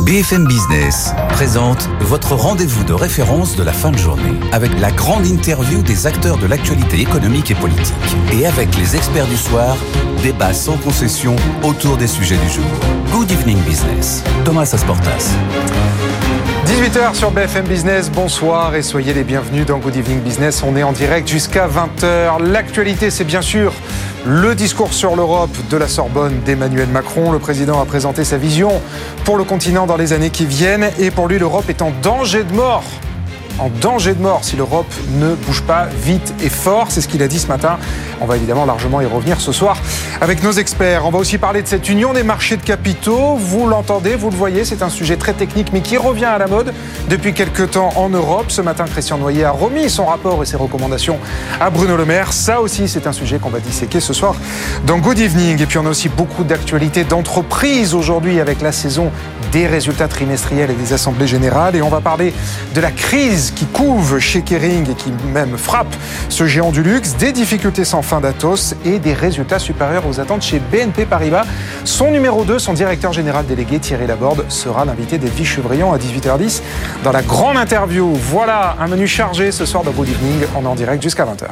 BFM Business présente votre rendez-vous de référence de la fin de journée, avec la grande interview des acteurs de l'actualité économique et politique. Et avec les experts du soir, débat sans concession autour des sujets du jour. Good evening business. Thomas Asportas. 18h sur BFM Business, bonsoir et soyez les bienvenus dans Good Evening Business. On est en direct jusqu'à 20h. L'actualité, c'est bien sûr le discours sur l'Europe de la Sorbonne d'Emmanuel Macron. Le président a présenté sa vision pour le continent dans les années qui viennent. Et pour lui, l'Europe est en danger de mort. En danger de mort si l'Europe ne bouge pas vite et fort. C'est ce qu'il a dit ce matin. On va évidemment largement y revenir ce soir avec nos experts. On va aussi parler de cette union des marchés de capitaux. Vous l'entendez, vous le voyez, c'est un sujet très technique mais qui revient à la mode depuis quelques temps en Europe. Ce matin, Christian Noyer a remis son rapport et ses recommandations à Bruno Le Maire. Ça aussi, c'est un sujet qu'on va disséquer ce soir dans Good Evening. Et puis on a aussi beaucoup d'actualités d'entreprise aujourd'hui avec la saison des résultats trimestriels et des assemblées générales. Et on va parler de la crise qui couve chez Kering et qui même frappe ce géant du luxe, des difficultés sans fin d'Atos et des résultats supérieurs aux attentes chez BNP Paribas. Son numéro 2, son directeur général délégué Thierry Laborde, sera l'invité d'Edwige Chevrillon à 18h10 dans la grande interview. Voilà un menu chargé ce soir dans Good Evening. On est en direct jusqu'à 20h.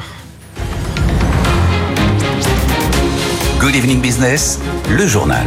Good Evening Business, le journal.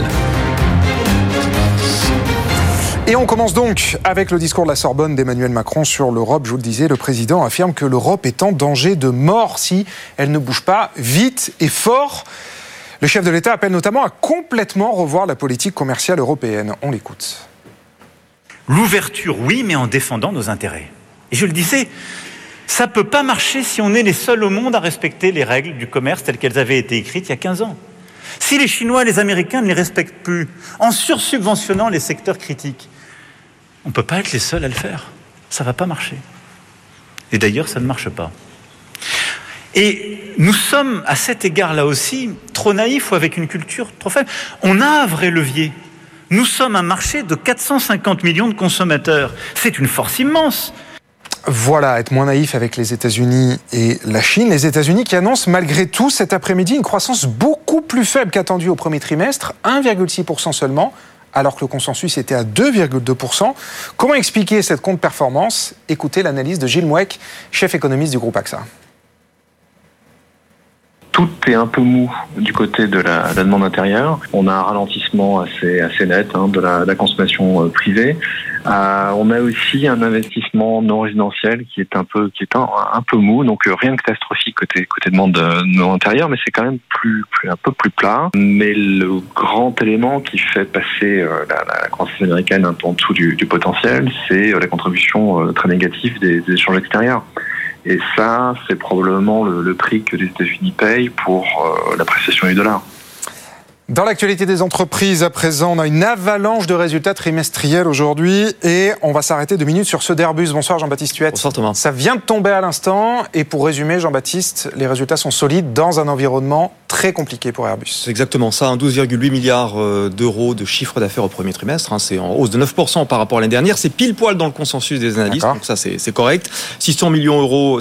Et on commence donc avec le discours de la Sorbonne d'Emmanuel Macron sur l'Europe. Je vous le disais, le président affirme que l'Europe est en danger de mort si elle ne bouge pas vite et fort. Le chef de l'État appelle notamment à complètement revoir la politique commerciale européenne. On l'écoute. L'ouverture, oui, mais en défendant nos intérêts. Et je le disais, ça ne peut pas marcher si on est les seuls au monde à respecter les règles du commerce telles qu'elles avaient été écrites il y a 15 ans. Si les Chinois et les Américains ne les respectent plus, en sursubventionnant les secteurs critiques, on ne peut pas être les seuls à le faire. Ça ne va pas marcher. Et d'ailleurs, ça ne marche pas. Et nous sommes, à cet égard-là aussi, trop naïfs ou avec une culture trop faible. On a un vrai levier. Nous sommes un marché de 450 millions de consommateurs. C'est une force immense. Voilà, être moins naïf avec les États-Unis et la Chine. Les États-Unis qui annoncent malgré tout cet après-midi une croissance beaucoup plus faible qu'attendue au premier trimestre, 1,6% seulement, alors que le consensus était à 2,2%. Comment expliquer cette contre-performance ? Écoutez l'analyse de Gilles Mouek, chef économiste du groupe AXA. Tout est un peu mou du côté de la demande intérieure. On a un ralentissement assez net de la consommation privée. On a aussi un investissement non résidentiel qui est un peu mou, donc rien de catastrophique côté demande non intérieure, mais c'est quand même un peu plus plat. Mais le grand élément qui fait passer la croissance américaine un peu en dessous du potentiel, c'est la contribution très négative des échanges extérieurs. Et ça, c'est probablement le prix que les États-Unis payent pour l'appréciation du dollar. Dans l'actualité des entreprises, à présent, on a une avalanche de résultats trimestriels aujourd'hui et on va s'arrêter 2 minutes sur ceux d'Airbus. Bonsoir Jean-Baptiste Huette. Bonsoir Thomas. Ça vient de tomber à l'instant et pour résumer, Jean-Baptiste, les résultats sont solides dans un environnement très compliqué pour Airbus. C'est exactement ça, 12,8 milliards d'euros de chiffre d'affaires au premier trimestre. C'est en hausse de 9% par rapport à l'année dernière. C'est pile poil dans le consensus des analystes, donc ça c'est correct. 600 millions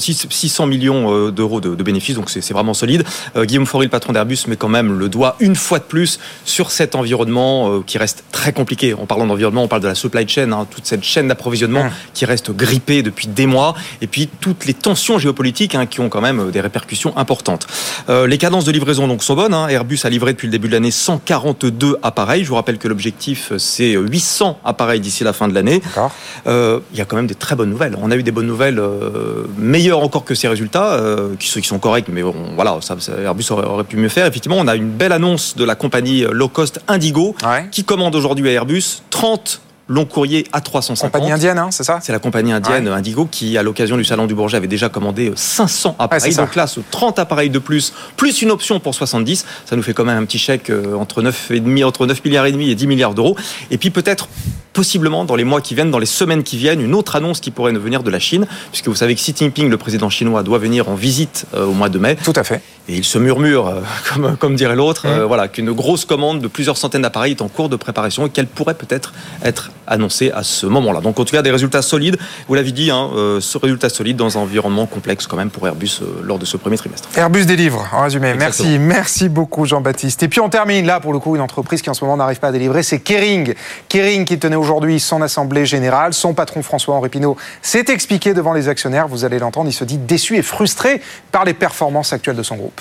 d'euros de bénéfices, donc c'est vraiment solide. Guillaume Faury, le patron d'Airbus, met quand même le doigt une fois de plus sur cet environnement qui reste très compliqué. En parlant d'environnement, on parle de la supply chain, toute cette chaîne d'approvisionnement qui reste grippée depuis des mois, et puis toutes les tensions géopolitiques qui ont quand même des répercussions importantes. Les cadences de livraison donc sont bonnes. Airbus a livré depuis le début de l'année 142 appareils. Je vous rappelle que l'objectif c'est 800 appareils d'ici la fin de l'année. Il y a quand même des très bonnes nouvelles. On a eu des bonnes nouvelles meilleures encore que ces résultats, qui sont corrects, mais bon, voilà, Airbus aurait pu mieux faire. Effectivement, on a une belle annonce de la compagnie low cost Indigo, qui commande aujourd'hui à Airbus 30 long courrier A350. Compagnie indienne, c'est ça ? C'est la compagnie indienne Indigo qui, à l'occasion du Salon du Bourget, avait déjà commandé 500 appareils. Donc là, 30 appareils de plus une option pour 70. Ça nous fait quand même un petit chèque entre 9 milliards et demi et 10 milliards d'euros. Et puis peut-être, possiblement, dans les mois qui viennent, dans les semaines qui viennent, une autre annonce qui pourrait venir de la Chine, puisque vous savez que Xi Jinping, le président chinois, doit venir en visite au mois de mai. Tout à fait. Et il se murmure, comme dirait l'autre, qu'une grosse commande de plusieurs centaines d'appareils est en cours de préparation et qu'elle pourrait peut-être être annoncée à ce moment-là. Donc en tout cas, des résultats solides. Vous l'avez dit, ce résultat solide dans un environnement complexe quand même pour Airbus lors de ce premier trimestre. Airbus délivre, en résumé. Exactement. Merci beaucoup Jean-Baptiste. Et puis on termine là, pour le coup, une entreprise qui en ce moment n'arrive pas à délivrer, c'est Kering. Kering qui tenait aujourd'hui son assemblée générale. Son patron François-Henri Pinault s'est expliqué devant les actionnaires. Vous allez l'entendre, il se dit déçu et frustré par les performances actuelles de son groupe.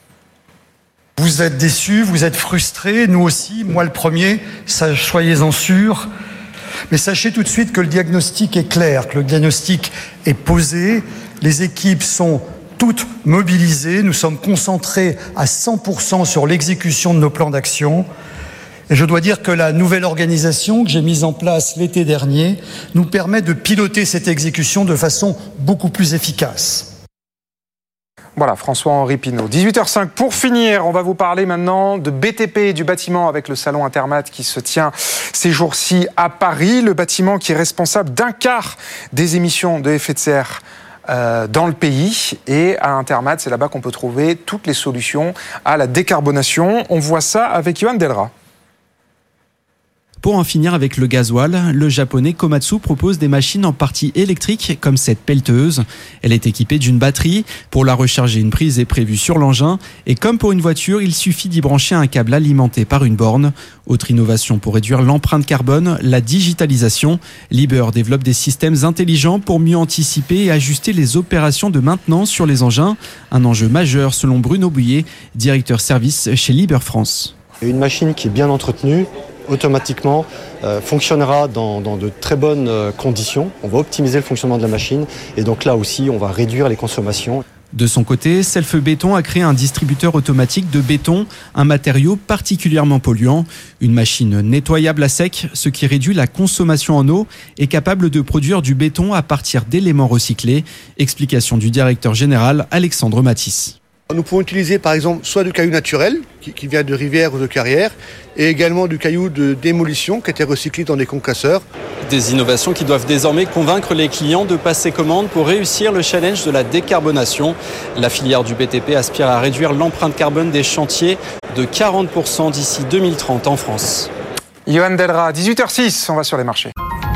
Vous êtes déçus, vous êtes frustrés, nous aussi, moi le premier, soyez-en sûrs. Mais sachez tout de suite que le diagnostic est clair, que le diagnostic est posé. Les équipes sont toutes mobilisées. Nous sommes concentrés à 100% sur l'exécution de nos plans d'action. Et je dois dire que la nouvelle organisation que j'ai mise en place l'été dernier nous permet de piloter cette exécution de façon beaucoup plus efficace. Voilà, François-Henri Pinault. 18h05, pour finir, on va vous parler maintenant de BTP et du bâtiment avec le salon Intermat qui se tient ces jours-ci à Paris. Le bâtiment qui est responsable d'un quart des émissions de effet de serre dans le pays. Et à Intermat, c'est là-bas qu'on peut trouver toutes les solutions à la décarbonation. On voit ça avec Johan Delra. Pour en finir avec le gasoil, le japonais Komatsu propose des machines en partie électriques comme cette pelleteuse. Elle est équipée d'une batterie. Pour la recharger, une prise est prévue sur l'engin. Et comme pour une voiture, il suffit d'y brancher un câble alimenté par une borne. Autre innovation pour réduire l'empreinte carbone, la digitalisation. Liebherr développe des systèmes intelligents pour mieux anticiper et ajuster les opérations de maintenance sur les engins. Un enjeu majeur selon Bruno Bouillet, directeur service chez Liebherr France. Une machine qui est bien entretenue, automatiquement fonctionnera dans de très bonnes conditions. On va optimiser le fonctionnement de la machine et donc là aussi on va réduire les consommations. De son côté, Self Béton a créé un distributeur automatique de béton, un matériau particulièrement polluant. Une machine nettoyable à sec, ce qui réduit la consommation en eau, est capable de produire du béton à partir d'éléments recyclés. Explication du directeur général Alexandre Matisse. Nous pouvons utiliser par exemple soit du caillou naturel qui vient de rivières ou de carrières et également du caillou de démolition qui a été recyclé dans des concasseurs. Des innovations qui doivent désormais convaincre les clients de passer commande pour réussir le challenge de la décarbonation. La filière du BTP aspire à réduire l'empreinte carbone des chantiers de 40% d'ici 2030 en France. Johan Delra, 18h06, on va sur les marchés.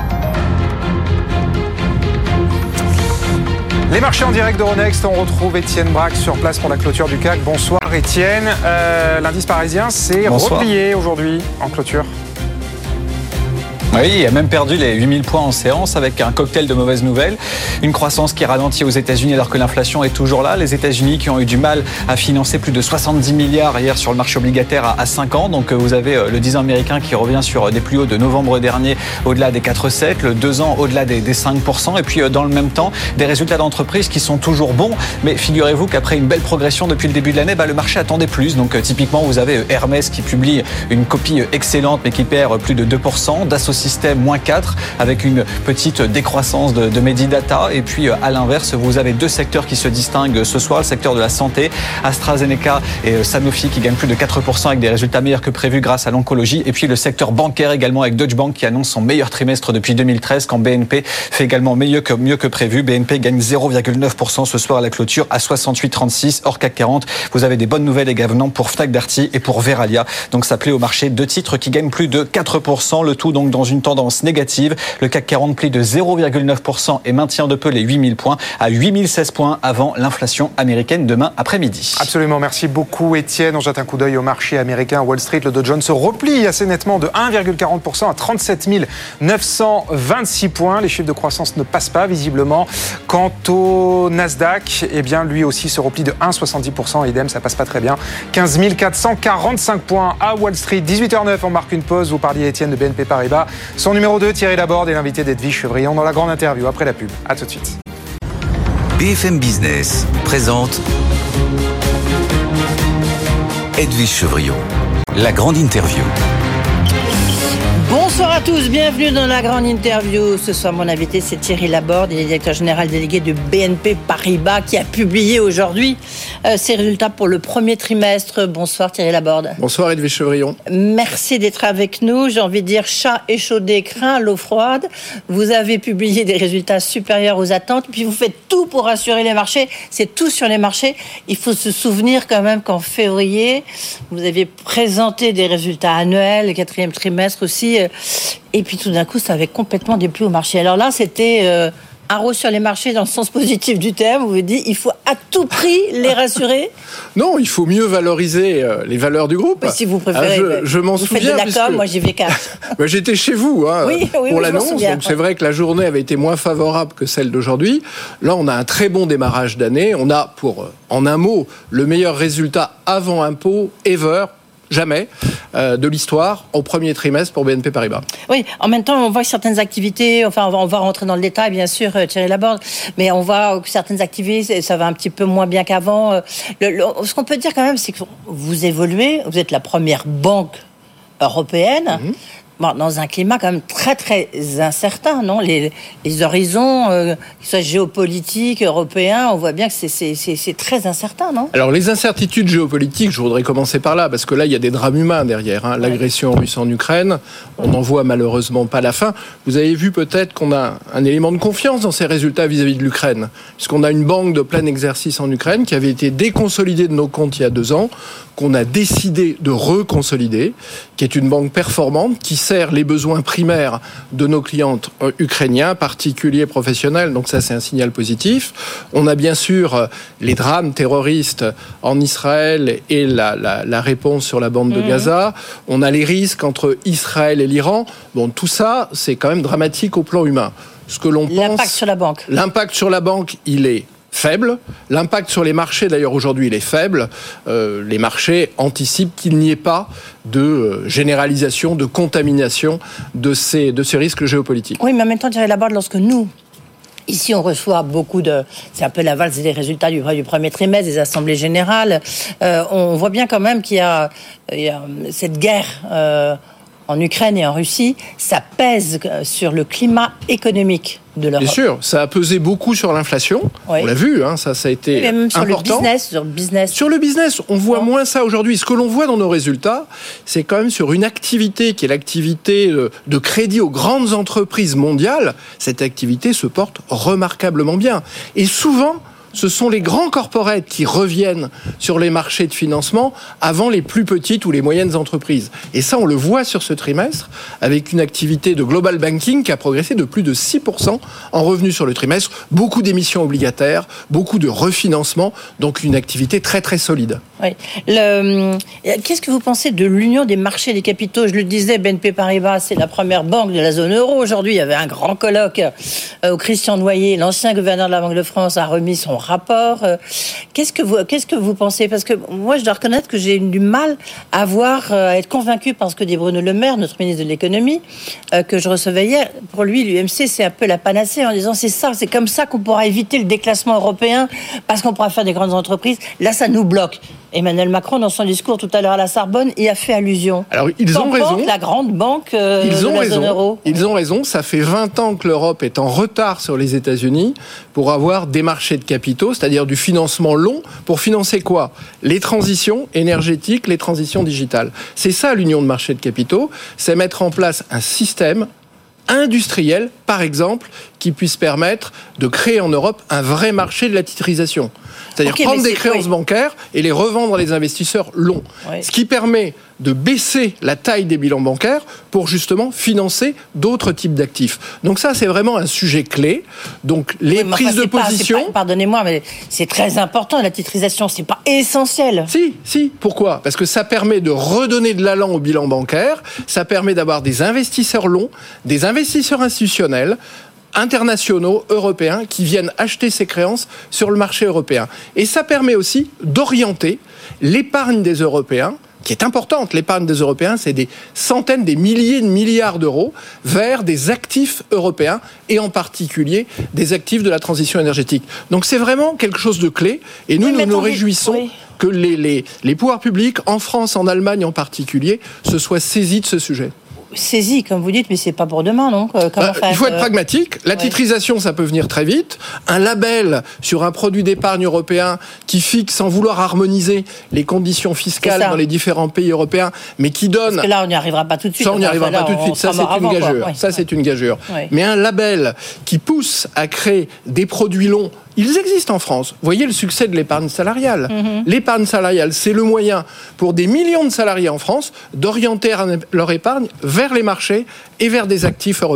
Les marchés en direct d'Euronext, on retrouve Étienne Braque sur place pour la clôture du CAC. Bonsoir Étienne. L'indice parisien s'est replié aujourd'hui en clôture. Oui, il a même perdu les 8000 points en séance avec un cocktail de mauvaises nouvelles. Une croissance qui ralentit aux États-Unis alors que l'inflation est toujours là. Les États-Unis qui ont eu du mal à financer plus de 70 milliards hier sur le marché obligataire à 5 ans. Donc vous avez le 10 ans américain qui revient sur des plus hauts de novembre dernier au-delà des 4,7, le 2 ans au-delà des 5%. Et puis dans le même temps, des résultats d'entreprise qui sont toujours bons. Mais figurez-vous qu'après une belle progression depuis le début de l'année, le marché attendait plus. Donc typiquement, vous avez Hermès qui publie une copie excellente mais qui perd plus de 2%. Dassault Systèmes, moins 4, avec une petite décroissance de Medidata. Et puis, à l'inverse, vous avez deux secteurs qui se distinguent ce soir. Le secteur de la santé, AstraZeneca et Sanofi qui gagnent plus de 4% avec des résultats meilleurs que prévus grâce à l'oncologie. Et puis, le secteur bancaire également avec Deutsche Bank qui annonce son meilleur trimestre depuis 2013 quand BNP fait également mieux que prévu. BNP gagne 0,9% ce soir à la clôture à 68,36 hors CAC 40. Vous avez des bonnes nouvelles également pour Fnac Darty et pour Verallia. Donc, ça plaît au marché. Deux titres qui gagnent plus de 4%. Le tout donc dans une tendance négative. Le CAC 40 plie de 0,9% et maintient de peu les 8000 points à 8016 points avant l'inflation américaine demain après-midi. Absolument, merci beaucoup Étienne. On jette un coup d'œil au marché américain. Wall Street, le Dow Jones se replie assez nettement de 1,40% à 37 926 points. Les chiffres de croissance ne passent pas visiblement. Quant au Nasdaq, lui aussi se replie de 1,70%. Idem, ça passe pas très bien. 15 445 points à Wall Street. 18h09, on marque une pause. Vous parliez Étienne de BNP Paribas. Son numéro 2, Thierry Laborde, est l'invité d'Edwige Chevrillon dans la grande interview après la pub. A tout de suite. BFM Business présente Edwige Chevrillon, la grande interview. Bonsoir à tous, bienvenue dans la grande interview. Ce soir, mon invité, c'est Thierry Laborde, il est directeur général délégué de BNP Paribas, qui a publié aujourd'hui ses résultats pour le premier trimestre. Bonsoir Thierry Laborde. Bonsoir Edwige Chevrillon. Merci d'être avec nous. J'ai envie de dire chat échaudé craint l'eau froide. Vous avez publié des résultats supérieurs aux attentes, puis vous faites tout pour rassurer les marchés. C'est tout sur les marchés. Il faut se souvenir quand même qu'en février, vous aviez présenté des résultats annuels, le quatrième trimestre aussi. Et puis tout d'un coup, ça avait complètement déplu au marché. Alors là, c'était un rôle sur les marchés dans le sens positif du terme. Vous vous dites, il faut à tout prix les rassurer. Non, il faut mieux valoriser les valeurs du groupe. Oui, si vous préférez. Je m'en souviens. Vous faites de la com, moi j'y vais cash. J'étais chez vous pour l'annonce. Donc c'est vrai que la journée avait été moins favorable que celle d'aujourd'hui. Là, on a un très bon démarrage d'année. On a, en un mot, le meilleur résultat avant impôt ever. Jamais de l'histoire au premier trimestre pour BNP Paribas. Oui, en même temps, on voit que certaines activités, enfin, on va rentrer dans le détail, bien sûr, Thierry Laborde, mais on voit que certaines activités, ça va un petit peu moins bien qu'avant. Ce qu'on peut dire quand même, c'est que vous évoluez, vous êtes la première banque européenne. Dans un climat quand même très très incertain, non ? Les horizons, qu'ils soient géopolitiques, européens, on voit bien que c'est très incertain, non ? Alors les incertitudes géopolitiques, je voudrais commencer par là, parce que là il y a des drames humains derrière. L'agression russe en Ukraine, on n'en voit malheureusement pas la fin. Vous avez vu peut-être qu'on a un élément de confiance dans ces résultats vis-à-vis de l'Ukraine, puisqu'on a une banque de plein exercice en Ukraine qui avait été déconsolidée de nos comptes il y a 2 ans, qu'on a décidé de reconsolider, qui est une banque performante, qui sert les besoins primaires de nos clients ukrainiens, particuliers, professionnels, donc ça c'est un signal positif. On a bien sûr les drames terroristes en Israël et la réponse sur la bande de Gaza. On a les risques entre Israël et l'Iran. Bon, tout ça, c'est quand même dramatique au plan humain. Ce que l'on pense... L'impact sur la banque. L'impact sur la banque, il est faible. L'impact sur les marchés, d'ailleurs, aujourd'hui, il est faible. Les marchés anticipent qu'il n'y ait pas de généralisation, de contamination de ces risques géopolitiques. Oui, mais en même temps, Thierry Laborde, lorsque nous, ici, on reçoit beaucoup de... C'est un peu la valse des résultats du premier trimestre, des assemblées générales. On voit bien quand même qu'il y a cette guerre en Ukraine et en Russie. Ça pèse sur le climat économique de l'Europe. Bien sûr, ça a pesé beaucoup sur l'inflation. Oui. On l'a vu, ça a été important. Même sur le business. Sur le business, on voit moins ça aujourd'hui. Ce que l'on voit dans nos résultats, c'est quand même sur une activité qui est l'activité de crédit aux grandes entreprises mondiales. Cette activité se porte remarquablement bien. Et souvent, ce sont les grands corporates qui reviennent sur les marchés de financement avant les plus petites ou les moyennes entreprises. Et ça, on le voit sur ce trimestre, avec une activité de global banking qui a progressé de plus de 6% en revenus sur le trimestre. Beaucoup d'émissions obligataires, beaucoup de refinancement, donc une activité très très solide. Oui. Qu'est-ce que vous pensez de l'union des marchés des capitaux ? Je le disais, BNP Paribas, c'est la première banque de la zone euro. Aujourd'hui, il y avait un grand colloque où Christian Noyer, l'ancien gouverneur de la Banque de France, a remis son rapport. Qu'est-ce que vous pensez ? Parce que moi, je dois reconnaître que j'ai du mal à être convaincu par ce que dit Bruno Le Maire, notre ministre de l'économie, que je recevais hier. Pour lui, l'UMC, c'est un peu la panacée en disant c'est comme ça qu'on pourra éviter le déclassement européen parce qu'on pourra faire des grandes entreprises. Là, ça nous bloque. Emmanuel Macron, dans son discours tout à l'heure à la Sorbonne, y a fait allusion. Alors, ils ont raison. La grande banque de la zone euro. Ils ont raison. Ça fait 20 ans que l'Europe est en retard sur les États-Unis pour avoir des marchés de capitaux, c'est-à-dire du financement long, pour financer quoi ? Les transitions énergétiques, les transitions digitales. C'est ça l'union de marchés de capitaux, c'est mettre en place un système industriel, par exemple, qui puisse permettre de créer en Europe un vrai marché de la titrisation. C'est-à-dire prendre des créances bancaires et les revendre à les investisseurs longs. Oui. Ce qui permet de baisser la taille des bilans bancaires pour justement financer d'autres types d'actifs. Donc ça, c'est vraiment un sujet clé. Donc les prises de position... Pardonnez-moi, mais c'est très important, la titrisation. C'est pas essentiel. Si. Pourquoi ? Parce que ça permet de redonner de l'allant au bilan bancaire. Ça permet d'avoir des investisseurs longs, des investisseurs institutionnels, internationaux, européens, qui viennent acheter ces créances sur le marché européen. Et ça permet aussi d'orienter l'épargne des Européens, qui est importante. L'épargne des Européens, c'est des centaines, des milliers de milliards d'euros vers des actifs européens et en particulier des actifs de la transition énergétique. Donc c'est vraiment quelque chose de clé et nous nous réjouissons que les pouvoirs publics, en France, en Allemagne en particulier, se soient saisis de ce sujet. Saisi, comme vous dites, mais c'est pas pour demain, non ? Comment faire ? Il faut être pragmatique. La titrisation, ça peut venir très vite. Un label sur un produit d'épargne européen qui fixe, sans vouloir harmoniser les conditions fiscales dans les différents pays européens, mais qui donne... Parce que là, on n'y arrivera pas tout de suite. Ça, on n'y arrivera pas tout de suite. Ça, c'est une gageure. Ça, c'est une gageure. Mais un label qui pousse à créer des produits longs, ils existent en France. Vous voyez le succès de l'épargne salariale. L'épargne salariale, c'est le moyen pour des millions de salariés en France d'orienter leur épargne vers les marchés et vers des actifs européens.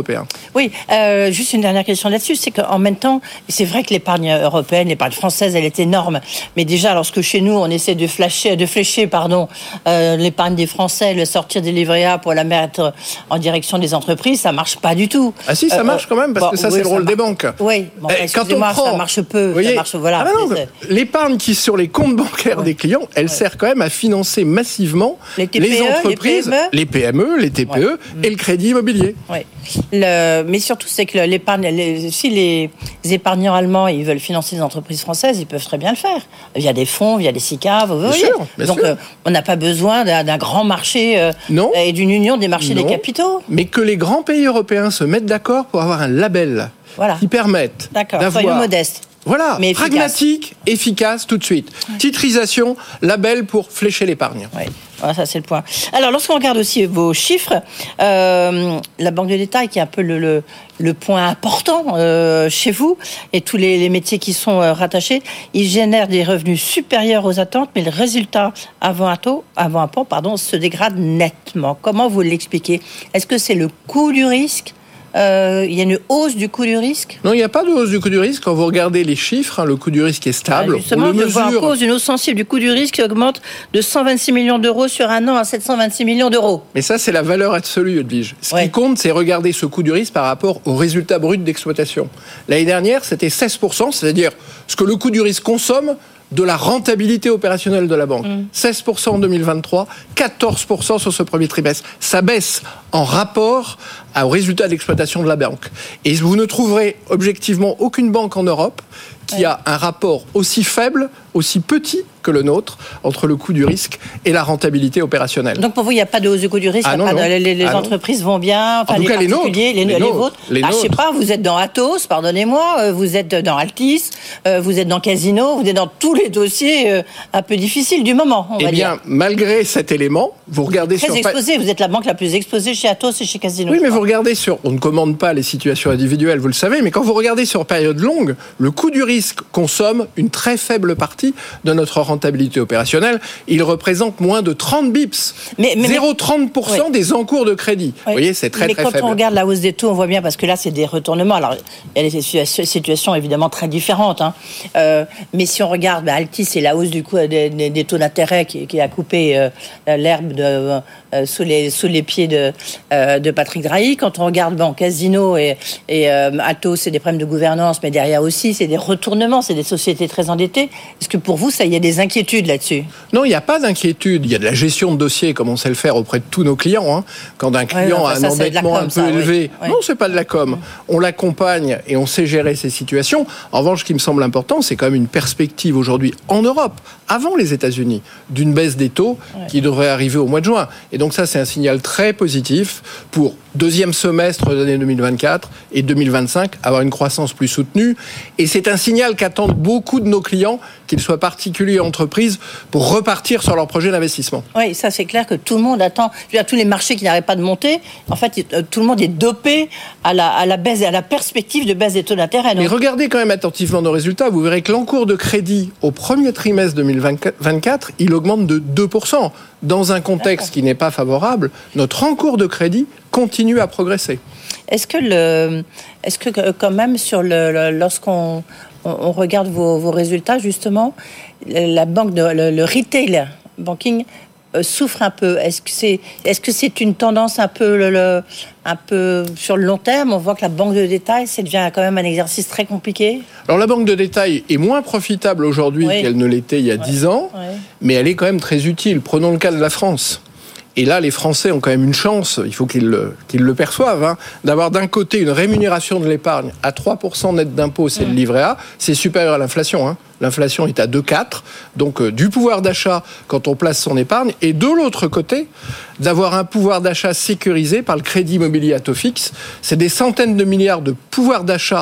Oui, juste une dernière question là-dessus, c'est qu'en même temps, c'est vrai que l'épargne européenne, l'épargne française, elle est énorme. Mais déjà, lorsque chez nous, on essaie de flécher, l'épargne des Français, le sortir des livrets A pour la mettre en direction des entreprises, ça marche pas du tout. Ah si, ça marche quand même, parce que ça, c'est le rôle des banques. Oui, bon, excusez-moi, ça marche peu. Voyez, ça marche, voilà. L'épargne qui, sur les comptes bancaires des clients, elle sert quand même à financer massivement les entreprises, les PME, les TPE et le crédit immobilier. Oui. Mais surtout, c'est que l'épargne, si les épargnants allemands ils veulent financer les entreprises françaises, ils peuvent très bien le faire via des fonds, via des SICA. Vous voyez. Donc, on n'a pas besoin d'un grand marché et d'une union des marchés des capitaux. Mais que les grands pays européens se mettent d'accord pour avoir un label qui permette d'avoir... Soyons modestes. Voilà, mais pragmatique, efficace tout de suite. Titrisation, label pour flécher l'épargne. Oui. Voilà, ça c'est le point. Alors, lorsqu'on regarde aussi vos chiffres, la banque de détail qui est un peu le point important chez vous et tous les métiers qui sont rattachés, ils génèrent des revenus supérieurs aux attentes, mais le résultat avant un pont, se dégrade nettement. Comment vous l'expliquez ? Est-ce que c'est le coût du risque ? Il y a une hausse du coût du risque ? Non, il n'y a pas de hausse du coût du risque. Quand vous regardez les chiffres, le coût du risque est stable. Justement, je vois en cause une hausse sensible du coût du risque qui augmente de 126 millions d'euros sur un an à 726 millions d'euros. Mais ça, c'est la valeur absolue, Edwige. Ce qui compte, c'est regarder ce coût du risque par rapport au résultat brut d'exploitation. L'année dernière, c'était 16%, c'est-à-dire ce que le coût du risque consomme de la rentabilité opérationnelle de la banque. 16% en 2023, 14% sur ce premier trimestre. Ça baisse en rapport au résultat d'exploitation de la banque. Et vous ne trouverez objectivement aucune banque en Europe qui a un rapport aussi faible, aussi petit que le nôtre entre le coût du risque et la rentabilité opérationnelle. Donc pour vous, il n'y a pas de hausse du coût du risque, les entreprises vont bien, en tout cas, les particuliers, les vôtres. Je sais pas, vous êtes dans Atos, pardonnez-moi, vous êtes dans Altis, vous êtes dans Casino, vous êtes dans tous les dossiers un peu difficiles du moment, on va dire. Malgré cet élément, vous regardez très exposé, vous êtes la banque la plus exposée chez Atos et chez Casino. Oui, mais vous regardez on ne commande pas les situations individuelles, vous le savez, mais quand vous regardez sur période longue, le coût du risque consomme une très faible partie de notre rentabilité opérationnelle. Il représente moins de 30 bips. 0,30% des encours de crédit. Vous voyez, c'est très faible. Mais quand on regarde la hausse des taux, on voit bien, parce que là, c'est des retournements. Alors, il y a des situations évidemment très différentes. Mais si on regarde, Altis, c'est la hausse du coût des taux d'intérêt qui a coupé l'herbe sous les pieds de Patrick Drahi. Quand on regarde Casino et Atos, c'est des problèmes de gouvernance, mais derrière aussi, c'est des retournements, c'est des sociétés très endettées. Est-ce que pour vous, il y a des inquiétudes là-dessus ? Non, il n'y a pas d'inquiétude. Il y a de la gestion de dossier, comme on sait le faire auprès de tous nos clients. Quand un client a un endettement un peu élevé, non, c'est pas de la com. On l'accompagne et on sait gérer ces situations. En revanche, ce qui me semble important, c'est quand même une perspective aujourd'hui en Europe, avant les États-Unis, d'une baisse des taux qui devrait arriver au mois de juin. Et donc ça, c'est un signal très positif pour deuxième semestre de l'année 2024 et 2025, avoir une croissance plus soutenue. Et c'est un signal qu'attendent beaucoup de nos clients, qu'ils soient particuliers ou entreprises, pour repartir sur leur projet d'investissement. Oui, ça c'est clair que tout le monde attend. Tous les marchés qui n'arrêtent pas de monter, en fait, tout le monde est dopé à la baisse, à la perspective de baisse des taux d'intérêt. Mais regardez quand même attentivement nos résultats. Vous verrez que l'encours de crédit au premier trimestre 2024, il augmente de 2%. Dans un contexte qui n'est pas favorable, notre encours de crédit continue à progresser. Est-ce que quand même, lorsqu'on regarde vos résultats, justement, la banque, le retail banking souffre un peu. Est-ce que c'est une tendance un peu sur le long terme ? On voit que la banque de détail, ça devient quand même un exercice très compliqué. Alors la banque de détail est moins profitable aujourd'hui qu'elle ne l'était il y a 10 ans, mais elle est quand même très utile. Prenons le cas de la France. Et là, les Français ont quand même une chance, il faut qu'ils le perçoivent, d'avoir d'un côté une rémunération de l'épargne à 3% net d'impôt, c'est le livret A, c'est supérieur à l'inflation. L'inflation est à 2,4, donc du pouvoir d'achat quand on place son épargne, et de l'autre côté, d'avoir un pouvoir d'achat sécurisé par le crédit immobilier à taux fixe. C'est des centaines de milliards de pouvoir d'achat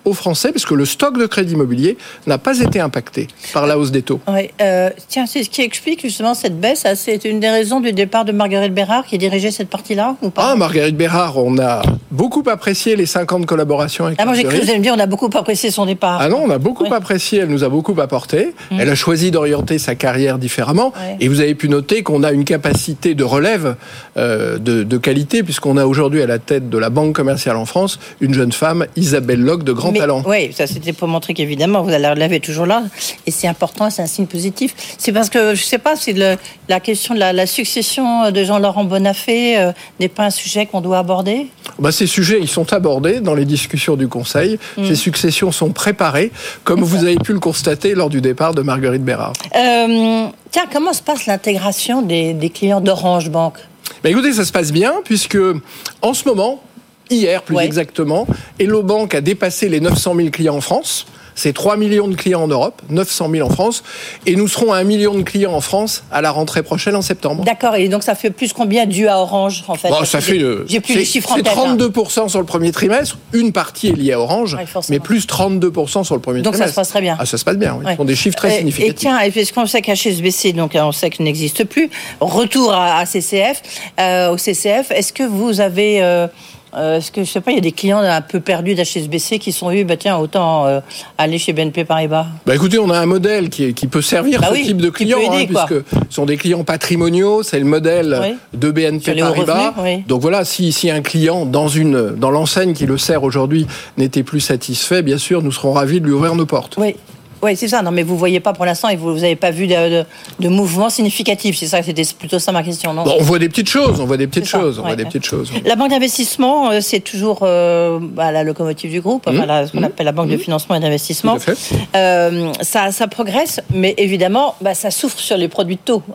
aux Français, parce que le stock de crédit immobilier n'a pas été impacté par la hausse des taux. Oui, tiens, c'est ce qui explique justement cette baisse. C'est une des raisons du départ de Marguerite Bérard qui dirigeait cette partie-là, ou pas? Marguerite Bérard, on a beaucoup apprécié les 5 ans de collaboration avec moi j'ai cru que vous allez me dire on a beaucoup apprécié son départ. Non, on a beaucoup apprécié, elle nous a beaucoup apporté. Elle a choisi d'orienter sa carrière différemment. Et vous avez pu noter qu'on a une capacité de relève de qualité, puisqu'on a aujourd'hui à la tête de la Banque commerciale en France une jeune femme, Isabelle Locke, de grand talent. Oui, ça c'était pour montrer qu'évidemment vous allez la relève est toujours là, et c'est important, c'est un signe positif. C'est parce que, je ne sais pas, c'est la question de la succession de Jean-Laurent Bonnafé n'est pas un sujet qu'on doit aborder? Ces sujets, ils sont abordés dans les discussions du Conseil. Ces successions sont préparées, comme vous avez pu le constater lors du départ de Marguerite Bérard. Tiens, comment se passe l'intégration des clients d'Orange Bank? Écoutez, ça se passe bien, puisque en ce moment, hier plus exactement, Hello Bank a dépassé les 900 000 clients en France. C'est 3 millions de clients en Europe, 900 000 en France, et nous serons à 1 million de clients en France à la rentrée prochaine en septembre. D'accord, et donc ça fait plus combien dû à Orange en fait? J'ai plus les chiffres en tête. C'est 32% sur le premier trimestre, une partie est liée à Orange, mais plus 32% sur le premier trimestre. Donc ça se passe très bien. Ça se passe bien, oui. Ce sont des chiffres très significatifs. Et tiens, parce qu'on sait qu'HSBC, donc on sait qu'il n'existe plus, retour à CCF, au CCF, est-ce que vous avez... est-ce que, je sais pas, il y a des clients un peu perdus d'HSBC qui sont autant aller chez BNP Paribas? Écoutez, on a un modèle qui peut servir ce type de clients, puisque ce sont des clients patrimoniaux, c'est le modèle de BNP Paribas. Donc voilà, si un client dans l'enseigne qui le sert aujourd'hui n'était plus satisfait, bien sûr, nous serons ravis de lui ouvrir nos portes. Oui, c'est ça. Non, mais vous ne voyez pas pour l'instant et vous n'avez pas vu de mouvement significatif. C'est ça, c'était plutôt ça ma question, non? On voit des petites choses. La banque d'investissement, c'est toujours la locomotive du groupe, ce qu'on appelle la banque de financement et d'investissement. Ça progresse, mais évidemment, ça souffre sur les produits de taux.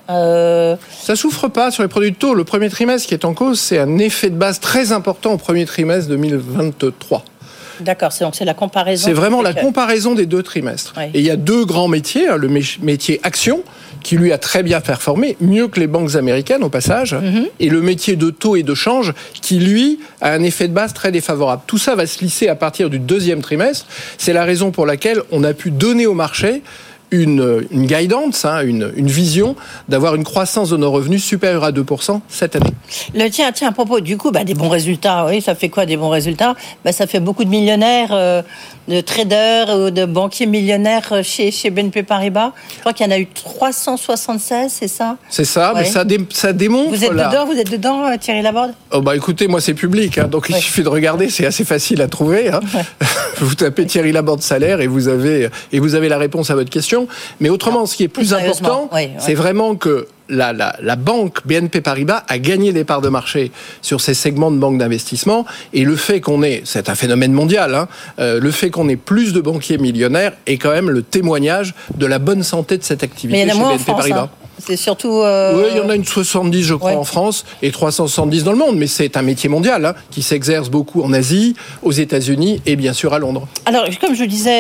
Ça souffre pas sur les produits de taux. Le premier trimestre qui est en cause, c'est un effet de base très important au premier trimestre 2023. D'accord, donc c'est la comparaison. C'est vraiment la comparaison des 2 trimestres. Et il y a 2 grands métiers. Le métier action, qui lui a très bien performé, mieux que les banques américaines au passage, et le métier de taux et de change, qui lui a un effet de base très défavorable. Tout ça va se lisser à partir du 2e trimestre. C'est la raison pour laquelle on a pu donner au marché une guidance, une vision d'avoir une croissance de nos revenus supérieure à 2% cette année. Tiens, à propos du coup, des bons résultats, ça fait quoi des bons résultats? Ça fait beaucoup de millionnaires, de traders ou de banquiers millionnaires chez BNP Paribas. Je crois qu'il y en a eu 376, c'est ça? C'est ça, mais ça démontre... Vous êtes dedans, Thierry Laborde? Écoutez, moi c'est public, donc il suffit de regarder, c'est assez facile à trouver. Vous tapez Thierry Laborde salaire et vous avez la réponse à votre question. Mais autrement, ce qui est plus important, c'est vraiment que la banque BNP Paribas a gagné des parts de marché sur ces segments de banque d'investissement, et le fait c'est un phénomène mondial, le fait qu'on ait plus de banquiers millionnaires est quand même le témoignage de la bonne santé de cette activité chez BNP Paribas. C'est surtout... Oui, il y en a une 70, je crois, en France, et 370 dans le monde, mais c'est un métier mondial qui s'exerce beaucoup en Asie, aux États-Unis et bien sûr à Londres. Alors, comme je le disais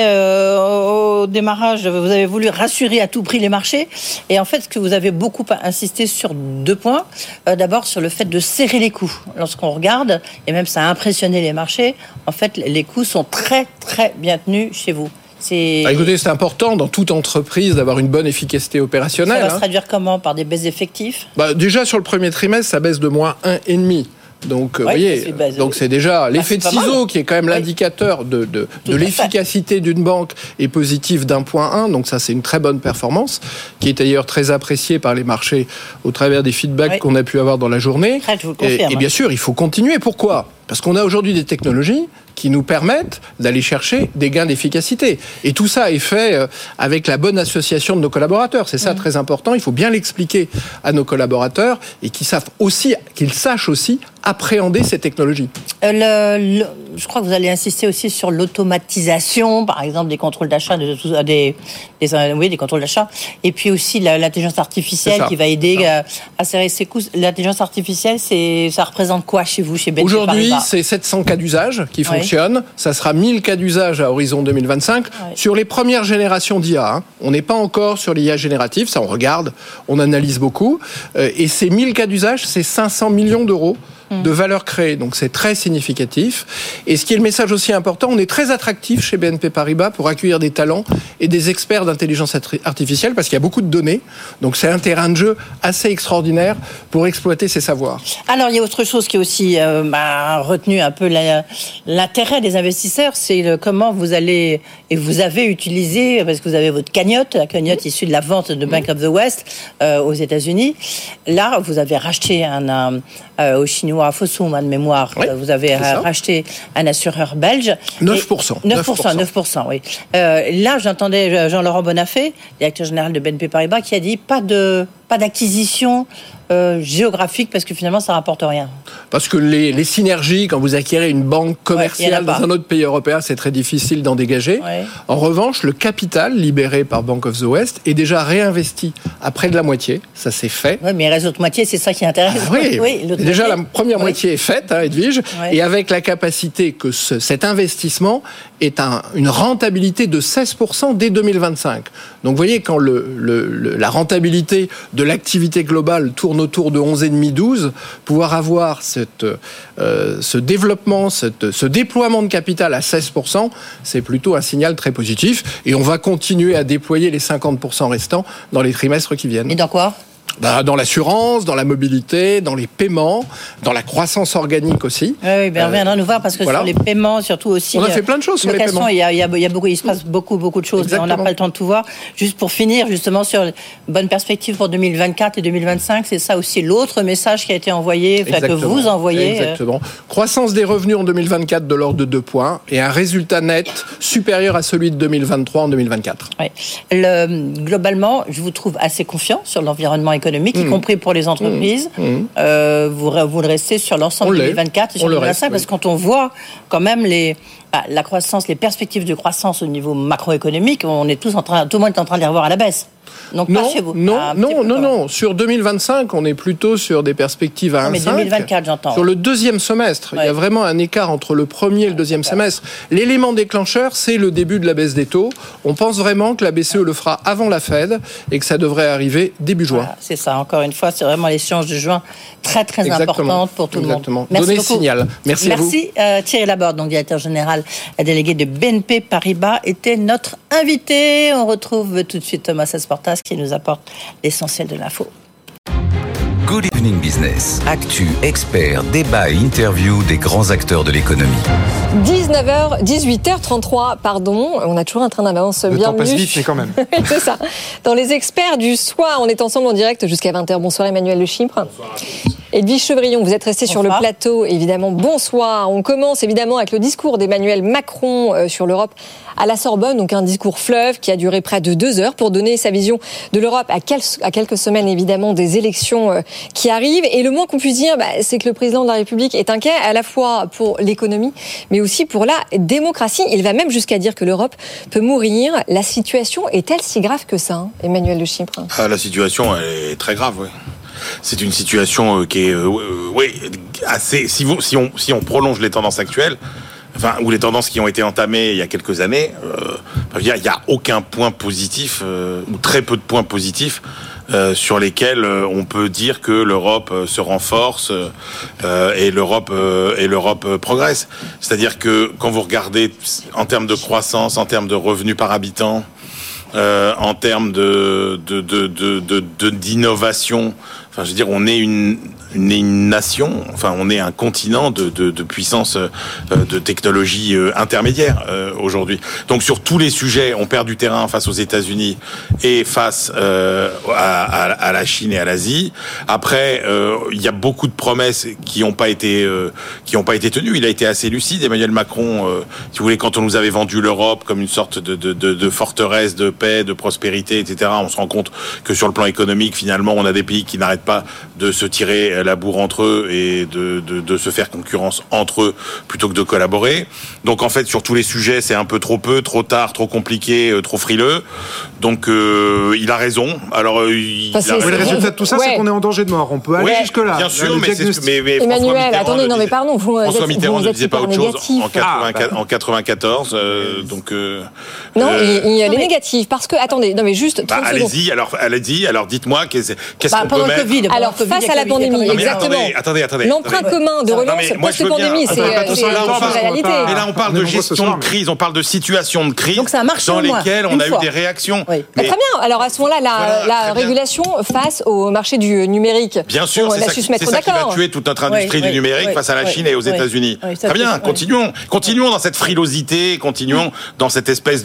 au démarrage, vous avez voulu rassurer à tout prix les marchés, et en fait, ce que vous avez beaucoup insisté sur 2 points. D'abord, sur le fait de serrer les coûts. Lorsqu'on regarde, et même ça a impressionné les marchés, en fait, les coûts sont très, très bien tenus chez vous. Écoutez, c'est important dans toute entreprise d'avoir une bonne efficacité opérationnelle. Ça va se traduire comment? Par des baisses d'effectifs? Déjà, sur le premier trimestre, ça baisse de moins 1,5%. Donc, vous voyez, c'est déjà l'effet de ciseau qui est quand même l'indicateur de l'efficacité d'une banque est positif d'1,1. Donc ça, c'est une très bonne performance qui est d'ailleurs très appréciée par les marchés au travers des feedbacks qu'on a pu avoir dans la journée. Je vous le confirme. Et bien sûr, il faut continuer. Pourquoi? Parce qu'on a aujourd'hui des technologies qui nous permettent d'aller chercher des gains d'efficacité. Et tout ça est fait avec la bonne association de nos collaborateurs. C'est ça très important. Il faut bien l'expliquer à nos collaborateurs et qu'ils sachent aussi appréhender ces technologies. Je crois que vous allez insister aussi sur l'automatisation, par exemple des contrôles d'achat, des contrôles d'achat, et puis aussi l'intelligence artificielle qui va aider à serrer ses coûts. L'intelligence artificielle, ça représente quoi chez vous, chez BNP Paribas? Aujourd'hui, c'est 700 cas d'usage qui fonctionnent. Ça sera 1000 cas d'usage à horizon 2025. Sur les premières générations d'IA, on n'est pas encore sur l'IA générative. Ça, on regarde, on analyse beaucoup. Et ces 1000 cas d'usage, c'est 500 millions d'euros de valeur créée. Donc c'est très significatif. Et ce qui est le message aussi important, on est très attractif chez BNP Paribas pour accueillir des talents et des experts d'intelligence artificielle parce qu'il y a beaucoup de données. Donc c'est un terrain de jeu assez extraordinaire pour exploiter ces savoirs. Alors il y a autre chose qui a aussi retenu un peu l'intérêt des investisseurs, c'est comment vous allez, et vous avez utilisé, parce que vous avez votre cagnotte, la cagnotte issue de la vente de Bank of the West aux États-Unis. Là, vous avez racheté au Chinois Fosun, de mémoire, vous avez racheté un assureur belge. 9%. 9%, oui. Là, j'entendais Jean-Laurent Bonnafé, directeur général de BNP Paribas, qui a dit pas d'acquisition géographique parce que finalement ça rapporte rien. Parce que les synergies, quand vous acquérez une banque commerciale dans un autre pays européen, c'est très difficile d'en dégager. Ouais. En revanche, le capital libéré par Bank of the West est déjà réinvesti à près de la moitié. Ça c'est fait. Oui, mais il reste l'autre moitié, c'est ça qui intéresse. Déjà la première moitié est faite, Edwige, et avec la capacité que cet investissement est une rentabilité de 16% dès 2025. Donc vous voyez, quand la rentabilité de l'activité globale tourne autour de 11,5-12, pouvoir avoir ce développement, ce déploiement de capital à 16%, c'est plutôt un signal très positif. Et on va continuer à déployer les 50% restants dans les trimestres qui viennent. Et dans quoi ? Dans l'assurance, dans la mobilité, dans les paiements, dans la croissance organique aussi. Oui, on viendra nous voir parce que sur les paiements, surtout aussi. On a fait plein de choses sur les paiements. Il se passe beaucoup de choses. Mais on n'a pas le temps de tout voir. Juste pour finir, justement, sur bonne perspective pour 2024 et 2025, c'est ça aussi l'autre message qui a été envoyé, que vous envoyez. Exactement. Croissance des revenus en 2024 de l'ordre de 2 points et un résultat net supérieur à celui de 2023 en 2024. Oui. Globalement, je vous trouve assez confiant sur l'environnement économique, y compris pour les entreprises. Vous le restez sur l'ensemble de 2024 et sur 2025, parce que quand on voit quand même la croissance, les perspectives de croissance au niveau macroéconomique, tout le monde est en train de les revoir à la baisse. Donc pas chez vous. Non. Sur 2025, on est plutôt sur des perspectives à 1,5. Mais 2024, j'entends. Sur le deuxième semestre, il y a vraiment un écart entre le premier et le deuxième semestre. L'élément déclencheur, c'est le début de la baisse des taux. On pense vraiment que la BCE le fera avant la Fed et que ça devrait arriver début juin. Voilà, c'est ça. Encore une fois, c'est vraiment l'échéance de juin très très importante pour tout le monde. Merci Donnez beaucoup. Signal. Merci à vous. Thierry Laborde, donc directeur général délégué de BNP Paribas, était notre invité. On retrouve tout de suite Thomas Asportas qui nous apporte l'essentiel de l'info. Good Evening Business. Actu, experts, débat et interview des grands acteurs de l'économie. 18h33, on a toujours un train d'avance bien passe vite, mais quand même. C'est ça. Dans les experts du soir, on est ensemble en direct jusqu'à 20h. Bonsoir Emmanuel Le Chypre. Bonsoir. Edwige Chevrillon, vous êtes resté sur le plateau, évidemment. Bonsoir. On commence évidemment avec le discours d'Emmanuel Macron sur l'Europe à la Sorbonne, donc un discours fleuve qui a duré près de 2 heures pour donner sa vision de l'Europe à quelques semaines évidemment des élections qui arrivent. Et le moins qu'on puisse dire, c'est que le président de la République est inquiet à la fois pour l'économie, mais aussi pour la démocratie. Il va même jusqu'à dire que l'Europe peut mourir. La situation est-elle si grave que ça, Emmanuel Le Chypre ? La situation, elle est très grave, oui. C'est une situation qui est assez. Si on prolonge les tendances actuelles, ou les tendances qui ont été entamées il y a quelques années, il y a aucun point positif ou très peu de points positifs sur lesquels on peut dire que l'Europe se renforce et l'Europe progresse. C'est-à-dire que quand vous regardez en termes de croissance, en termes de revenus par habitant, en termes d'innovation. Enfin, je veux dire, on est une nation, on est un continent de puissance de technologie intermédiaire aujourd'hui. Donc sur tous les sujets, on perd du terrain face aux États-Unis et face à la Chine et à l'Asie. Après, il y a beaucoup de promesses qui n'ont pas été tenues. Il a été assez lucide, Emmanuel Macron, si vous voulez, quand on nous avait vendu l'Europe comme une sorte de forteresse de paix, de prospérité, etc. On se rend compte que sur le plan économique, finalement, on a des pays qui n'arrêtent pas de se tirer la bourre entre eux et de se faire concurrence entre eux plutôt que de collaborer. Donc en fait, sur tous les sujets, c'est un peu trop peu, trop tard, trop compliqué, trop frileux. Donc il a raison. Alors le résultat de tout ça, c'est qu'on est en danger de mort. On peut aller jusque-là. Bien sûr, mais Emmanuel, attendez, non mais pardon, François Mitterrand ne disait pas autre chose en 94. Non, il y a les négatifs parce que attendez, non mais juste 30 secondes. Allez-y. Alors dites-moi qu'est-ce qu'on peut mettre. Alors face à la pandémie, exactement. Attendez. L'emprunt commun de relance post-pandémie, c'est une réalité. Mais là, on parle de gestion de crise, on parle de situation de crise dans lesquelles on a eu des réactions. Très bien. Alors à ce moment-là, la régulation face au marché du numérique. Bien sûr, c'est ça qui va tuer toute notre industrie du numérique face à la Chine et aux États-Unis. Très bien, continuons dans cette frilosité, continuons dans cette espèce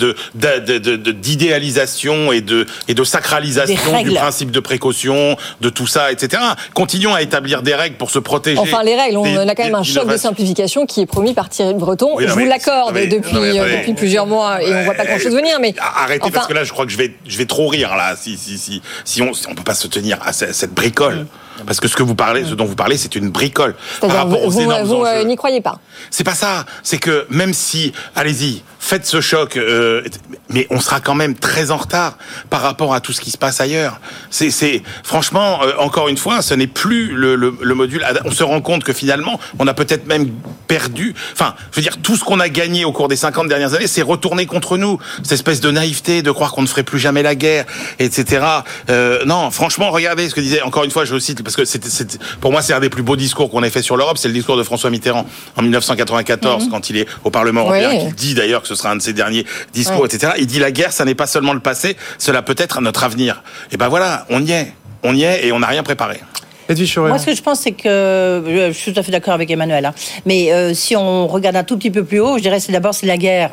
d'idéalisation et de sacralisation du principe de précaution, de tout ça, etc. Continuons à établir des règles pour se protéger. Enfin, les règles, on a quand même un choc de simplification qui est promis par Thierry Breton. Je vous l'accorde depuis plusieurs mois et on voit pas grand-chose venir. Mais arrêtez, parce que là, je crois que je vais trop rire là. Si on peut pas se tenir à cette bricole. Parce que ce dont vous parlez, c'est une bricole. C'est-à-dire, par rapport aux énormes enjeux. Vous n'y croyez pas. C'est pas ça. C'est que même si, allez-y, faites ce choc, mais on sera quand même très en retard par rapport à tout ce qui se passe ailleurs. Franchement, encore une fois, ce n'est plus le module. On se rend compte que finalement, on a peut-être même perdu. Enfin, je veux dire, tout ce qu'on a gagné au cours des 50 dernières années, c'est retourné contre nous. Cette espèce de naïveté de croire qu'on ne ferait plus jamais la guerre, etc. Non, franchement, regardez ce que disait. Encore une fois, je le cite parce que pour moi, c'est un des plus beaux discours qu'on ait fait sur l'Europe. C'est le discours de François Mitterrand en 1994, quand il est au Parlement européen, qui dit d'ailleurs que ce sera un de ses derniers discours, etc. Il dit la guerre, ça n'est pas seulement le passé, cela peut être notre avenir. Et ben voilà, on y est et on n'a rien préparé. Moi, ce que je pense, c'est que je suis tout à fait d'accord avec Emmanuel. Mais si on regarde un tout petit peu plus haut, je dirais c'est la guerre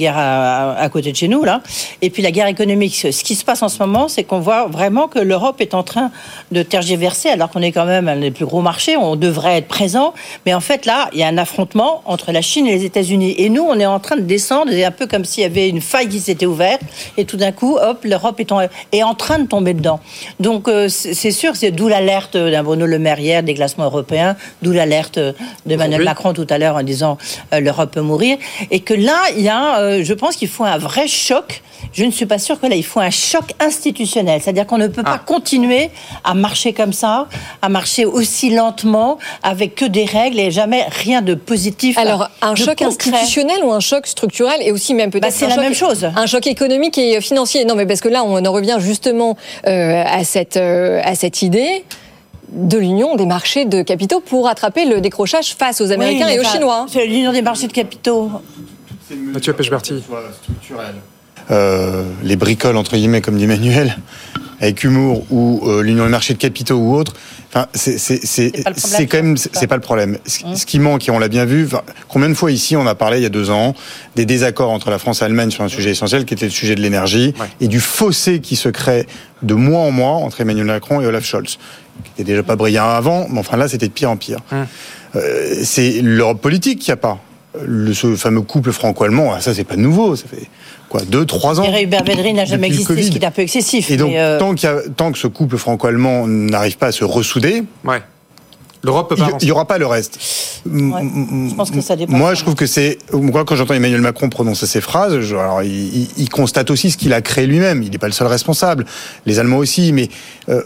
à côté de chez nous, là, et puis la guerre économique. Ce qui se passe en ce moment, c'est qu'on voit vraiment que l'Europe est en train de tergiverser, alors qu'on est quand même un des plus gros marchés, on devrait être présent. Mais en fait, là, il y a un affrontement entre la Chine et les États-Unis. Et nous, on est en train de descendre, c'est un peu comme s'il y avait une faille qui s'était ouverte, et tout d'un coup, hop, l'Europe est en train de tomber dedans. Donc, c'est sûr, c'est d'où l'alerte d'un Bruno Le Maire hier, des classements européens, d'où l'alerte d'Emmanuel Macron tout à l'heure en disant l'Europe peut mourir. Et que là, il y a, je pense qu'il faut un vrai choc. Je ne suis pas sûre que là, il faut un choc institutionnel. C'est-à-dire qu'on ne peut pas continuer à marcher comme ça, à marcher aussi lentement, avec que des règles et jamais rien de positif. Alors, un choc institutionnel ou un choc structurel et aussi même peut-être c'est la même chose. Un choc économique et financier. Non, mais parce que là, on en revient justement à cette idée de l'union des marchés de capitaux pour attraper le décrochage face aux Américains et aux Chinois. C'est l'union des marchés de capitaux. Mathieu Pechberti. Les bricoles, entre guillemets, comme dit Emmanuel, avec humour, ou l'union des marchés de capitaux ou autre, enfin, c'est quand même, c'est pas le problème. Ce qui manque, et on l'a bien vu, combien de fois ici on a parlé il y a 2 ans des désaccords entre la France et l'Allemagne sur un sujet essentiel qui était le sujet de l'énergie, et du fossé qui se crée de mois en mois entre Emmanuel Macron et Olaf Scholz, qui était déjà pas brillant avant, mais enfin là c'était de pire en pire. C'est l'Europe politique qu'il n'y a pas. Ce fameux couple franco-allemand, ça c'est pas nouveau, ça fait 2-3 ans. Hubert Védrine n'a jamais existé, ce qui est un peu excessif. Et donc, tant que ce couple franco-allemand n'arrive pas à se ressouder, l'Europe peut pas avancer. Il n'y aura pas le reste. Je pense que ça dépend. Moi, je trouve que c'est... Moi, quand j'entends Emmanuel Macron prononcer ces phrases, alors, il constate aussi ce qu'il a créé lui-même. Il n'est pas le seul responsable. Les Allemands aussi. Mais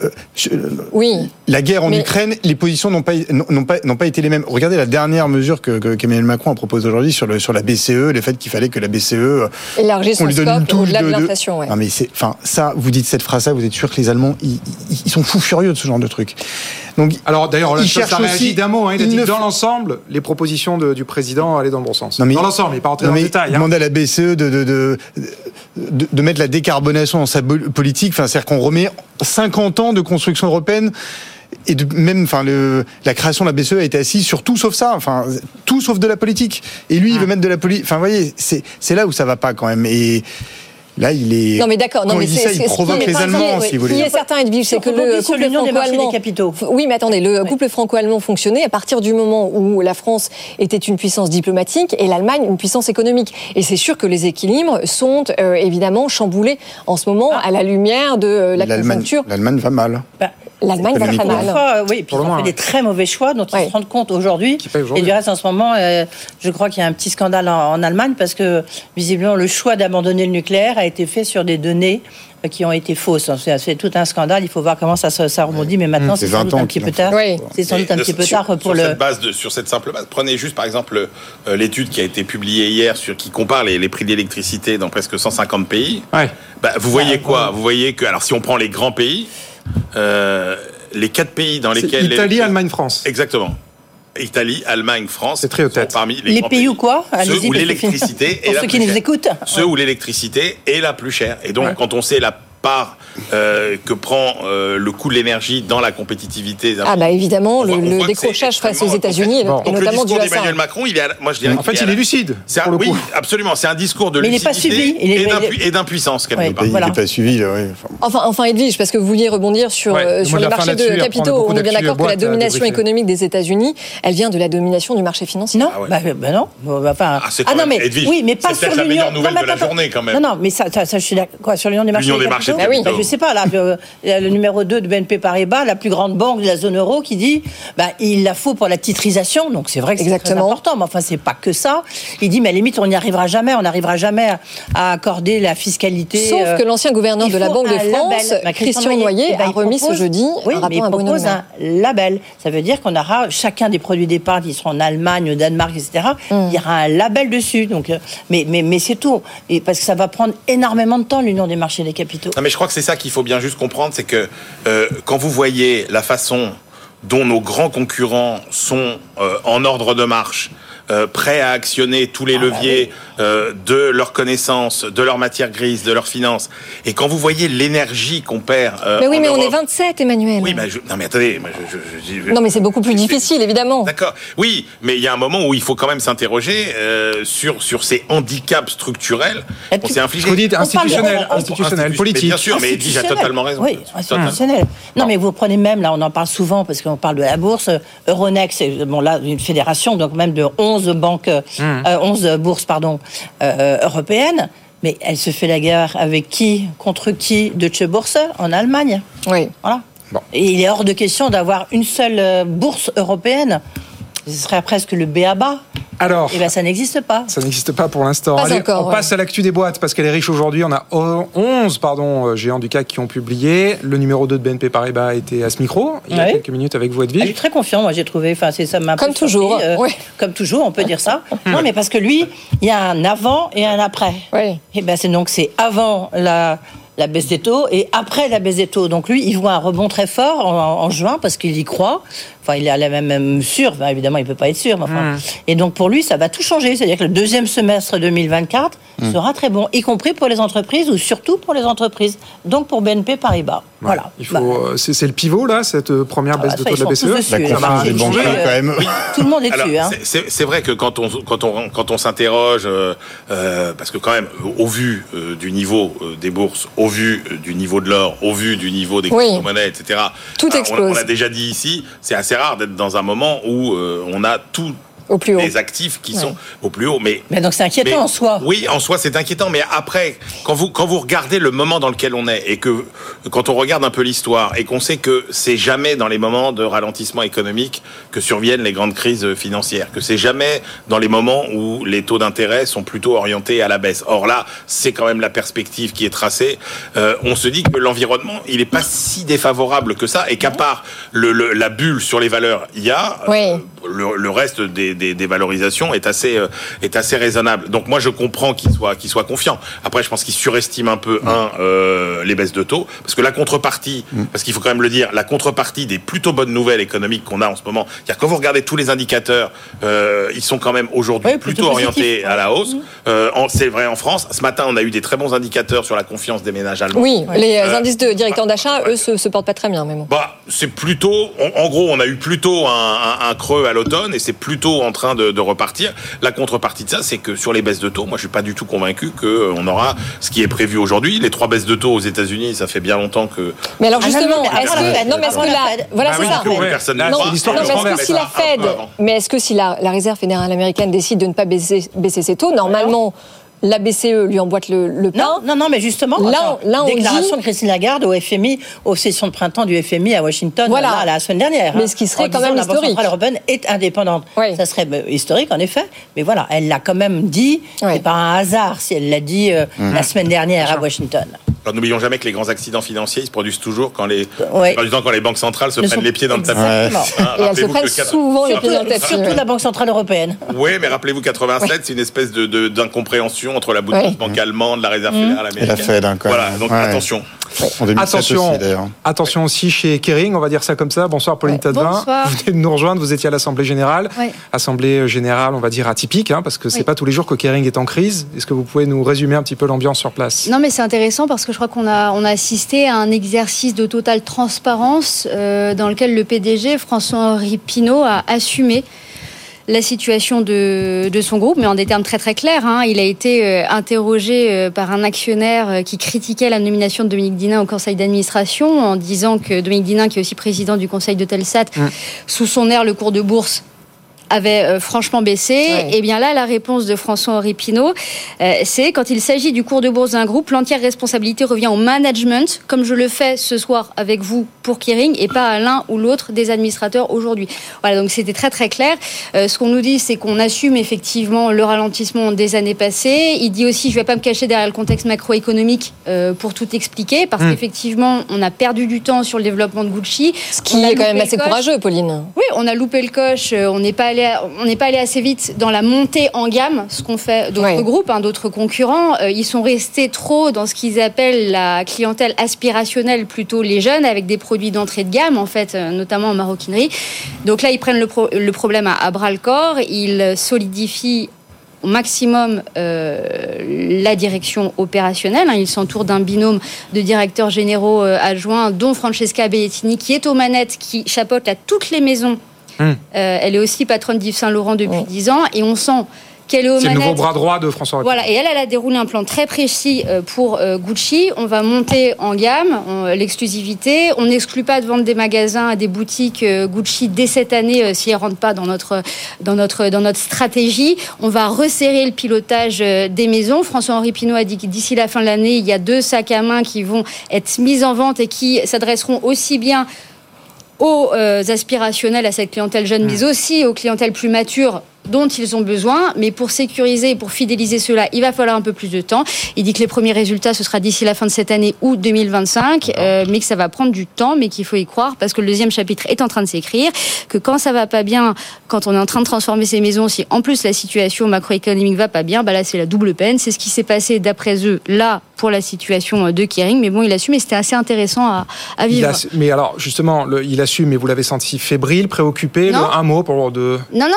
la guerre en Ukraine, les positions n'ont pas été les mêmes. Regardez la dernière mesure qu'Emmanuel Macron a proposée aujourd'hui sur la BCE, le fait qu'il fallait que la BCE... élargisse son scope au-delà de l'inflation. Non, mais ça, vous dites cette phrase-là, vous êtes sûr que les Allemands, ils sont fous furieux de ce genre de truc. Donc, alors d'ailleurs, ça réagit d'un mot. Il a dit que dans l'ensemble, les propositions du président allaient dans le bon sens. Dans l'ensemble, il n'est pas rentré dans le détail. Il demande à la BCE de mettre la décarbonation dans sa politique. C'est-à-dire qu'on remet 50 ans de construction européenne. Et la création de la BCE a été assise sur tout sauf ça. Tout sauf de la politique. Et lui, il veut mettre de la politique. Vous voyez, c'est là où ça va pas quand même. Et là, il est. Non, mais d'accord. Quand il dit ça, il provoque les Allemands, si vous voulez. Ce qui est certain, Edwige, c'est que le couple franco-allemand. Oui, mais attendez, le couple franco-allemand fonctionnait à partir du moment où la France était une puissance diplomatique et l'Allemagne une puissance économique. Et c'est sûr que les équilibres sont évidemment chamboulés en ce moment à la lumière de la conjoncture. L'Allemagne va mal. L'Allemagne va très mal. Oui, puis ils ont fait des très mauvais choix dont ils se rendent compte aujourd'hui. Et du reste, en ce moment, je crois qu'il y a un petit scandale en Allemagne parce que visiblement le choix d'abandonner le nucléaire a été fait sur des données qui ont été fausses. C'est tout un scandale. Il faut voir comment ça rebondit. Mais maintenant, c'est sans doute un petit peu tard. C'est sans doute un petit peu tard pour sur cette simple base. Prenez juste par exemple l'étude qui a été publiée hier qui compare les prix d'électricité dans presque 150 pays. Vous voyez quoi ? Vous voyez que alors si on prend les grands pays. les 4 pays dans lesquels... Italie, Allemagne, France. Exactement. Italie, Allemagne, France. C'est très haut tête. Parmi les pays où quoi? Ceux où l'électricité est la plus chère. Pour ceux qui nous écoutent. Ceux où l'électricité est la plus chère. Et donc, quand on sait la part que prend le coût de l'énergie dans la compétitivité. Évidemment, le décrochage face aux États-Unis, et notamment dû à ça. Le discours d'Emmanuel Macron, moi je dirais. En fait, il est lucide. Oui, absolument. C'est un discours de lucidité et d'impuissance quelque part. Il n'est pas suivi. Oui. Enfin, Edwige, parce que vous vouliez rebondir sur les marchés de capitaux. On est bien d'accord que la domination économique des États-Unis, elle vient de la domination du marché financier. Non, non. Oui, mais pas sur l'union. C'est la meilleure nouvelle de la journée quand même. Non, mais ça, je suis d'accord. Sur l'union des marchés de capitaux. Je sais pas, là, le numéro 2 de BNP Paribas, la plus grande banque de la zone euro, qui dit il la faut pour la titrisation. Donc c'est vrai que c'est très important, mais enfin c'est pas que ça. Il dit mais à la limite on n'y arrivera jamais, à accorder la fiscalité. Sauf que l'ancien gouverneur de la Banque de France, Christian Noyer, a remis ce jeudi un rapport à Bruno Le Maire. Un label. Ça veut dire qu'on aura chacun des produits d'épargne qui seront en Allemagne, au Danemark, etc. Il y aura un label dessus. Donc, mais c'est tout. Et parce que ça va prendre énormément de temps l'union des marchés des capitaux. Non mais je crois que c'est ça qu'il faut bien juste comprendre, c'est que quand vous voyez la façon dont nos grands concurrents sont en ordre de marche, prêts à actionner tous les leviers de leurs connaissances, de leurs matières grises, de leurs finances, et quand vous voyez l'énergie qu'on perd... mais oui, mais on est 27, Emmanuel. Oui, non mais attendez... Non mais c'est beaucoup plus difficile, évidemment. D'accord, oui, mais il y a un moment où il faut quand même s'interroger sur ces handicaps structurels qu'on s'est infligés. Vous dites institutionnel, politique. Mais bien sûr, mais Edwige a totalement raison. Oui, institutionnel. Non mais vous prenez même, là on en parle souvent, parce qu'on parle de la bourse, Euronext, là, une fédération, donc même de 11 banques, 11 bourses, européennes, mais elle se fait la guerre avec qui, contre qui? Deutsche Börse en Allemagne. Oui. Voilà. Bon. Et il est hors de question d'avoir une seule bourse européenne. Ce serait presque le b.a.-ba. Alors, ça n'existe pas. Ça n'existe pas pour l'instant. Allez, on passe à l'actu des boîtes parce qu'elle est riche aujourd'hui. On a 11 géants du CAC qui ont publié. Le numéro 2 de BNP Paribas était à ce micro il y a quelques minutes avec vous, Edwige. Il est très confiant, moi j'ai trouvé. Enfin, ça m'a comme toujours. Comme toujours, on peut dire ça. Non, mais parce que lui, il y a un avant et un après. Oui. Et c'est avant la baisse des taux et après la baisse des taux. Donc lui, il voit un rebond très fort en juin parce qu'il y croit. Enfin, il est même sûr. Enfin, évidemment, il ne peut pas être sûr. Mais enfin. Et donc, pour lui, ça va tout changer. C'est-à-dire que le deuxième semestre 2024 sera très bon, y compris pour les entreprises ou surtout pour les entreprises. Donc, pour BNP Paribas. Ouais. Voilà. C'est le pivot, là, cette première baisse de taux de la BCE. La conférence des banquiers, quand même. Oui. Tout le monde est dessus. Hein. C'est vrai que quand on s'interroge, parce que quand même, au vu du niveau des bourses, au vu du niveau de l'or, au vu du niveau des crypto-monnaies, etc. Tout explose. On l'a déjà dit ici, c'est assez rare d'être dans un moment où on a tout au plus haut. Les actifs qui sont au plus haut. Mais donc c'est inquiétant en soi. Oui, en soi c'est inquiétant, mais après, quand vous regardez le moment dans lequel on est, et que quand on regarde un peu l'histoire, et qu'on sait que c'est jamais dans les moments de ralentissement économique que surviennent les grandes crises financières, que c'est jamais dans les moments où les taux d'intérêt sont plutôt orientés à la baisse. Or là, c'est quand même la perspective qui est tracée. On se dit que l'environnement, il est pas si défavorable que ça, et qu'à part la bulle sur les valeurs, il y a le reste des valorisations est assez raisonnable. Donc moi je comprends qu'il soit confiant. Après je pense qu'il surestime un peu les baisses de taux, parce que la contrepartie, parce qu'il faut quand même le dire, la contrepartie des plutôt bonnes nouvelles économiques qu'on a en ce moment, c'est-à-dire quand vous regardez tous les indicateurs, ils sont quand même aujourd'hui plutôt orientés à la hausse. C'est vrai en France. Ce matin on a eu des très bons indicateurs sur la confiance des ménages allemands. Oui, les indices de directeurs d'achat, eux, se portent pas très bien, mais bon. C'est plutôt, en gros, on a eu plutôt un creux à l'automne, et c'est plutôt en train de repartir. La contrepartie de ça, c'est que sur les baisses de taux, moi je suis pas du tout convaincu qu'on aura ce qui est prévu aujourd'hui. Les 3 baisses de taux aux États-Unis, ça fait bien longtemps que. Mais alors justement, est-ce que si la Réserve fédérale américaine décide de ne pas baisser ses taux, normalement la BCE lui emboîte le pain. Non, mais justement, déclaration de Christine Lagarde au FMI, aux sessions de printemps du FMI à Washington, la semaine dernière. Mais ce qui serait quand même historique. La Banque centrale européenne est indépendante. Oui. Ça serait historique, en effet. Mais voilà, elle l'a quand même dit. C'est pas un hasard si elle l'a dit la semaine dernière à Washington. Alors, n'oublions jamais que les grands accidents financiers, ils se produisent toujours quand les banques centrales se prennent les pieds dans le tapis. Et elles se prennent souvent les pieds dans le tapis. Surtout la Banque Centrale Européenne. Oui, mais rappelez-vous, 87, c'est une espèce d'incompréhension entre la banque allemande, la réserve fédérale américaine. Et la Fed, quand voilà, donc attention. En 2007 aussi, d'ailleurs. Attention aussi chez Kering, on va dire ça comme ça. Bonsoir Pauline Tadevin. Bonsoir. Vous venez de nous rejoindre, vous étiez à l'Assemblée Générale. Oui. Assemblée Générale, on va dire atypique, parce que c'est pas tous les jours que Kering est en crise. Est-ce que vous pouvez nous résumer un petit peu l'ambiance sur place ? Non, mais c'est intéressant parce que je crois qu'on a assisté à un exercice de totale transparence dans lequel le PDG, François-Henri Pinault, a assumé la situation de son groupe, mais en des termes très très clairs. Il a été interrogé par un actionnaire qui critiquait la nomination de Dominique D'Hinnin au conseil d'administration en disant que Dominique D'Hinnin, qui est aussi président du conseil de Telsat, sous son air, le cours de bourse avait franchement baissé. Et bien là, la réponse de François-Henri Pinault, c'est quand il s'agit du cours de bourse d'un groupe, l'entière responsabilité revient au management, comme je le fais ce soir avec vous pour Kering, et pas à l'un ou l'autre des administrateurs aujourd'hui. Voilà, donc c'était très très clair. Ce qu'on nous dit, c'est qu'on assume effectivement le ralentissement des années passées. Il dit aussi, je ne vais pas me cacher derrière le contexte macroéconomique pour tout expliquer, parce qu'effectivement, on a perdu du temps sur le développement de Gucci. Ce qui est quand même assez courageux, Pauline. Oui, on a loupé le coche, on n'est pas allé assez vite dans la montée en gamme, ce qu'ont fait d'autres groupes, d'autres concurrents. Ils sont restés trop dans ce qu'ils appellent la clientèle aspirationnelle, plutôt les jeunes, avec des produits d'entrée de gamme, en fait, notamment en maroquinerie. Donc là, ils prennent le problème à bras-le-corps. Ils solidifient au maximum la direction opérationnelle. Ils s'entourent d'un binôme de directeurs généraux adjoints, dont Francesca Bellettini, qui est aux manettes, qui chapeaute toutes les maisons. Elle est aussi patronne d'Yves Saint Laurent depuis 10 ans, et on sent qu'elle est aux manettes. C'est le nouveau bras droit de François Hollande. Voilà, et elle a déroulé un plan très précis pour Gucci. On va monter en gamme, l'exclusivité. On n'exclut pas de vendre des magasins à des boutiques Gucci dès cette année si elles ne rentrent pas dans notre stratégie. On va resserrer le pilotage des maisons. François-Henri Pinault a dit que d'ici la fin de l'année, il y a 2 sacs à main qui vont être mis en vente et qui s'adresseront aussi bien aux aspirationnels, à cette clientèle jeune, mais aussi aux clientèles plus matures dont ils ont besoin, mais pour sécuriser et pour fidéliser cela, il va falloir un peu plus de temps. Il dit que les premiers résultats, ce sera d'ici la fin de cette année ou 2025, mais que ça va prendre du temps, mais qu'il faut y croire, parce que le deuxième chapitre est en train de s'écrire, que quand ça va pas bien, quand on est en train de transformer ces maisons, si en plus la situation macroéconomique va pas bien, là c'est la double peine. C'est ce qui s'est passé d'après eux, là, pour la situation de Kering, mais bon, il assume, et c'était assez intéressant à vivre. Mais alors, justement, il assume, mais vous l'avez senti fébrile, préoccupé, un mot pour de... Non,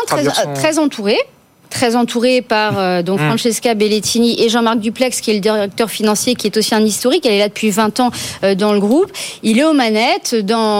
très entouré par donc Francesca Bellettini et Jean-Marc Duplex, qui est le directeur financier, qui est aussi un historique. Elle est là depuis 20 ans dans le groupe. Il est aux manettes.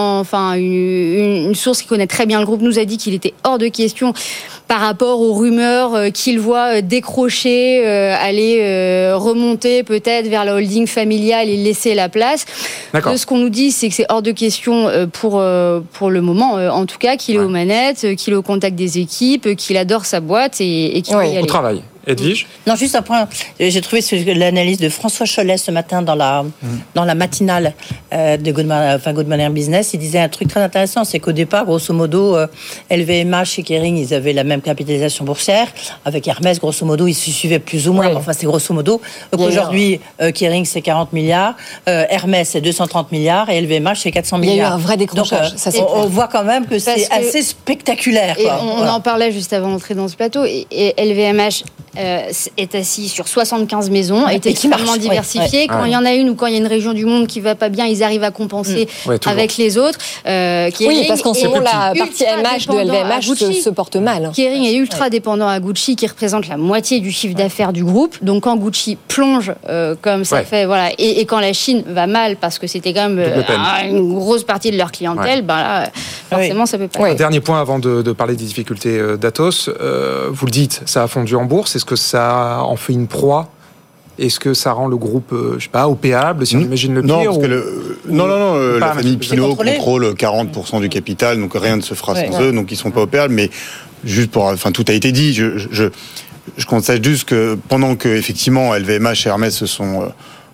Une source qui connaît très bien le groupe nous a dit qu'il était hors de question, par rapport aux rumeurs qu'il voit décrocher, aller remonter peut-être vers la holding familiale et laisser la place. Ce qu'on nous dit, c'est que c'est hors de question pour le moment, en tout cas, qu'il est aux manettes, qu'il est au contact des équipes, qu'il adore sa boîte et qu'il va y aller. Au travail. Edwige ? Non, juste un point. J'ai trouvé l'analyse de François Chollet ce matin dans la matinale de Good Morning Business. Il disait un truc très intéressant, c'est qu'au départ, grosso modo, LVMH et Kering, ils avaient la même capitalisation boursière. Avec Hermès, grosso modo, ils se suivaient plus ou moins. Enfin, c'est grosso modo. Donc aujourd'hui, Kering, c'est 40 milliards. Hermès, c'est 230 milliards. Et LVMH, c'est 400 milliards. Il y a eu un vrai décrochage. Donc, on voit quand même que c'est assez spectaculaire. Et on en parlait juste avant d'entrer dans ce plateau. Et LVMH est assis sur 75 maisons, est extrêmement diversifié. Quand il y en a une ou quand il y a une région du monde qui va pas bien, ils arrivent à compenser avec les autres. Oui, parce qu'en ce moment, la partie MH de LVMH se porte mal. Kering est ultra dépendant à Gucci, qui représente la moitié du chiffre d'affaires du groupe. Donc quand Gucci plonge comme ça fait, et quand la Chine va mal, parce que c'était quand même une grosse partie de leur clientèle, là, forcément, ça peut pas. Un dernier point avant de parler des difficultés d'Atos. Vous le dites, ça a fondu en bourse. Est-ce que ça en fait une proie? Est-ce que ça rend le groupe, opéable, si on imagine le pire? Non, parce que la famille Pinault contrôle 40% du capital, donc rien ne se fera sans eux, donc ils ne sont pas opéables. Mais juste tout a été dit. Je constate juste que pendant que effectivement LVMH et Hermès se sont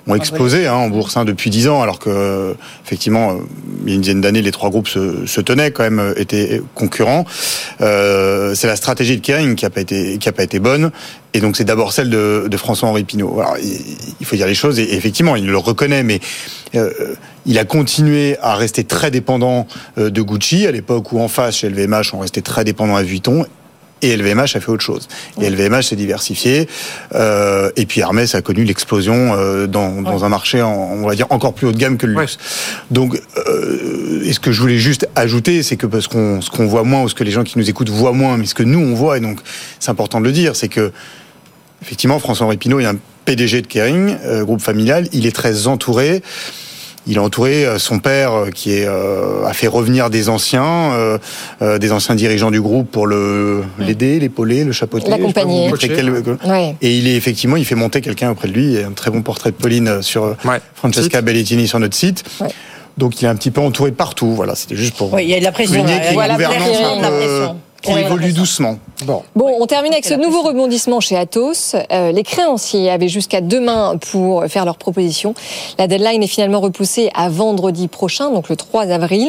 ont explosé en bourse depuis 10 ans, alors que effectivement, il y a une dizaine d'années, les trois groupes se tenaient quand même, étaient concurrents. C'est la stratégie de Kering qui a pas été bonne, et donc c'est d'abord celle de François-Henri Pinault. Alors, il faut dire les choses, et effectivement, il le reconnaît, mais il a continué à rester très dépendant de Gucci, à l'époque où en face, chez LVMH, on restait très dépendant à Vuitton. Et LVMH a fait autre chose. Et LVMH s'est diversifié. Et puis Hermès a connu l'explosion dans un marché, on va dire, encore plus haut de gamme que le luxe. Donc, et ce que je voulais juste ajouter, c'est que parce ce qu'on voit moins, ou ce que les gens qui nous écoutent voient moins, mais ce que nous on voit, et donc c'est important de le dire, c'est que effectivement, François-Henri Pinault, il y a un PDG de Kering, groupe familial, il est très entouré. Il a entouré son père qui a fait revenir des anciens dirigeants du groupe pour l'aider, l'épauler, le chapeauter. L'accompagner. Et il fait monter quelqu'un auprès de lui. Il y a un très bon portrait de Pauline sur Francesca Bellettini sur notre site. Ouais. Donc il est un petit peu entouré de partout. Voilà, c'était juste pour. Oui, il y a de la pression. Qui évolue doucement. Bon, on termine avec ce nouveau rebondissement chez Atos. Les créanciers avaient jusqu'à demain pour faire leur proposition. La deadline est finalement repoussée à vendredi prochain, donc le 3 avril.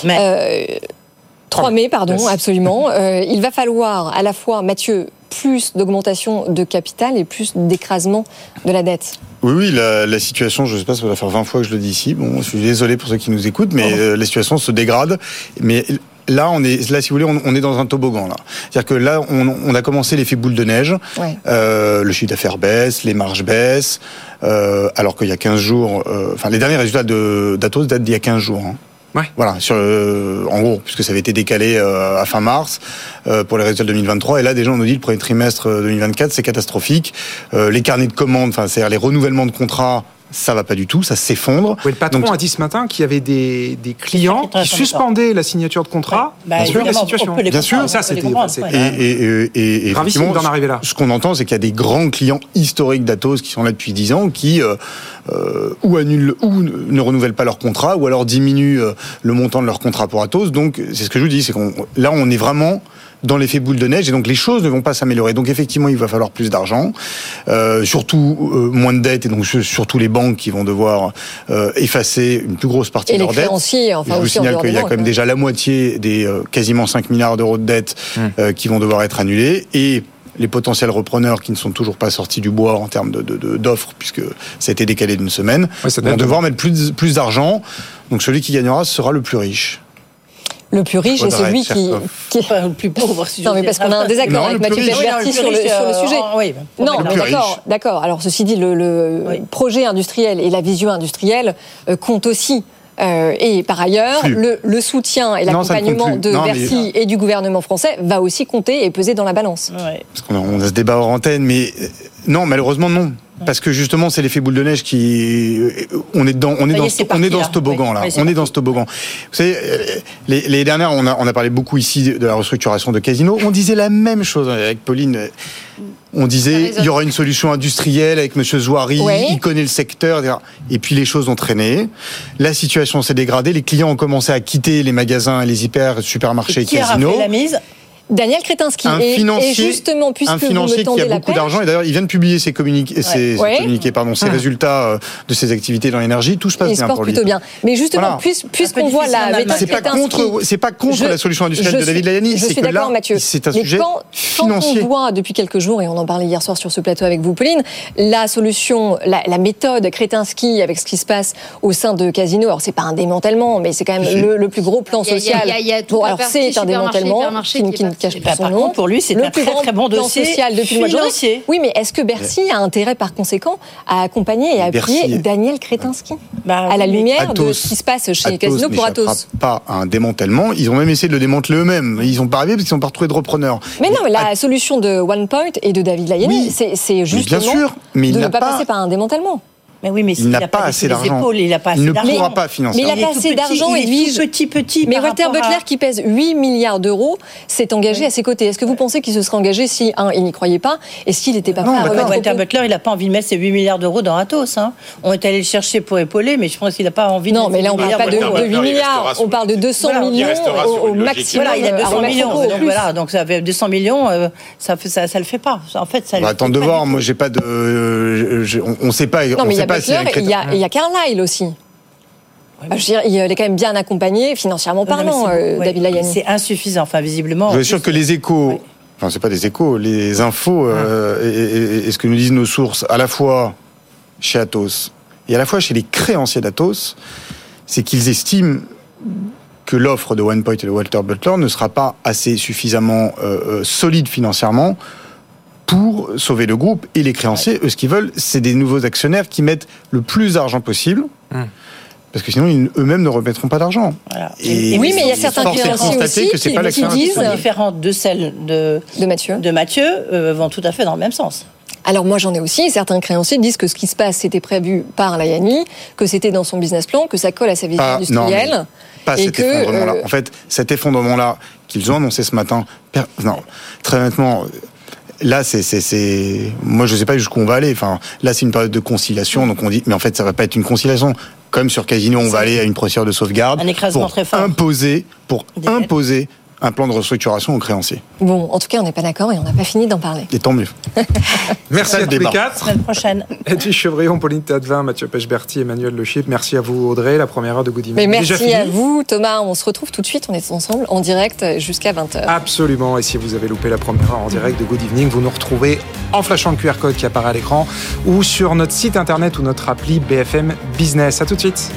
3 mai, pardon, absolument. Il va falloir à la fois, Mathieu, plus d'augmentation de capital et plus d'écrasement de la dette. Oui, la situation, je ne sais pas, ça va faire 20 fois que je le dis ici. Bon, je suis désolé pour ceux qui nous écoutent, mais la situation se dégrade. Mais là, si vous voulez, on est dans un toboggan, là. C'est-à-dire que là, on a commencé l'effet boule de neige. Ouais. Le chiffre d'affaires baisse, les marges baissent, alors qu'il y a 15 jours, les derniers résultats d'Atos datent d'il y a 15 jours, hein. Ouais. Voilà, en gros, puisque ça avait été décalé à fin mars pour les résultats 2023, et là déjà on nous dit le premier trimestre 2024 c'est catastrophique. Les carnets de commandes, c'est-à-dire les renouvellements de contrats, ça va pas du tout, ça s'effondre. Oui, le patron a dit ce matin qu'il y avait des clients qui suspendaient la signature de contrat sur la situation. Bien sûr, ça c'était et gravissime d'en arriver là. Ce qu'on entend, c'est qu'il y a des grands clients historiques d'Atos qui sont là depuis 10 ans, qui ou annulent ou ne renouvellent pas leur contrat, ou alors diminuent le montant de leur contrat pour Atos. Donc c'est ce que je vous dis, c'est là on est vraiment dans l'effet boule de neige, et donc les choses ne vont pas s'améliorer. Donc effectivement, il va falloir plus d'argent, surtout moins de dettes, et donc surtout les banques qui vont devoir effacer une plus grosse partie de leurs dettes. Je vous signale qu'il y a quand même déjà la moitié des quasiment 5 milliards d'euros de dettes qui vont devoir être annulées, et les potentiels repreneurs qui ne sont toujours pas sortis du bois en termes d'offres, puisque ça a été décalé d'une semaine, vont devoir mettre plus d'argent. Donc celui qui gagnera sera le plus riche. Le plus riche est celui qui est le plus pauvre. Non, mais parce qu'on a un désaccord avec Mathieu Berti sur le sujet. Non, mais d'accord. Alors, ceci dit, le projet industriel et la vision industrielle comptent aussi. Et par ailleurs, le soutien et l'accompagnement de Bercy et du gouvernement français va aussi compter et peser dans la balance. Parce qu'on a ce débat hors antenne, mais non, malheureusement non. Parce que justement, c'est l'effet boule de neige on est dans ce toboggan là. On est dans ce toboggan. Vous savez, les dernières, on a parlé beaucoup ici de la restructuration de Casino. On disait la même chose avec Pauline. On disait il y aura une solution industrielle avec Monsieur Zouari, il connaît le secteur, etc. Et puis les choses ont traîné. La situation s'est dégradée. Les clients ont commencé à quitter les magasins, les hyper supermarchés et Casino. Qui a fait la mise ? Daniel Kretinsky, et justement, puisque vous me tendez la beaucoup d'argent, et d'ailleurs il vient de publier ses résultats de ses activités dans l'énergie, tout se passe bien pour lui. Plutôt bien. Mais justement, puisqu'on voit la méthode c'est pas contre la solution industrielle de David Layani, c'est que là, c'est un sujet financier. Quand on voit depuis quelques jours, et on en parlait hier soir sur ce plateau avec vous, Pauline, la solution, la méthode Kretinsky avec ce qui se passe au sein de Casino, alors c'est pas un démantèlement, mais c'est quand même le plus gros plan social. Alors c'est un démantèlement qui cache pas son nom. Pour lui, c'est un très bon dossier social depuis le mois de janvier. Oui, mais est-ce que Bercy a intérêt par conséquent à accompagner et à appuyer Daniel Kretinsky à la lumière de ce qui se passe chez Casino pour Atos? Pas un démantèlement. Ils ont même essayé de le démanteler eux-mêmes. Ils n'ont pas arrivé parce qu'ils n'ont pas retrouvé de repreneurs. Mais non, mais la solution de OnePoint et de David Layani, c'est justement de ne pas passer par un démantèlement. Mais oui, mais il n'a pas assez d'argent. Il n'a pas assez d'argent. Il ne pourra pas financer. Mais il n'a pas assez d'argent. Il est petit. Mais Walter Butler, qui pèse 8 milliards d'euros, s'est engagé à ses côtés. Est-ce que vous pensez qu'il se serait engagé si, il n'y croyait pas, et s'il n'était pas prêt à remettre Walter Butler, il n'a pas envie de mettre ses 8 milliards d'euros dans Atos. On est allé le chercher pour épauler, mais je pense qu'il n'a pas envie de mettre. Non, mais là, on ne parle pas de 8 milliards. On parle de 200 millions au maximum. Voilà, il a 200 millions. Donc, ça fait 200 millions, ça ne le fait pas. En fait, ça. On va attendre de voir. Moi, j'ai pas de. On ne sait pas. Non, mais il y a Butler et il y a Carlyle aussi. Je veux dire, il est quand même bien accompagné financièrement parlant, David Layani. C'est insuffisant, enfin visiblement. Je suis sûr que les échos, enfin c'est pas des échos, les infos et ce que nous disent nos sources, à la fois chez Atos et à la fois chez les créanciers d'Atos, c'est qu'ils estiment que l'offre de OnePoint et de Walter Butler ne sera pas assez suffisamment solide financièrement pour sauver le groupe. Et les créanciers, eux, ce qu'ils veulent, c'est des nouveaux actionnaires qui mettent le plus d'argent possible. Parce que sinon, eux-mêmes ne remettront pas d'argent. Voilà. Oui, mais il y a certains créanciers aussi qui disent différentes de celles de Mathieu vont tout à fait dans le même sens. Alors moi j'en ai aussi, certains créanciers disent que ce qui se passe c'était prévu par Layani, que c'était dans son business plan, que ça colle à sa vision industrielle. Non, pas cet effondrement-là. En fait, cet effondrement-là qu'ils ont annoncé ce matin, non, très honnêtement, là moi je sais pas jusqu'où on va aller. Enfin, là c'est une période de conciliation, donc on dit, mais en fait ça va pas être une conciliation. Comme sur Casino, on va aller à une procédure de sauvegarde pour imposer un plan de restructuration aux créanciers. Bon, en tout cas, on n'est pas d'accord et on n'a pas fini d'en parler. Et tant mieux. Merci à tous les quatre. Semaine prochaine. Edwige Chevrillon, Pauline Tadevin, Mathieu Pechberti, Emmanuel Le Chip. Merci à vous, Audrey. La première heure de Good Evening. Mais merci à vous, Thomas. On se retrouve tout de suite. On est ensemble en direct jusqu'à 20h. Absolument. Et si vous avez loupé la première heure en direct de Good Evening, vous nous retrouvez en flashant le QR code qui apparaît à l'écran ou sur notre site internet ou notre appli BFM Business. À tout de suite.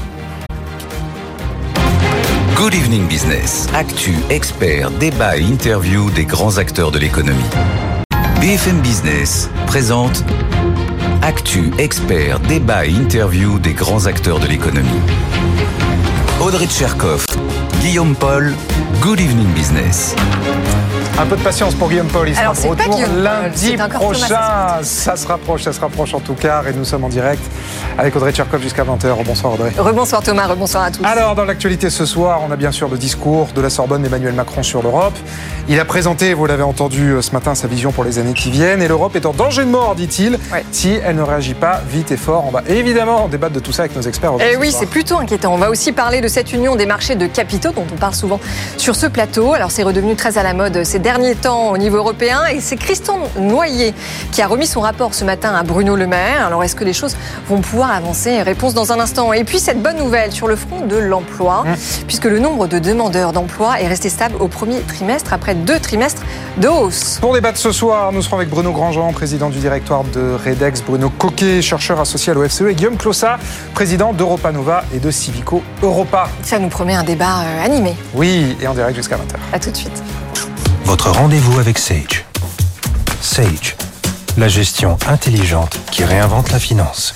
Good Evening Business. Actu, experts, débat et interview des grands acteurs de l'économie. BFM Business présente Actu, experts, débat et interview des grands acteurs de l'économie. Audrey Tcherkov, Guillaume Paul, Good Evening Business. Un peu de patience pour Guillaume Paul, il sera de retour lundi prochain. Ça se rapproche en tout cas. Et nous sommes en direct avec Audrey Tcherkov jusqu'à 20h. Bonsoir Audrey. Rebonsoir Thomas, rebonsoir à tous. Alors dans l'actualité ce soir, on a bien sûr le discours de la Sorbonne d'Emmanuel Macron sur l'Europe. Il a présenté, vous l'avez entendu ce matin, sa vision pour les années qui viennent. Et l'Europe est en danger de mort, dit-il, si elle ne réagit pas vite et fort. On va évidemment débattre de tout ça avec nos experts. Et oui, c'est plutôt inquiétant. On va aussi parler de cette union des marchés de capitaux dont on parle souvent sur ce plateau. Alors c'est redevenu très à la mode ces derniers temps au niveau européen et c'est Christian Noyer qui a remis son rapport ce matin à Bruno Le Maire. Alors est-ce que les choses vont pouvoir avancer? Réponse dans un instant. Et puis cette bonne nouvelle sur le front de l'emploi, puisque le nombre de demandeurs d'emploi est resté stable au premier trimestre après 2 trimestres de hausse. Pour débattre ce soir, nous serons avec Bruno Grandjean, président du directoire de Redex, Bruno Coquet, chercheur associé à l'OFCE et Guillaume Clossat, président d'Europa Nova et de Civico Europa. Ça nous promet un débat animé. Oui, et en direct jusqu'à 20h. À tout de suite. Votre rendez-vous avec Sage. Sage, la gestion intelligente qui réinvente la finance.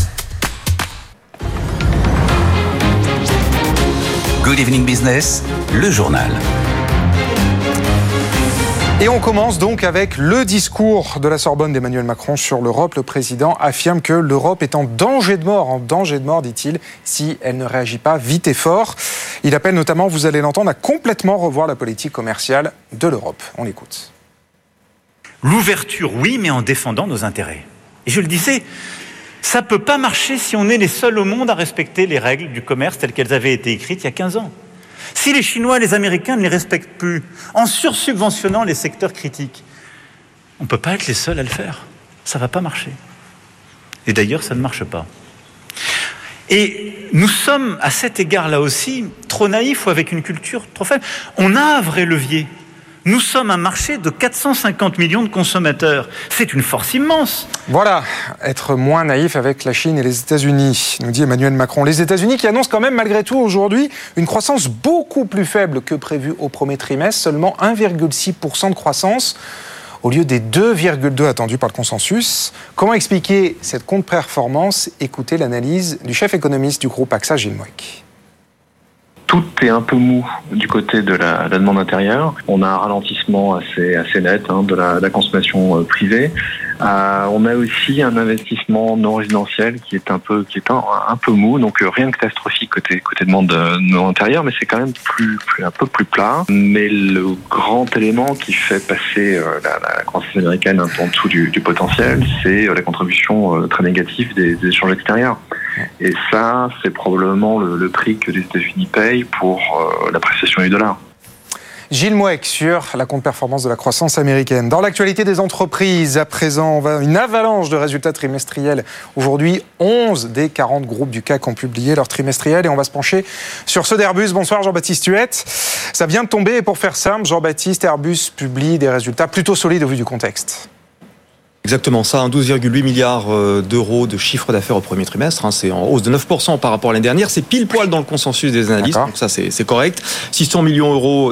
Good Evening Business, le journal. Et on commence donc avec le discours de la Sorbonne d'Emmanuel Macron sur l'Europe. Le président affirme que l'Europe est en danger de mort, dit-il, si elle ne réagit pas vite et fort. Il appelle notamment, vous allez l'entendre, à complètement revoir la politique commerciale de l'Europe. On l'écoute. L'ouverture, oui, mais en défendant nos intérêts. Et je le disais, ça ne peut pas marcher si on est les seuls au monde à respecter les règles du commerce telles qu'elles avaient été écrites il y a 15 ans. Si les Chinois et les Américains ne les respectent plus, en sursubventionnant les secteurs critiques, on ne peut pas être les seuls à le faire. Ça ne va pas marcher. Et d'ailleurs, ça ne marche pas. Et nous sommes, à cet égard-là aussi, trop naïfs ou avec une culture trop faible. On a un vrai levier. Nous sommes un marché de 450 millions de consommateurs. C'est une force immense. Voilà, être moins naïf avec la Chine et les États-Unis, nous dit Emmanuel Macron. Les États-Unis qui annoncent quand même malgré tout aujourd'hui une croissance beaucoup plus faible que prévu au premier trimestre, seulement 1,6% de croissance au lieu des 2,2 attendus par le consensus. Comment expliquer cette contre-performance? Écoutez l'analyse du chef économiste du groupe AXA, Gilles Mouek. Tout est un peu mou du côté de la demande intérieure. On a un ralentissement assez net de la consommation privée. On a aussi un investissement non résidentiel qui est un peu mou, donc rien de catastrophique côté demande intérieure, mais c'est quand même un peu plus plat. Mais le grand élément qui fait passer la croissance américaine un peu en dessous du potentiel, c'est la contribution très négative des échanges extérieurs. Et ça, c'est probablement le prix que les États-Unis payent pour l'appréciation du dollar. Gilles Mouek sur la contre-performance de la croissance américaine. Dans l'actualité des entreprises, à présent, une avalanche de résultats trimestriels. Aujourd'hui, 11 des 40 groupes du CAC ont publié leur trimestriel et on va se pencher sur ceux d'Airbus. Bonsoir Jean-Baptiste Huette. Ça vient de tomber et pour faire simple, Jean-Baptiste, Airbus publie des résultats plutôt solides au vu du contexte. Exactement ça, 12,8 milliards d'euros de chiffre d'affaires au premier trimestre. C'est en hausse de 9% par rapport à l'année dernière. C'est pile poil dans le consensus des analystes, donc ça c'est correct. 600 millions d'euros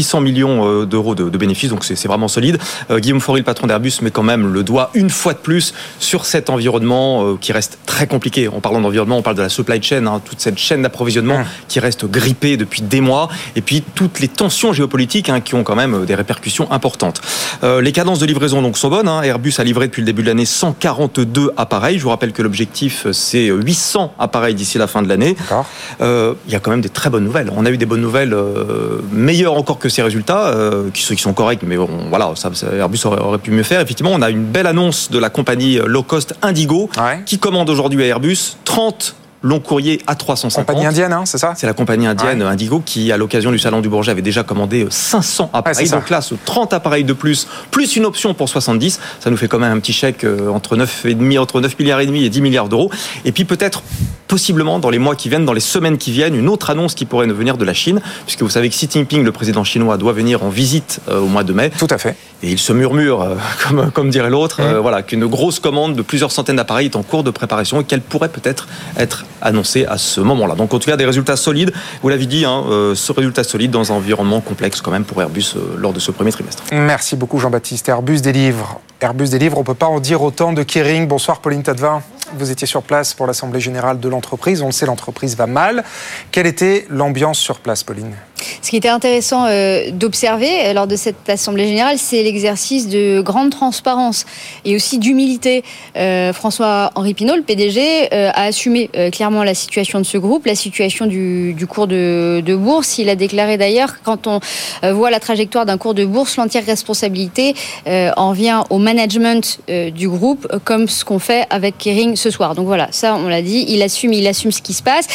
de bénéfices, donc c'est vraiment solide. Guillaume Faury, le patron d'Airbus, met quand même le doigt une fois de plus sur cet environnement qui reste très compliqué. En parlant d'environnement, on parle de la supply chain, toute cette chaîne d'approvisionnement qui reste grippée depuis des mois, et puis toutes les tensions géopolitiques qui ont quand même des répercussions importantes. Les cadences de livraison donc sont bonnes. Airbus a livré depuis le début de l'année 142 appareils. Je vous rappelle que l'objectif, c'est 800 appareils d'ici la fin de l'année. Il y a quand même des très bonnes nouvelles. On a eu des bonnes nouvelles meilleures encore que ces résultats, qui sont corrects, mais bon, voilà, Airbus aurait pu mieux faire. Effectivement, on a une belle annonce de la compagnie low cost Indigo, qui commande aujourd'hui à Airbus 30 long courrier A350. Compagnie indienne, c'est ça ? C'est la compagnie indienne Indigo qui, à l'occasion du Salon du Bourget, avait déjà commandé 500 appareils. Donc là, 30 appareils de plus une option pour 70, ça nous fait quand même un petit chèque entre 9 milliards et demi et 10 milliards d'euros. Et puis peut-être, possiblement, dans les mois qui viennent, dans les semaines qui viennent, une autre annonce qui pourrait nous venir de la Chine, puisque vous savez que Xi Jinping, le président chinois, doit venir en visite au mois de mai. Tout à fait. Et il se murmure, comme dirait l'autre, qu'une grosse commande de plusieurs centaines d'appareils est en cours de préparation et qu'elle pourrait peut-être être annoncée à ce moment-là. Donc en tout cas, des résultats solides. Vous l'avez dit, ce résultat solide dans un environnement complexe quand même pour Airbus lors de ce premier trimestre. Merci beaucoup Jean-Baptiste. Airbus délivre, on ne peut pas en dire autant de Kering. Bonsoir Pauline Tadevin. Vous étiez sur place pour l'Assemblée Générale de l'entreprise. On le sait, l'entreprise va mal. Quelle était l'ambiance sur place, Pauline ? Ce qui était intéressant d'observer lors de cette Assemblée Générale, c'est l'exercice de grande transparence et aussi d'humilité. François-Henri Pinault, le PDG, a assumé clairement la situation de ce groupe, la situation du cours de bourse. Il a déclaré d'ailleurs, quand on voit la trajectoire d'un cours de bourse, l'entière responsabilité en vient au management du groupe, comme ce qu'on fait avec Kering ce soir. Donc voilà, ça on l'a dit, il assume ce qui se passe.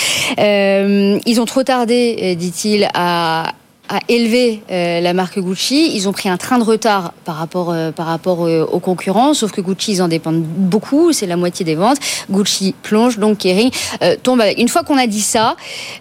Ils ont trop tardé, dit-il, à élever la marque Gucci. Ils ont pris un train de retard par rapport aux concurrents, sauf que Gucci, ils en dépendent beaucoup, c'est la moitié des ventes. Gucci plonge, donc Kering tombe avec. Une fois qu'on a dit ça,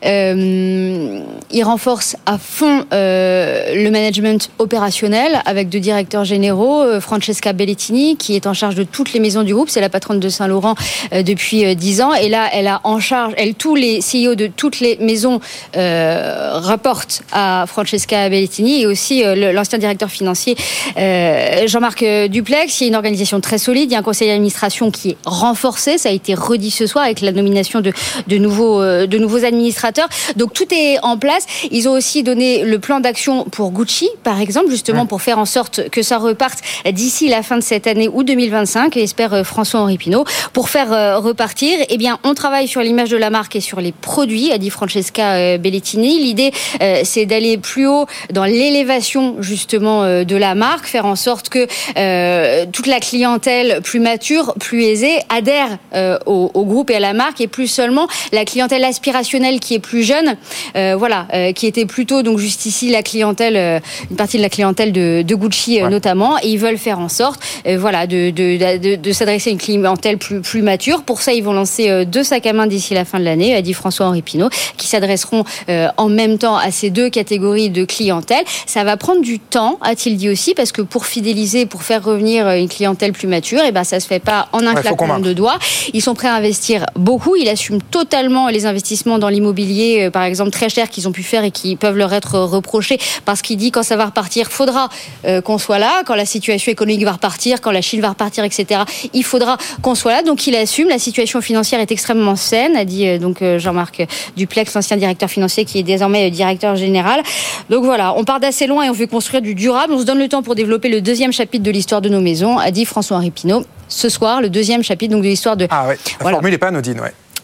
ils renforcent à fond le management opérationnel avec 2 directeurs généraux, Francesca Bellettini, qui est en charge de toutes les maisons du groupe, c'est la patronne de Saint-Laurent depuis 10 ans, et là, elle a en charge, tous les CEO de toutes les maisons rapportent à Francesca Bellettini et aussi l'ancien directeur financier Jean-Marc Duplex. Il y a une organisation très solide, il y a un conseil d'administration qui est renforcé, ça a été redit ce soir avec la nomination de nouveaux administrateurs. Donc tout est en place. Ils ont aussi donné le plan d'action pour Gucci, par exemple, justement pour faire en sorte que ça reparte d'ici la fin de cette année ou 2025, espère François-Henri Pinault. Pour faire repartir, eh bien, on travaille sur l'image de la marque et sur les produits, a dit Francesca Bellettini. L'idée, c'est d'aller plus haut dans l'élévation justement de la marque, faire en sorte que toute la clientèle plus mature, plus aisée adhère au groupe et à la marque, et plus seulement la clientèle aspirationnelle qui est plus jeune, qui était plutôt donc juste ici la clientèle, une partie de la clientèle de Gucci notamment, et ils veulent faire en sorte de s'adresser à une clientèle plus mature. Pour ça, ils vont lancer 2 sacs à main d'ici la fin de l'année, a dit François-Henri Pinault, qui s'adresseront en même temps à ces 2 catégories de clientèle. Ça va prendre du temps, a-t-il dit aussi, parce que pour fidéliser, pour faire revenir une clientèle plus mature, ça se fait pas en un claquement de doigts. Ils sont prêts à investir beaucoup. Ils assument totalement les investissements dans l'immobilier, par exemple très cher, qu'ils ont pu faire et qui peuvent leur être reprochés, parce qu'il dit quand ça va repartir, faudra qu'on soit là. Quand la situation économique va repartir, quand la Chine va repartir, etc., il faudra qu'on soit là. Donc il assume. La situation financière est extrêmement saine, a dit donc Jean-Marc Duplex, l'ancien directeur financier, qui est désormais directeur général. Donc voilà, on part d'assez loin et on veut construire du durable. On se donne le temps pour développer le 2e chapitre de l'histoire de nos maisons, a dit François-Henri Pinault. Ce soir, le 2e chapitre donc de l'histoire de... La formule n'est pas anodine,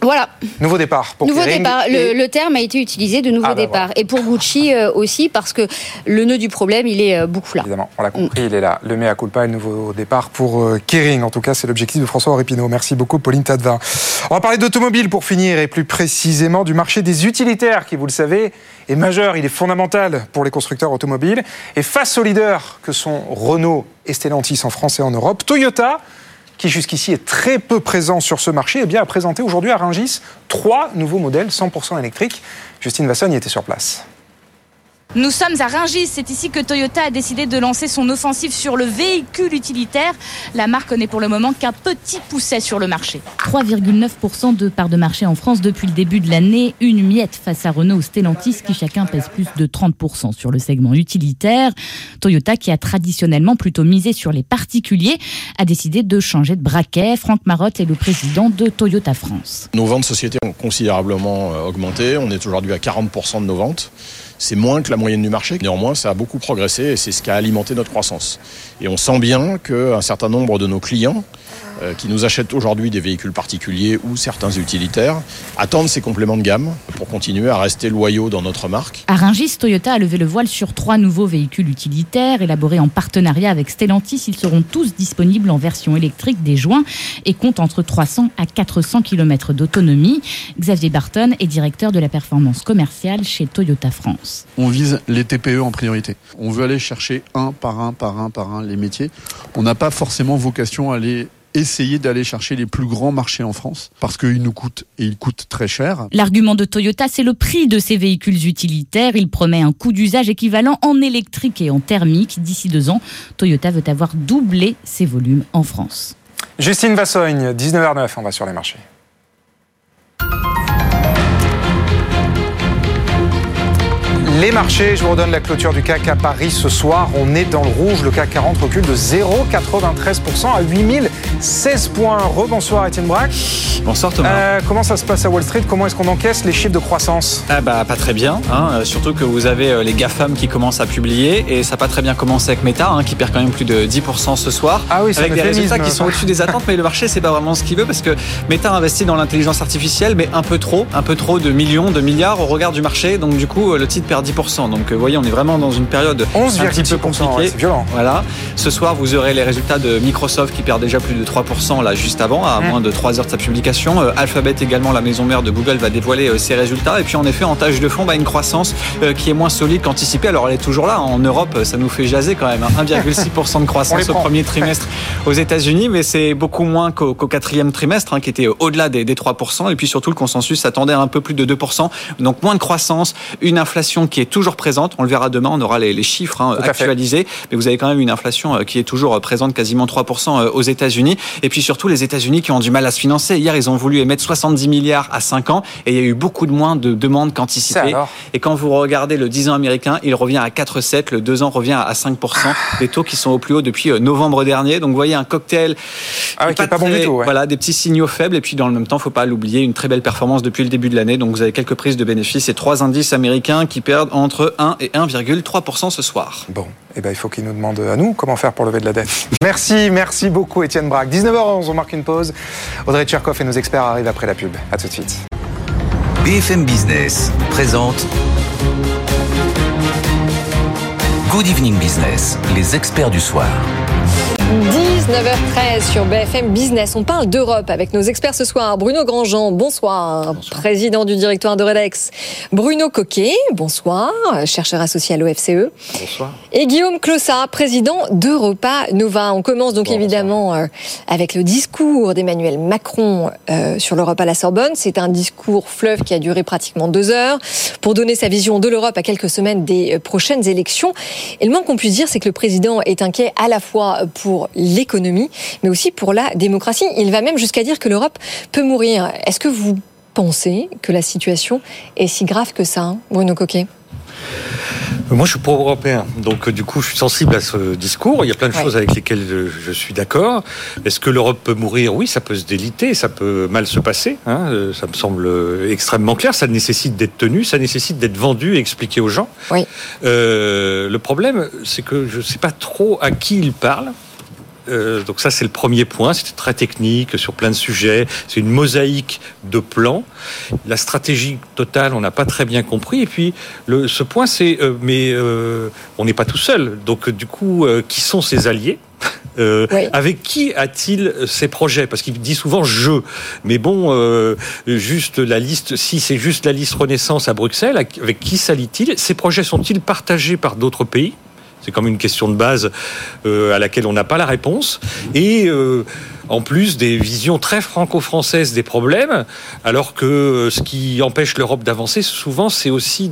Voilà. Nouveau départ pour Nouveau Kering. départ. Le terme a été utilisé de nouveau départ. Voilà. Et pour Gucci aussi, parce que le nœud du problème, il est beaucoup là. Évidemment, on l'a compris, il est là. Le mea culpa et le nouveau départ pour Kering. En tout cas, c'est l'objectif de François Repinaud. Merci beaucoup, Pauline Tadevin. On va parler d'automobile pour finir, et plus précisément du marché des utilitaires, qui, vous le savez, est majeur. Il est fondamental pour les constructeurs automobiles. Et face aux leaders que sont Renault et Stellantis en France et en Europe, Toyota, qui jusqu'ici est très peu présent sur ce marché, a présenté aujourd'hui à Rungis 3 nouveaux modèles 100% électriques. Justine Vassogne était sur place. Nous sommes à Rungis, c'est ici que Toyota a décidé de lancer son offensive sur le véhicule utilitaire. La marque n'est pour le moment qu'un petit pousset sur le marché. 3,9% de part de marché en France depuis le début de l'année, une miette face à Renault ou Stellantis qui chacun pèse plus de 30% sur le segment utilitaire. Toyota, qui a traditionnellement plutôt misé sur les particuliers, a décidé de changer de braquet. Franck Marotte est le président de Toyota France. Nos ventes sociétés ont considérablement augmenté, on est aujourd'hui à 40% de nos ventes. C'est moins que la moyenne du marché. Néanmoins, ça a beaucoup progressé et c'est ce qui a alimenté notre croissance. Et on sent bien qu'un certain nombre de nos clients qui nous achètent aujourd'hui des véhicules particuliers ou certains utilitaires attendent ces compléments de gamme pour continuer à rester loyaux dans notre marque. À Rungis, Toyota a levé le voile sur 3 nouveaux véhicules utilitaires élaborés en partenariat avec Stellantis. Ils seront tous disponibles en version électrique dès juin et comptent entre 300 à 400 km d'autonomie. Xavier Barton est directeur de la performance commerciale chez Toyota France. On vise les TPE en priorité. On veut aller chercher un par un les métiers. On n'a pas forcément vocation à essayer d'aller chercher les plus grands marchés en France parce qu'ils nous coûtent et ils coûtent très cher. L'argument de Toyota, c'est le prix de ces véhicules utilitaires. Il promet un coût d'usage équivalent en électrique et en thermique. D'ici 2 ans, Toyota veut avoir doublé ses volumes en France. Justine Vassogne, 19h09, on va sur les marchés. Les marchés, je vous redonne la clôture du CAC à Paris ce soir. On est dans le rouge. Le CAC 40 recule de 0,93% à 8016 points. Rebonsoir Étienne Braque. Bonsoir Thomas. Comment ça se passe à Wall Street ? Comment est-ce qu'on encaisse les chiffres de croissance ? Pas très bien. Surtout que vous avez les GAFAM qui commencent à publier. Et ça n'a pas très bien commencé avec Meta, qui perd quand même plus de 10% ce soir. Ah oui, avec des résultats qui sont au-dessus des attentes. Mais le marché, c'est pas vraiment ce qu'il veut parce que Meta investit dans l'intelligence artificielle, mais un peu trop de millions, de milliards au regard du marché. Donc du coup, le titre perd 10%. Donc vous voyez, on est vraiment dans une période 11, un petit peu compliquée. Ouais, c'est violent. Voilà. Ce soir, vous aurez les résultats de Microsoft qui perd déjà plus de 3% là juste avant, à moins de 3 heures de sa publication. Alphabet également, la maison mère de Google, va dévoiler ses résultats. Et puis en effet, en tâche de fond, une croissance qui est moins solide qu'anticipée. Alors elle est toujours là. En Europe, ça nous fait jaser quand même. 1,6% de croissance au premier trimestre aux États-Unis, mais c'est beaucoup moins qu'au 4e trimestre, qui était au-delà des 3%. Et puis surtout, le consensus s'attendait à un peu plus de 2%. Donc moins de croissance, une inflation qui est toujours présente. On le verra demain, on aura les chiffres actualisés. Mais vous avez quand même une inflation qui est toujours présente, quasiment 3% aux États-Unis. Et puis surtout, les États-Unis qui ont du mal à se financer. Hier, ils ont voulu émettre 70 milliards à 5 ans et il y a eu beaucoup de moins de demandes qu'anticipées. Et quand vous regardez le 10 ans américain, il revient à 4,7. Le 2 ans revient à 5%. Les taux qui sont au plus haut depuis novembre dernier. Donc vous voyez un cocktail qui est pas bon du tout. Voilà, des petits signaux faibles. Et puis dans le même temps, il ne faut pas l'oublier, une très belle performance depuis le début de l'année. Donc vous avez quelques prises de bénéfices et 3 indices américains qui perdent entre 1 et 1,3% ce soir. Bon, il faut qu'il nous demande à nous comment faire pour lever de la dette. Merci beaucoup Étienne Braque. 19h11, on marque une pause. Audrey Tcherkov et nos experts arrivent après la pub. À tout de suite. BFM Business présente Good Evening Business, les experts du soir. 19h13 sur BFM Business. On parle d'Europe avec nos experts ce soir. Bruno Grandjean, bonsoir. Président du directoire de Redex. Bruno Coquet, bonsoir. Chercheur associé à l'OFCE. Bonsoir. Et Guillaume Clossat, président d'Europa Nova. On commence donc évidemment avec le discours d'Emmanuel Macron sur l'Europe à la Sorbonne. C'est un discours fleuve qui a duré pratiquement 2 heures pour donner sa vision de l'Europe à quelques semaines des prochaines élections. Et le moins qu'on puisse dire, c'est que le président est inquiet à la fois pour l'économie, mais aussi pour la démocratie. Il va même jusqu'à dire que l'Europe peut mourir. Est-ce que vous pensez que la situation est si grave que ça, Bruno Coquet ? Moi, je suis pro-européen, donc du coup, je suis sensible à ce discours. Il y a plein de choses avec lesquelles je suis d'accord. Est-ce que l'Europe peut mourir ? Oui, ça peut se déliter, ça peut mal se passer. Ça me semble extrêmement clair. Ça nécessite d'être tenu, ça nécessite d'être vendu et expliqué aux gens. Oui. Le problème, c'est que je ne sais pas trop à qui il parle. Donc ça, c'est le premier point. C'était très technique sur plein de sujets. C'est une mosaïque de plans. La stratégie totale, on n'a pas très bien compris. Et puis, ce point, c'est... on n'est pas tout seul. Donc, du coup, qui sont ses alliés ? Avec qui a-t-il ces projets ? Parce qu'il dit souvent « je ». Mais bon, juste la liste... Si c'est juste la liste Renaissance à Bruxelles, avec qui s'allie-t-il ? Ces projets sont-ils partagés par d'autres pays ? C'est comme une question de base à laquelle on n'a pas la réponse. Et en plus, des visions très franco-françaises des problèmes, alors que ce qui empêche l'Europe d'avancer, souvent, c'est aussi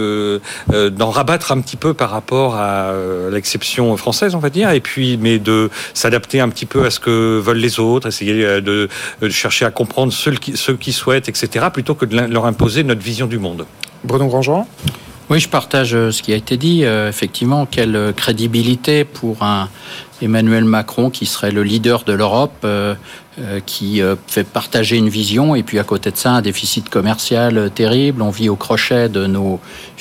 d'en rabattre un petit peu par rapport à l'exception française, on va dire, et puis, mais de s'adapter un petit peu à ce que veulent les autres, essayer de chercher à comprendre ceux qui souhaitent, etc., plutôt que de leur imposer notre vision du monde. Bruno Grandjean ? Oui, je partage ce qui a été dit. Effectivement, quelle crédibilité pour un Emmanuel Macron qui serait le leader de l'Europe, qui fait partager une vision, et puis à côté de ça, un déficit commercial terrible. On vit au crochet de nos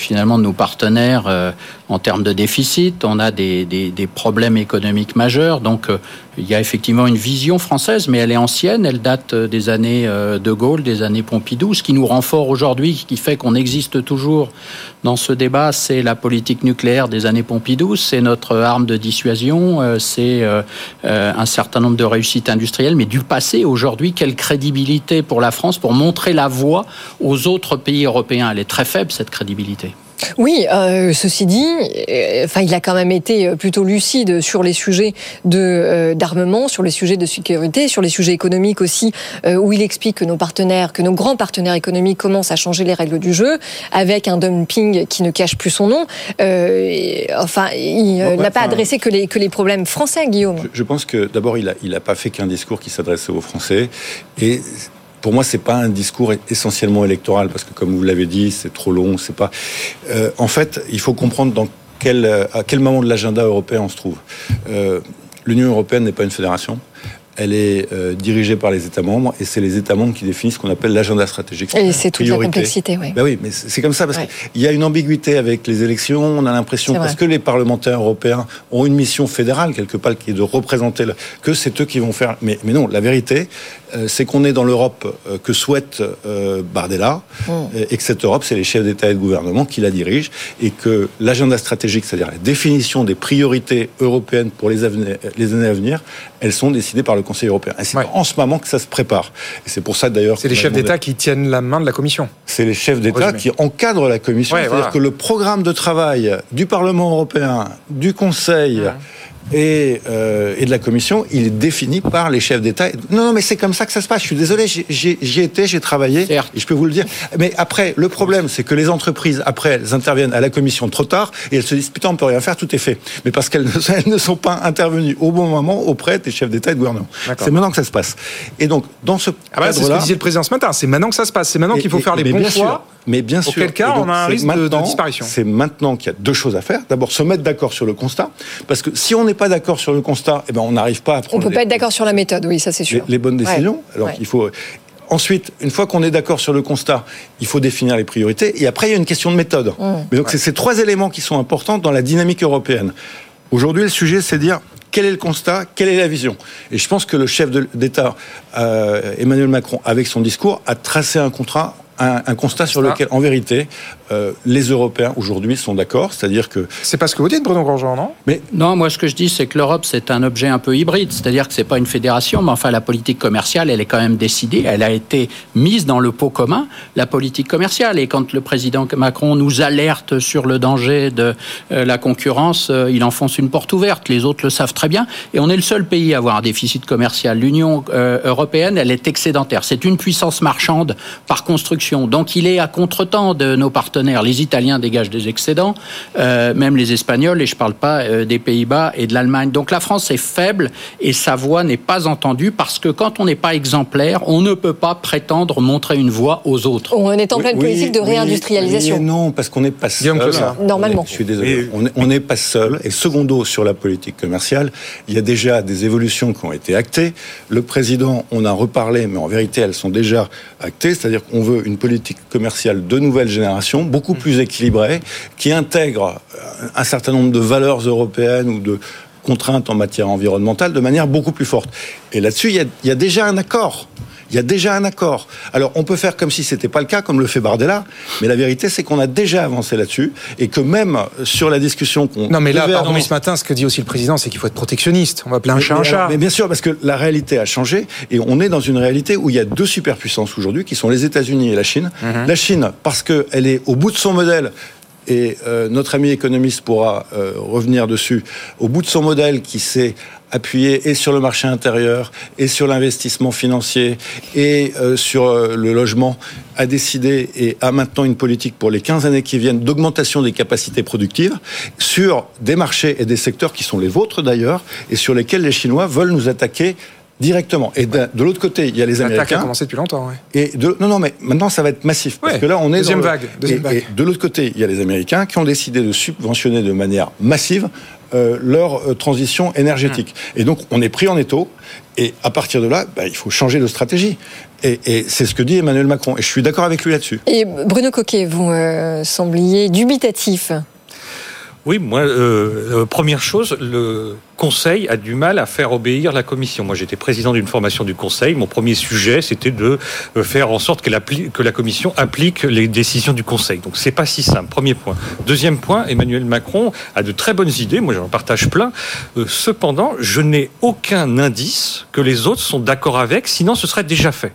partenaires en termes de déficit. On a des problèmes économiques majeurs. Donc, il y a effectivement une vision française, mais elle est ancienne. Elle date des années De Gaulle, des années Pompidou. Ce qui nous rend fort aujourd'hui, qui fait qu'on existe toujours dans ce débat, c'est la politique nucléaire des années Pompidou. C'est notre arme de dissuasion. C'est un certain nombre de réussites industrielles, mais du passé. Aujourd'hui, quelle crédibilité pour la France pour montrer la voie aux autres pays européens ? Elle est très faible, cette crédibilité. Oui, ceci dit, il a quand même été plutôt lucide sur les sujets d'armement, sur les sujets de sécurité, sur les sujets économiques aussi, où il explique que nos grands partenaires économiques commencent à changer les règles du jeu, avec un dumping qui ne cache plus son nom. Il n'a pas adressé que les problèmes français, Guillaume. Je pense que d'abord, il a pas fait qu'un discours qui s'adressait aux Français, et pour moi, c'est pas un discours essentiellement électoral, parce que comme vous l'avez dit, c'est trop long. C'est pas. En fait, il faut comprendre à quel moment de l'agenda européen on se trouve. L'Union européenne n'est pas une fédération. Elle est dirigée par les États membres, et c'est les États membres qui définissent ce qu'on appelle l'agenda stratégique. Et c'est toute la complexité, oui. Ben oui, mais c'est comme ça, parce qu'il y a une ambiguïté avec les élections. On a l'impression, parce que les parlementaires européens ont une mission fédérale, quelque part, qui est de représenter, que c'est eux qui vont faire. Mais non, la vérité, c'est qu'on est dans l'Europe que souhaite Bardella, et que cette Europe, c'est les chefs d'État et de gouvernement qui la dirigent, et que l'agenda stratégique, c'est-à-dire la définition des priorités européennes pour les années à venir, elles sont décidées par le Conseil européen. Et c'est en ce moment que ça se prépare. Et c'est pour ça d'ailleurs... C'est les chefs d'État qui tiennent la main de la Commission. C'est les chefs d'État qui encadrent la Commission. C'est-à-dire que le programme de travail du Parlement européen, du Conseil... Et de la Commission, il est défini par les chefs d'État. Non, mais c'est comme ça que ça se passe. Je suis désolé, j'y étais, j'ai travaillé, et je peux vous le dire. Mais après, le problème, c'est que les entreprises, après, elles interviennent à la Commission trop tard, et elles se disent, putain, on peut rien faire, tout est fait. Mais parce qu'elles ne sont pas intervenues au bon moment auprès des chefs d'État et de gouvernement. C'est maintenant que ça se passe. Et donc, dans ce cadre-là... c'est ce que disait le président ce matin, c'est maintenant que ça se passe, c'est maintenant qu'il faut faire les bons choix. Mais bien sûr. Auquel cas, on a un risque de disparition. C'est maintenant qu'il y a deux choses à faire. D'abord, se mettre d'accord sur le constat. Parce que si on n'est pas d'accord sur le constat, on n'arrive pas à prendre... On ne peut pas être d'accord sur la méthode, oui, ça c'est sûr. Les bonnes décisions. Alors il faut... Ensuite, une fois qu'on est d'accord sur le constat, il faut définir les priorités. Et après, il y a une question de méthode. Mais donc, c'est ces trois éléments qui sont importants dans la dynamique européenne. Aujourd'hui, le sujet, c'est de dire... Quel est le constat ? Quelle est la vision ? Et je pense que le chef d'État, Emmanuel Macron, avec son discours, a tracé un constat sur lequel, en vérité, les Européens, aujourd'hui, sont d'accord. C'est-à-dire que... C'est pas ce que vous dites, Bruno Grandjean, non ? Non, moi, ce que je dis, c'est que l'Europe, c'est un objet un peu hybride. C'est-à-dire que c'est pas une fédération, mais enfin, la politique commerciale, elle est quand même décidée. Elle a été mise dans le pot commun, la politique commerciale. Et quand le président Macron nous alerte sur le danger de la concurrence, il enfonce une porte ouverte. Les autres le savent très bien. Et on est le seul pays à avoir un déficit commercial. L'Union européenne, elle est excédentaire. C'est une puissance marchande par construction. Donc, il est à contretemps de nos partenaires. Les Italiens dégagent des excédents, même les Espagnols, et je ne parle pas des Pays-Bas et de l'Allemagne. Donc la France est faible et sa voix n'est pas entendue parce que quand on n'est pas exemplaire, on ne peut pas prétendre montrer une voix aux autres. On est en pleine politique de réindustrialisation. Non, parce qu'on n'est pas seul. Normalement. Je suis désolé. On n'est pas seul. Et secondo, sur la politique commerciale, il y a déjà des évolutions qui ont été actées. Le président, on a reparlé, mais en vérité, elles sont déjà actées. C'est-à-dire qu'on veut une politique commerciale de nouvelle génération, beaucoup plus équilibrée, qui intègre un certain nombre de valeurs européennes ou contraintes en matière environnementale de manière beaucoup plus forte. Et là-dessus, il y a déjà un accord. Il y a déjà un accord. Alors, on peut faire comme si c'était pas le cas, comme le fait Bardella, mais la vérité, c'est qu'on a déjà avancé là-dessus, et que même sur la discussion qu'on... Non, mais là, pardon, ce matin, ce que dit aussi le président, c'est qu'il faut être protectionniste. On va appeler un chat un chat. Mais bien sûr, parce que la réalité a changé, et on est dans une réalité où il y a deux superpuissances aujourd'hui, qui sont les États-Unis et la Chine. La Chine, parce qu'elle est au bout de son modèle, et notre ami économiste pourra revenir dessus, au bout de son modèle qui s'est appuyé et sur le marché intérieur, et sur l'investissement financier, et sur le logement, a décidé et a maintenant une politique pour les 15 années qui viennent d'augmentation des capacités productives sur des marchés et des secteurs qui sont les vôtres d'ailleurs, et sur lesquels les Chinois veulent nous attaquer directement. Et de l'autre côté, il y a les Américains. L'attaque a commencé depuis longtemps, ouais. Et non, mais maintenant, ça va être massif. Parce que là, on est deuxième vague. Et de l'autre côté, il y a les Américains qui ont décidé de subventionner de manière massive leur transition énergétique. Et donc, on est pris en étau. Et à partir de là, il faut changer de stratégie. Et c'est ce que dit Emmanuel Macron. Et je suis d'accord avec lui là-dessus. Et Bruno Coquet, vous sembliez dubitatif. Oui, moi, première chose, le Conseil a du mal à faire obéir la Commission. Moi, j'étais président d'une formation du Conseil. Mon premier sujet, c'était de faire en sorte que la Commission applique les décisions du Conseil. Donc, c'est pas si simple. Premier point. Deuxième point, Emmanuel Macron a de très bonnes idées. Moi, j'en partage plein. Cependant, je n'ai aucun indice que les autres sont d'accord avec. Sinon, ce serait déjà fait.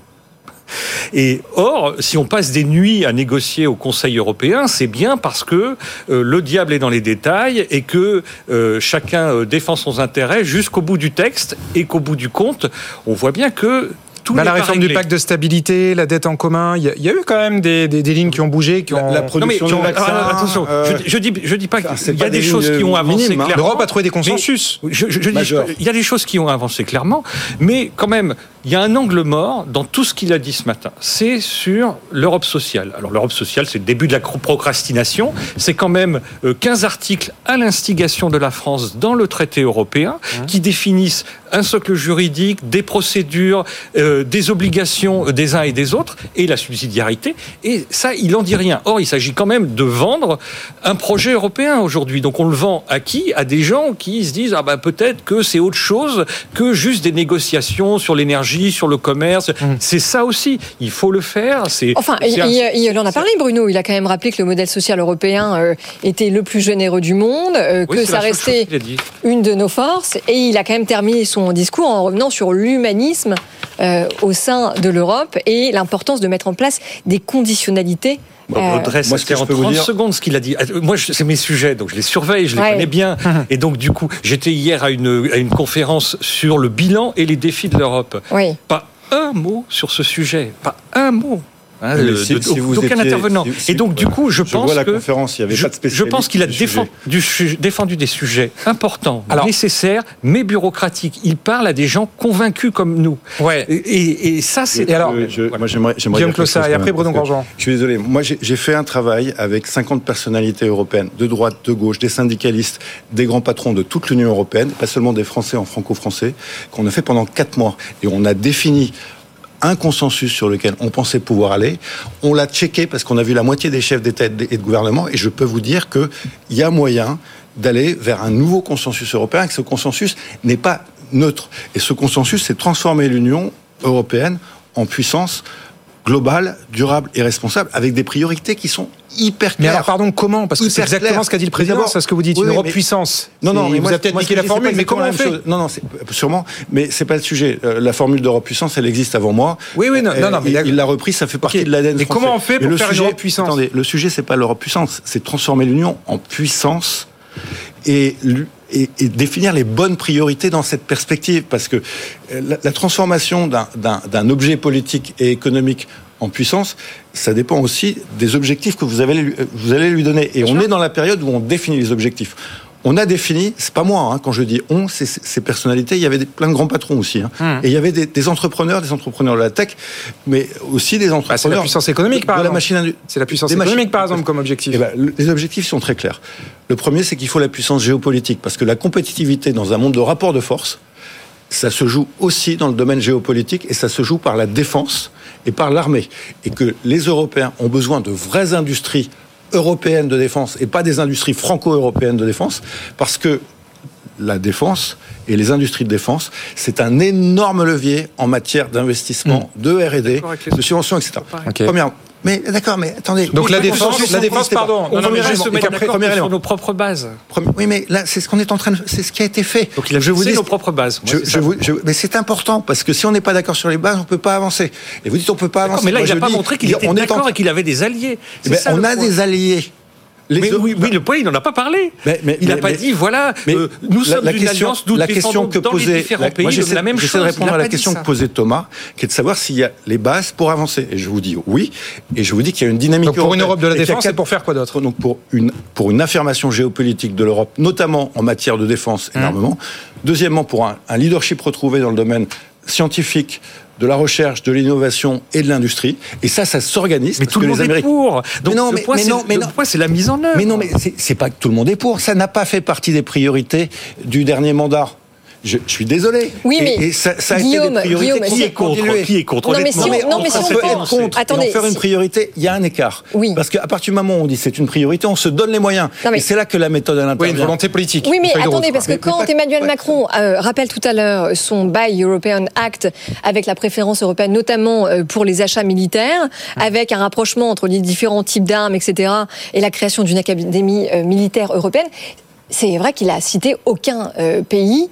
Et or, si on passe des nuits à négocier au Conseil européen, c'est bien parce que le diable est dans les détails et que chacun défend son intérêt jusqu'au bout du texte et qu'au bout du compte, on voit bien que la réforme du pacte de stabilité, la dette en commun, il y a eu quand même des lignes qui ont bougé, qui ont... La production de vaccins... attention, je dis pas qu'il y a des choses qui ont avancé clairement. L'Europe a trouvé des consensus. Il y a des choses qui ont avancé clairement, mais quand même, il y a un angle mort dans tout ce qu'il a dit ce matin. C'est sur l'Europe sociale. Alors l'Europe sociale, c'est le début de la procrastination. C'est quand même 15 articles à l'instigation de la France dans le traité européen qui définissent un socle juridique, des procédures, des obligations des uns et des autres, et la subsidiarité. Et ça, il n'en dit rien. Or, il s'agit quand même de vendre un projet européen aujourd'hui. Donc on le vend à qui ? À des gens qui se disent peut-être que c'est autre chose que juste des négociations sur l'énergie, sur le commerce. C'est ça aussi. Il faut le faire. Il en a parlé, Bruno. Il a quand même rappelé que le modèle social européen était le plus généreux du monde, que ça restait une de nos forces, et il a quand même terminé son discours en revenant sur l'humanisme au sein de l'Europe et l'importance de mettre en place des conditionnalités. Audrey, c'était en 30 secondes ce qu'il a dit. Moi, c'est mes sujets, donc je les surveille, je les connais bien. Et donc, du coup, j'étais hier à une conférence sur le bilan et les défis de l'Europe. Pas un mot sur ce sujet, pas un mot. D'aucun intervenant. Et donc, du coup, je pense qu'il a défendu des sujets importants, nécessaires, mais bureaucratiques. Il parle à des gens convaincus comme nous. Et ça, c'est... Moi, j'aimerais Guillaume Clossard, et après Bruno Grandjean. Je suis désolé. Moi, j'ai fait un travail avec 50 personnalités européennes, de droite, de gauche, des syndicalistes, des grands patrons de toute l'Union européenne, pas seulement des Français en franco-français, qu'on a fait pendant 4 mois. Et on a défini un consensus sur lequel on pensait pouvoir aller. On l'a checké parce qu'on a vu la moitié des chefs d'État et de gouvernement, et je peux vous dire qu'il y a moyen d'aller vers un nouveau consensus européen, et que ce consensus n'est pas neutre. Et ce consensus, c'est transformer l'Union européenne en puissance globale, durable et responsable, avec des priorités qui sont hyper claires. Mais alors, pardon, comment ? Parce que c'est exactement ce qu'a dit le président, c'est ce que vous dites, une Europe puissance. Non, mais vous avez peut-être niqué la formule, mais comment on fait ? Non, sûrement, mais c'est pas le sujet. La formule d'Europe puissance, elle existe avant moi. Oui, mais il l'a repris, ça fait partie de l'ADN français. Mais comment on fait pour faire une Europe puissance ? Attendez, le sujet, c'est pas l'Europe puissance, c'est transformer l'Union en puissance et définir les bonnes priorités dans cette perspective, parce que la transformation d'un objet politique et économique en puissance, ça dépend aussi des objectifs que vous allez lui donner. Et on est dans la période où on définit les objectifs. On a défini, c'est pas moi, quand je dis on, c'est ces personnalités, il y avait plein de grands patrons aussi. Et il y avait des entrepreneurs de la tech, mais aussi des entrepreneurs. C'est la puissance économique, par exemple. C'est la puissance économique, par exemple, comme objectif. Les objectifs sont très clairs. Le premier, c'est qu'il faut la puissance géopolitique, parce que la compétitivité dans un monde de rapport de force, ça se joue aussi dans le domaine géopolitique, et ça se joue par la défense et par l'armée. Et que les Européens ont besoin de vraies industries européennes de défense et pas des industries franco-européennes de défense, parce que la défense et les industries de défense, c'est un énorme levier en matière d'investissement, de R&D, de subventions, etc. Premièrement. Mais d'accord, mais attendez. Donc la défense, pardon. On va se mettre d'accord sur nos propres bases. Oui, mais là, c'est ce qu'on est en train de, c'est ce qui a été fait. Donc il a fixé nos propres bases. Mais c'est important parce que si on n'est pas d'accord sur les bases, on peut pas avancer. Et vous dites on peut pas avancer. Mais là, il n'a pas montré qu'il était d'accord et qu'il avait des alliés. On a des alliés. Oui, le point, il n'en a pas parlé. Il n'a pas dit, voilà, nous sommes une alliance, nous défendons dans les différents pays la même chose. J'essaie de répondre à la question que posait Thomas, qui est de savoir s'il y a les bases pour avancer. Et je vous dis oui, et je vous dis qu'il y a une dynamique européenne. Donc pour une Europe de la défense, c'est pour faire quoi d'autre? Donc pour une affirmation géopolitique de l'Europe, notamment en matière de défense et d'armement. Deuxièmement, pour un leadership retrouvé dans le domaine scientifique, de la recherche, de l'innovation et de l'industrie. Et ça s'organise. Mais tout le monde est pour. Donc le point, c'est la mise en œuvre. Mais non, mais c'est pas que tout le monde est pour. Ça n'a pas fait partie des priorités du dernier mandat. Je suis désolé. Oui, mais et ça a été des priorités. Qui est contre? Non, mais si on peut être contre et en faire une priorité, il y a un écart. Oui. Parce qu'à partir du moment où on dit c'est une priorité, on se donne les moyens. Et c'est là que la méthode à l'intérieur. Oui, une volonté politique. Oui, mais attendez, parce que quand Emmanuel Macron rappelle tout à l'heure son Buy European Act avec la préférence européenne, notamment pour les achats militaires, avec un rapprochement entre les différents types d'armes, etc., et la création d'une académie militaire européenne, c'est vrai qu'il a cité aucun pays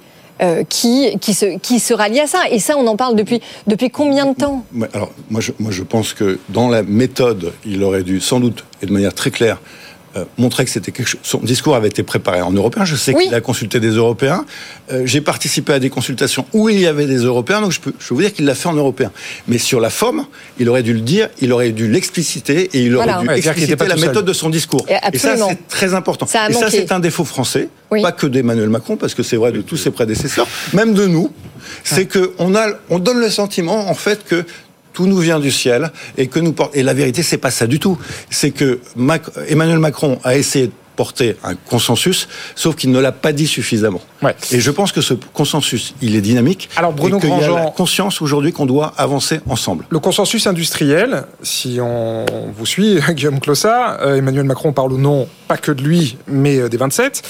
qui se rallie à ça. Et ça, on en parle depuis combien de temps? Alors, moi, je pense que dans la méthode, il aurait dû sans doute, et de manière très claire, montrer que c'était quelque chose. Son discours avait été préparé en européen. Je sais qu'il a consulté des Européens. J'ai participé à des consultations où il y avait des Européens, donc je peux vous dire qu'il l'a fait en européen. Mais sur la forme, il aurait dû le dire, il aurait dû l'expliciter et il aurait dû expliciter la méthode de son discours. Et ça, c'est très important. Et ça, c'est un défaut français, pas que d'Emmanuel Macron, parce que c'est vrai de tous ses prédécesseurs, même de nous. C'est que on donne le sentiment, en fait, que tout nous vient du ciel et la vérité, c'est pas ça du tout. C'est que Emmanuel Macron a essayé de porter un consensus, sauf qu'il ne l'a pas dit suffisamment. Et je pense que ce consensus, il est dynamique. Alors Bruno Grandjean, il y a la Grandjean, conscience aujourd'hui qu'on doit avancer ensemble. Le consensus industriel, si on vous suit, Guillaume Clossat, Emmanuel Macron parle au nom, pas que de lui, mais des 27,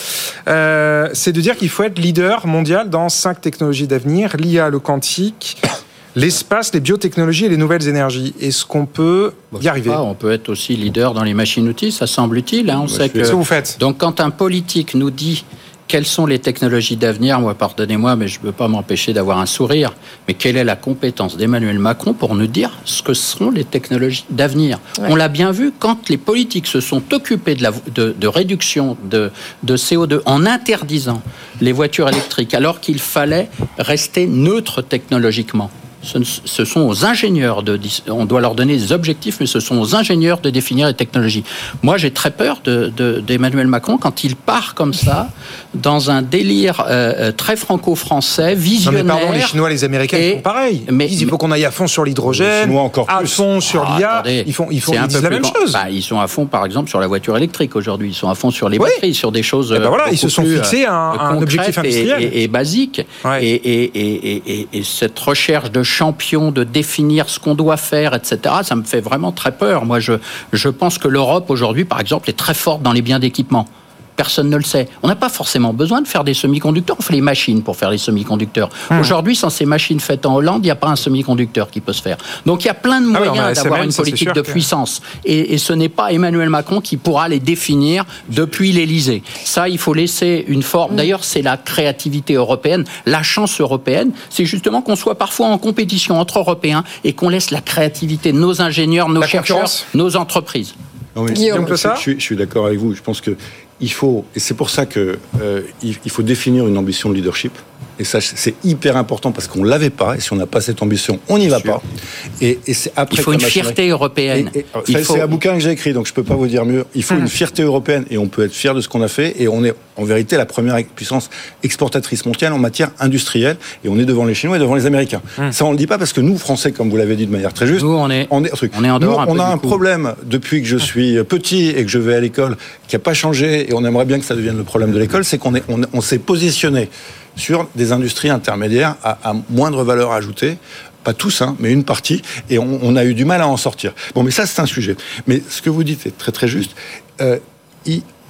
c'est de dire qu'il faut être leader mondial dans 5 technologies d'avenir, l'IA, le quantique, l'espace, les biotechnologies et les nouvelles énergies. Est-ce qu'on peut y arriver? On peut être aussi leader dans les machines-outils, ça semble utile. On sait que... Qu'est-ce que vous faites? Donc quand un politique nous dit quelles sont les technologies d'avenir, moi, pardonnez-moi, mais je ne peux pas m'empêcher d'avoir un sourire, mais quelle est la compétence d'Emmanuel Macron pour nous dire ce que seront les technologies d'avenir? On l'a bien vu, quand les politiques se sont occupés de réduction de CO2 en interdisant les voitures électriques, alors qu'il fallait rester neutre technologiquement. Ce sont aux ingénieurs on doit leur donner des objectifs, mais ce sont aux ingénieurs de définir les technologies. Moi, j'ai très peur d'Emmanuel Macron quand il part comme ça, dans un délire très franco-français, visionnaire. Non mais pardon, les Chinois, les Américains, ils font pareil. Il faut qu'on aille à fond sur l'hydrogène, à fond sur l'IA. Ils disent la même chose. Ils sont à fond, par exemple, sur la voiture électrique aujourd'hui. Ils sont à fond sur les batteries, sur des choses. Ils se sont fixés un objectif industriel et basique. Et cette recherche de champion, de définir ce qu'on doit faire, etc. Ça me fait vraiment très peur. Moi, je pense que l'Europe, aujourd'hui, par exemple, est très forte dans les biens d'équipement. Personne ne le sait. On n'a pas forcément besoin de faire des semi-conducteurs. On fait les machines pour faire les semi-conducteurs. Aujourd'hui, sans ces machines faites en Hollande, il n'y a pas un semi-conducteur qui peut se faire. Donc, il y a plein de moyens d'avoir une politique de puissance. Et ce n'est pas Emmanuel Macron qui pourra les définir depuis l'Élysée. Ça, il faut laisser une forme. D'ailleurs, c'est la créativité européenne, la chance européenne. C'est justement qu'on soit parfois en compétition entre Européens et qu'on laisse la créativité de nos ingénieurs, nos chercheurs, nos entreprises. Guillaume, je suis d'accord avec vous. Je pense que il faut, et c'est pour ça que il faut définir une ambition de leadership. Et ça, c'est hyper important parce qu'on l'avait pas. Et si on n'a pas cette ambition, on n'y va pas. Et c'est après. Il faut une fierté européenne. C'est un bouquin que j'ai écrit, donc je peux pas vous dire mieux. Il faut une fierté européenne et on peut être fier de ce qu'on a fait. Et on est en vérité la première puissance exportatrice mondiale en matière industrielle. Et on est devant les Chinois et devant les Américains. Ça, on le dit pas parce que nous, Français, comme vous l'avez dit de manière très juste, nous, on est en dehors. On a un problème depuis que je suis petit et que je vais à l'école qui a pas changé. Et on aimerait bien que ça devienne le problème de l'école, c'est qu'on s'est positionné sur des industries intermédiaires à moindre valeur ajoutée. Pas tous, mais une partie. Et on a eu du mal à en sortir. Bon, mais ça, c'est un sujet. Mais ce que vous dites est très, très juste.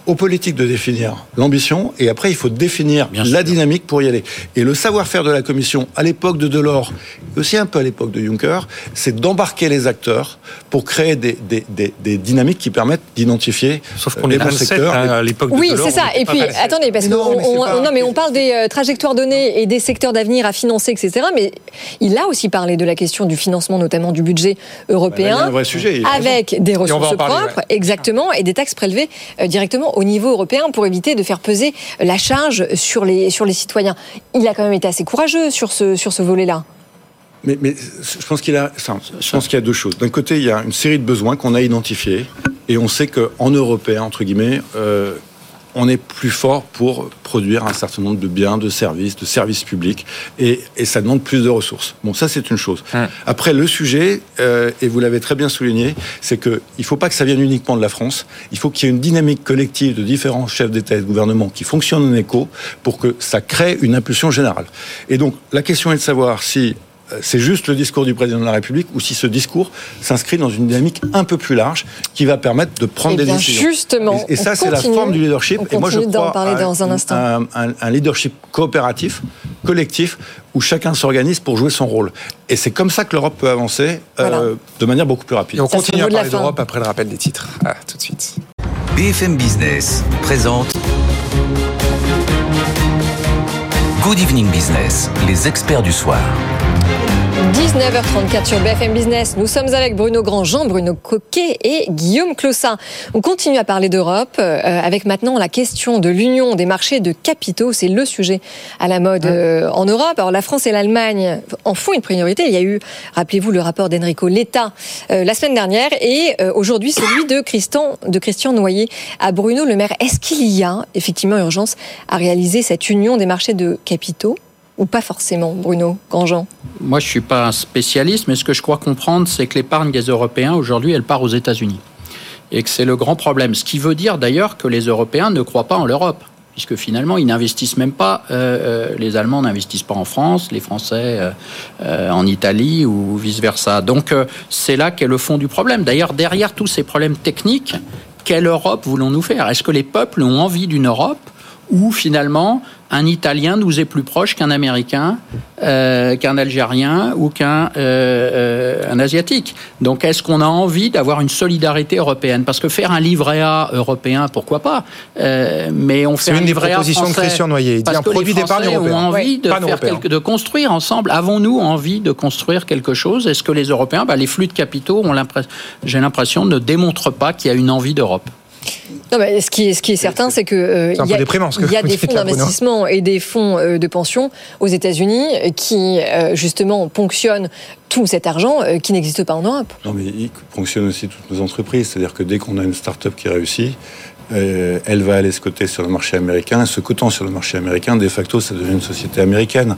aux politiques de définir l'ambition, et après il faut définir la dynamique pour y aller. Et le savoir-faire de la Commission, à l'époque de Delors, et aussi un peu à l'époque de Juncker, c'est d'embarquer les acteurs pour créer des dynamiques qui permettent d'identifier les bons secteurs. À l'époque de Delors. Oui, c'est ça. Et puis, attendez, parce qu'on parle des trajectoires données et des secteurs d'avenir à financer, etc. Mais il a aussi parlé de la question du financement, notamment du budget européen, un vrai sujet, avec des ressources propres, exactement, et des taxes prélevées directement au niveau européen pour éviter de faire peser la charge sur les citoyens. Il a quand même été assez courageux sur ce volet-là. Mais je pense qu'il y a deux choses. D'un côté, il y a une série de besoins qu'on a identifiés, et on sait qu'en européen, entre guillemets, on est plus fort pour produire un certain nombre de biens, de services publics, et ça demande plus de ressources. Bon, ça, c'est une chose. Après, le sujet, et vous l'avez très bien souligné, c'est qu'il ne faut pas que ça vienne uniquement de la France. Il faut qu'il y ait une dynamique collective de différents chefs d'État et de gouvernement qui fonctionne en écho pour que ça crée une impulsion générale. Et donc, la question est de savoir si c'est juste le discours du président de la République ou si ce discours s'inscrit dans une dynamique un peu plus large qui va permettre de prendre des décisions. Justement, et ça, c'est la forme du leadership. Et moi, je crois un leadership coopératif, collectif, où chacun s'organise pour jouer son rôle. Et c'est comme ça que l'Europe peut avancer de manière beaucoup plus rapide. Et on continue à parler d'Europe après le rappel des titres. Tout de suite. BFM Business présente Good Evening Business, les experts du soir. 19h34 sur BFM Business. Nous sommes avec Bruno Grandjean, Bruno Coquet et Guillaume Clossat. On continue à parler d'Europe avec maintenant la question de l'union des marchés de capitaux. C'est le sujet à la mode en Europe. Alors la France et l'Allemagne en font une priorité. Il y a eu, rappelez-vous, le rapport d'Enrico Letta la semaine dernière et aujourd'hui celui de Christian Noyer à Bruno Le Maire. Est-ce qu'il y a effectivement urgence à réaliser cette union des marchés de capitaux ? Ou pas forcément, Bruno Grandjean? Moi, je ne suis pas un spécialiste, mais ce que je crois comprendre, c'est que l'épargne des Européens, aujourd'hui, elle part aux États-Unis. Et que c'est le grand problème. Ce qui veut dire d'ailleurs que les Européens ne croient pas en l'Europe. Puisque finalement, ils n'investissent même pas. Les Allemands n'investissent pas en France, les Français en Italie ou vice-versa. Donc, c'est là qu'est le fond du problème. D'ailleurs, derrière tous ces problèmes techniques, quelle Europe voulons-nous faire? Est-ce que les peuples ont envie d'une Europe où finalement un Italien nous est plus proche qu'un Américain, qu'un Algérien ou qu'un Asiatique? Donc est-ce qu'on a envie d'avoir une solidarité européenne? Parce que faire un livret A européen, pourquoi pas, mais on fait un livret A français. C'est une des propositions de Christian Noyer. Il dit un produit d'épargne européen. Ont envie de construire ensemble. Avons-nous envie de construire quelque chose? Est-ce que les Européens, les flux de capitaux, j'ai l'impression, ne démontrent pas qu'il y a une envie d'Europe? Non, mais ce qui est certain, c'est que il y a des fonds d'investissement et des fonds de pension aux États-Unis qui justement ponctionnent tout cet argent qui n'existe pas en Europe. Non, mais ils ponctionnent aussi toutes nos entreprises. C'est-à-dire que dès qu'on a une start-up qui réussit, elle va aller se coter sur le marché américain. Se cotant sur le marché américain, de facto, ça devient une société américaine.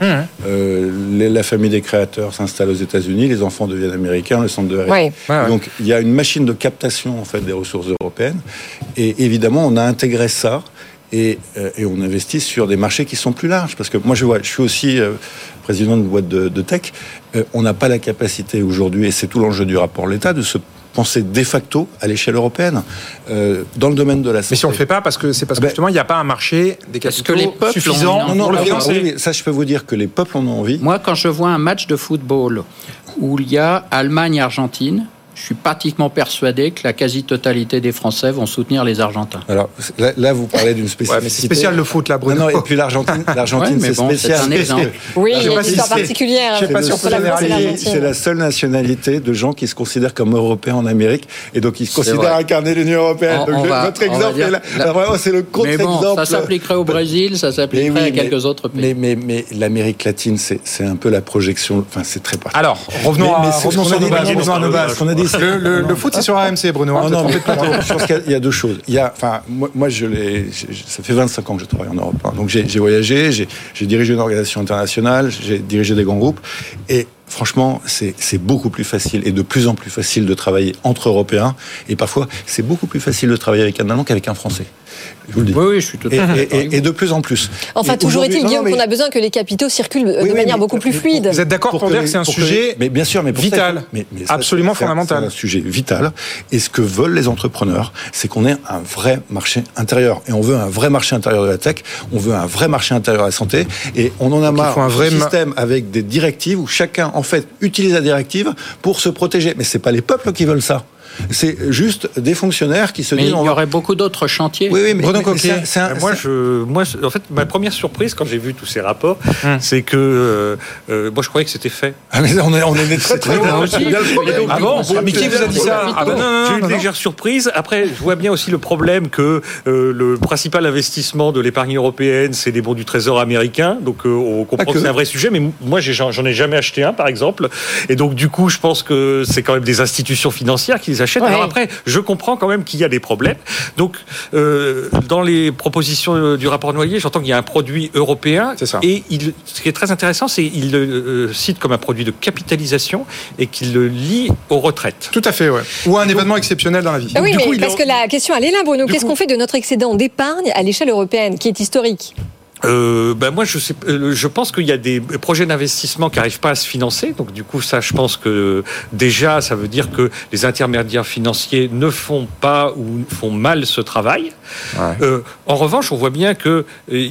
La famille des créateurs s'installe aux États-Unis, les enfants deviennent américains, le centre de R&D. Donc, il y a une machine de captation en fait des ressources européennes. Et évidemment, on a intégré ça. Et on investit sur des marchés qui sont plus larges. Parce que moi, je suis aussi président d'une boîte de tech. On n'a pas la capacité aujourd'hui, et c'est tout l'enjeu du rapport L'État, de se penser de facto à l'échelle européenne dans le domaine de la santé. Mais si on ne le fait pas, parce que justement, il n'y a pas un marché des capitaux suffisant pour le financer. Ça, je peux vous dire que les peuples en ont envie. Moi, quand je vois un match de football où il y a Allemagne-Argentine, je suis pratiquement persuadé que la quasi-totalité des Français vont soutenir les Argentins. Alors là vous parlez d'une spécificité. Ouais, mais c'est spécial le foot là, Bruno. Non, et puis l'Argentine, c'est spécial. C'est un exemple. Oui, il y a une histoire particulière. C'est la seule nationalité de gens qui se considèrent comme européens en Amérique, et donc ils se considèrent incarner l'Union européenne. Donc votre exemple est là. Alors vraiment, c'est le contre-exemple. Ça s'appliquerait au Brésil, ça s'appliquerait à quelques autres pays. Mais l'Amérique latine, c'est un peu la projection. Enfin, c'est très particulier. Alors, revenons à nos bases. Le foot, c'est sur RMC, Bruno. Non, je pense qu'il y a deux choses. Moi, ça fait 25 ans que je travaille en Europe. Donc, j'ai voyagé, j'ai dirigé une organisation internationale, j'ai dirigé des grands groupes. Et franchement, c'est beaucoup plus facile et de plus en plus facile de travailler entre Européens. Et parfois, c'est beaucoup plus facile de travailler avec un Allemand qu'avec un Français. Je vous le dis. Oui, je suis tout à fait et de plus en plus. Enfin, toujours est-il, Guillaume, qu'on a besoin que les capitaux circulent de manière beaucoup plus fluide. Vous êtes d'accord pour dire que c'est un sujet vital, absolument fondamental. C'est un sujet vital. Et ce que veulent les entrepreneurs, c'est qu'on ait un vrai marché intérieur. Et on veut un vrai marché intérieur de la tech, on veut un vrai marché intérieur de la santé. Et on en a marre d'un système avec des directives où chacun, en fait, utilise la directive pour se protéger. Mais c'est pas les peuples qui veulent ça. C'est juste des fonctionnaires qui se disent... Mais il y aurait beaucoup d'autres chantiers. Oui, mais Bruno Coquet. Moi, en fait, ma première surprise quand j'ai vu tous ces rapports, c'est que moi, je croyais que c'était fait. Ah, mais on est très loin aussi. Ah bon ? Mais qui vous a dit ça ? J'ai eu une légère surprise. Après, je vois bien aussi le problème que le principal investissement de l'épargne européenne, c'est des bons du Trésor américain. Donc, on comprend que c'est un vrai sujet. Mais moi, j'en ai jamais acheté un, par exemple. Et donc, du coup, je pense que c'est quand même des institutions financières qui les achètent. Ouais. Alors après, je comprends quand même qu'il y a des problèmes. Donc, dans les propositions du rapport Noyer, j'entends qu'il y a un produit européen. C'est ça. Et ce qui est très intéressant, c'est qu'il le cite comme un produit de capitalisation et qu'il le lie aux retraites. Tout à fait, ouais. Ou un événement exceptionnel dans la vie. Ah oui, mais parce que la question, elle est là, Bruno. Qu'est-ce qu'on fait de notre excédent d'épargne à l'échelle européenne, qui est historique ? Moi, je pense qu'il y a des projets d'investissement qui n'arrivent pas à se financer. Donc, du coup, ça, je pense que déjà, ça veut dire que les intermédiaires financiers ne font pas ou font mal ce travail. Ouais. En revanche, on voit bien que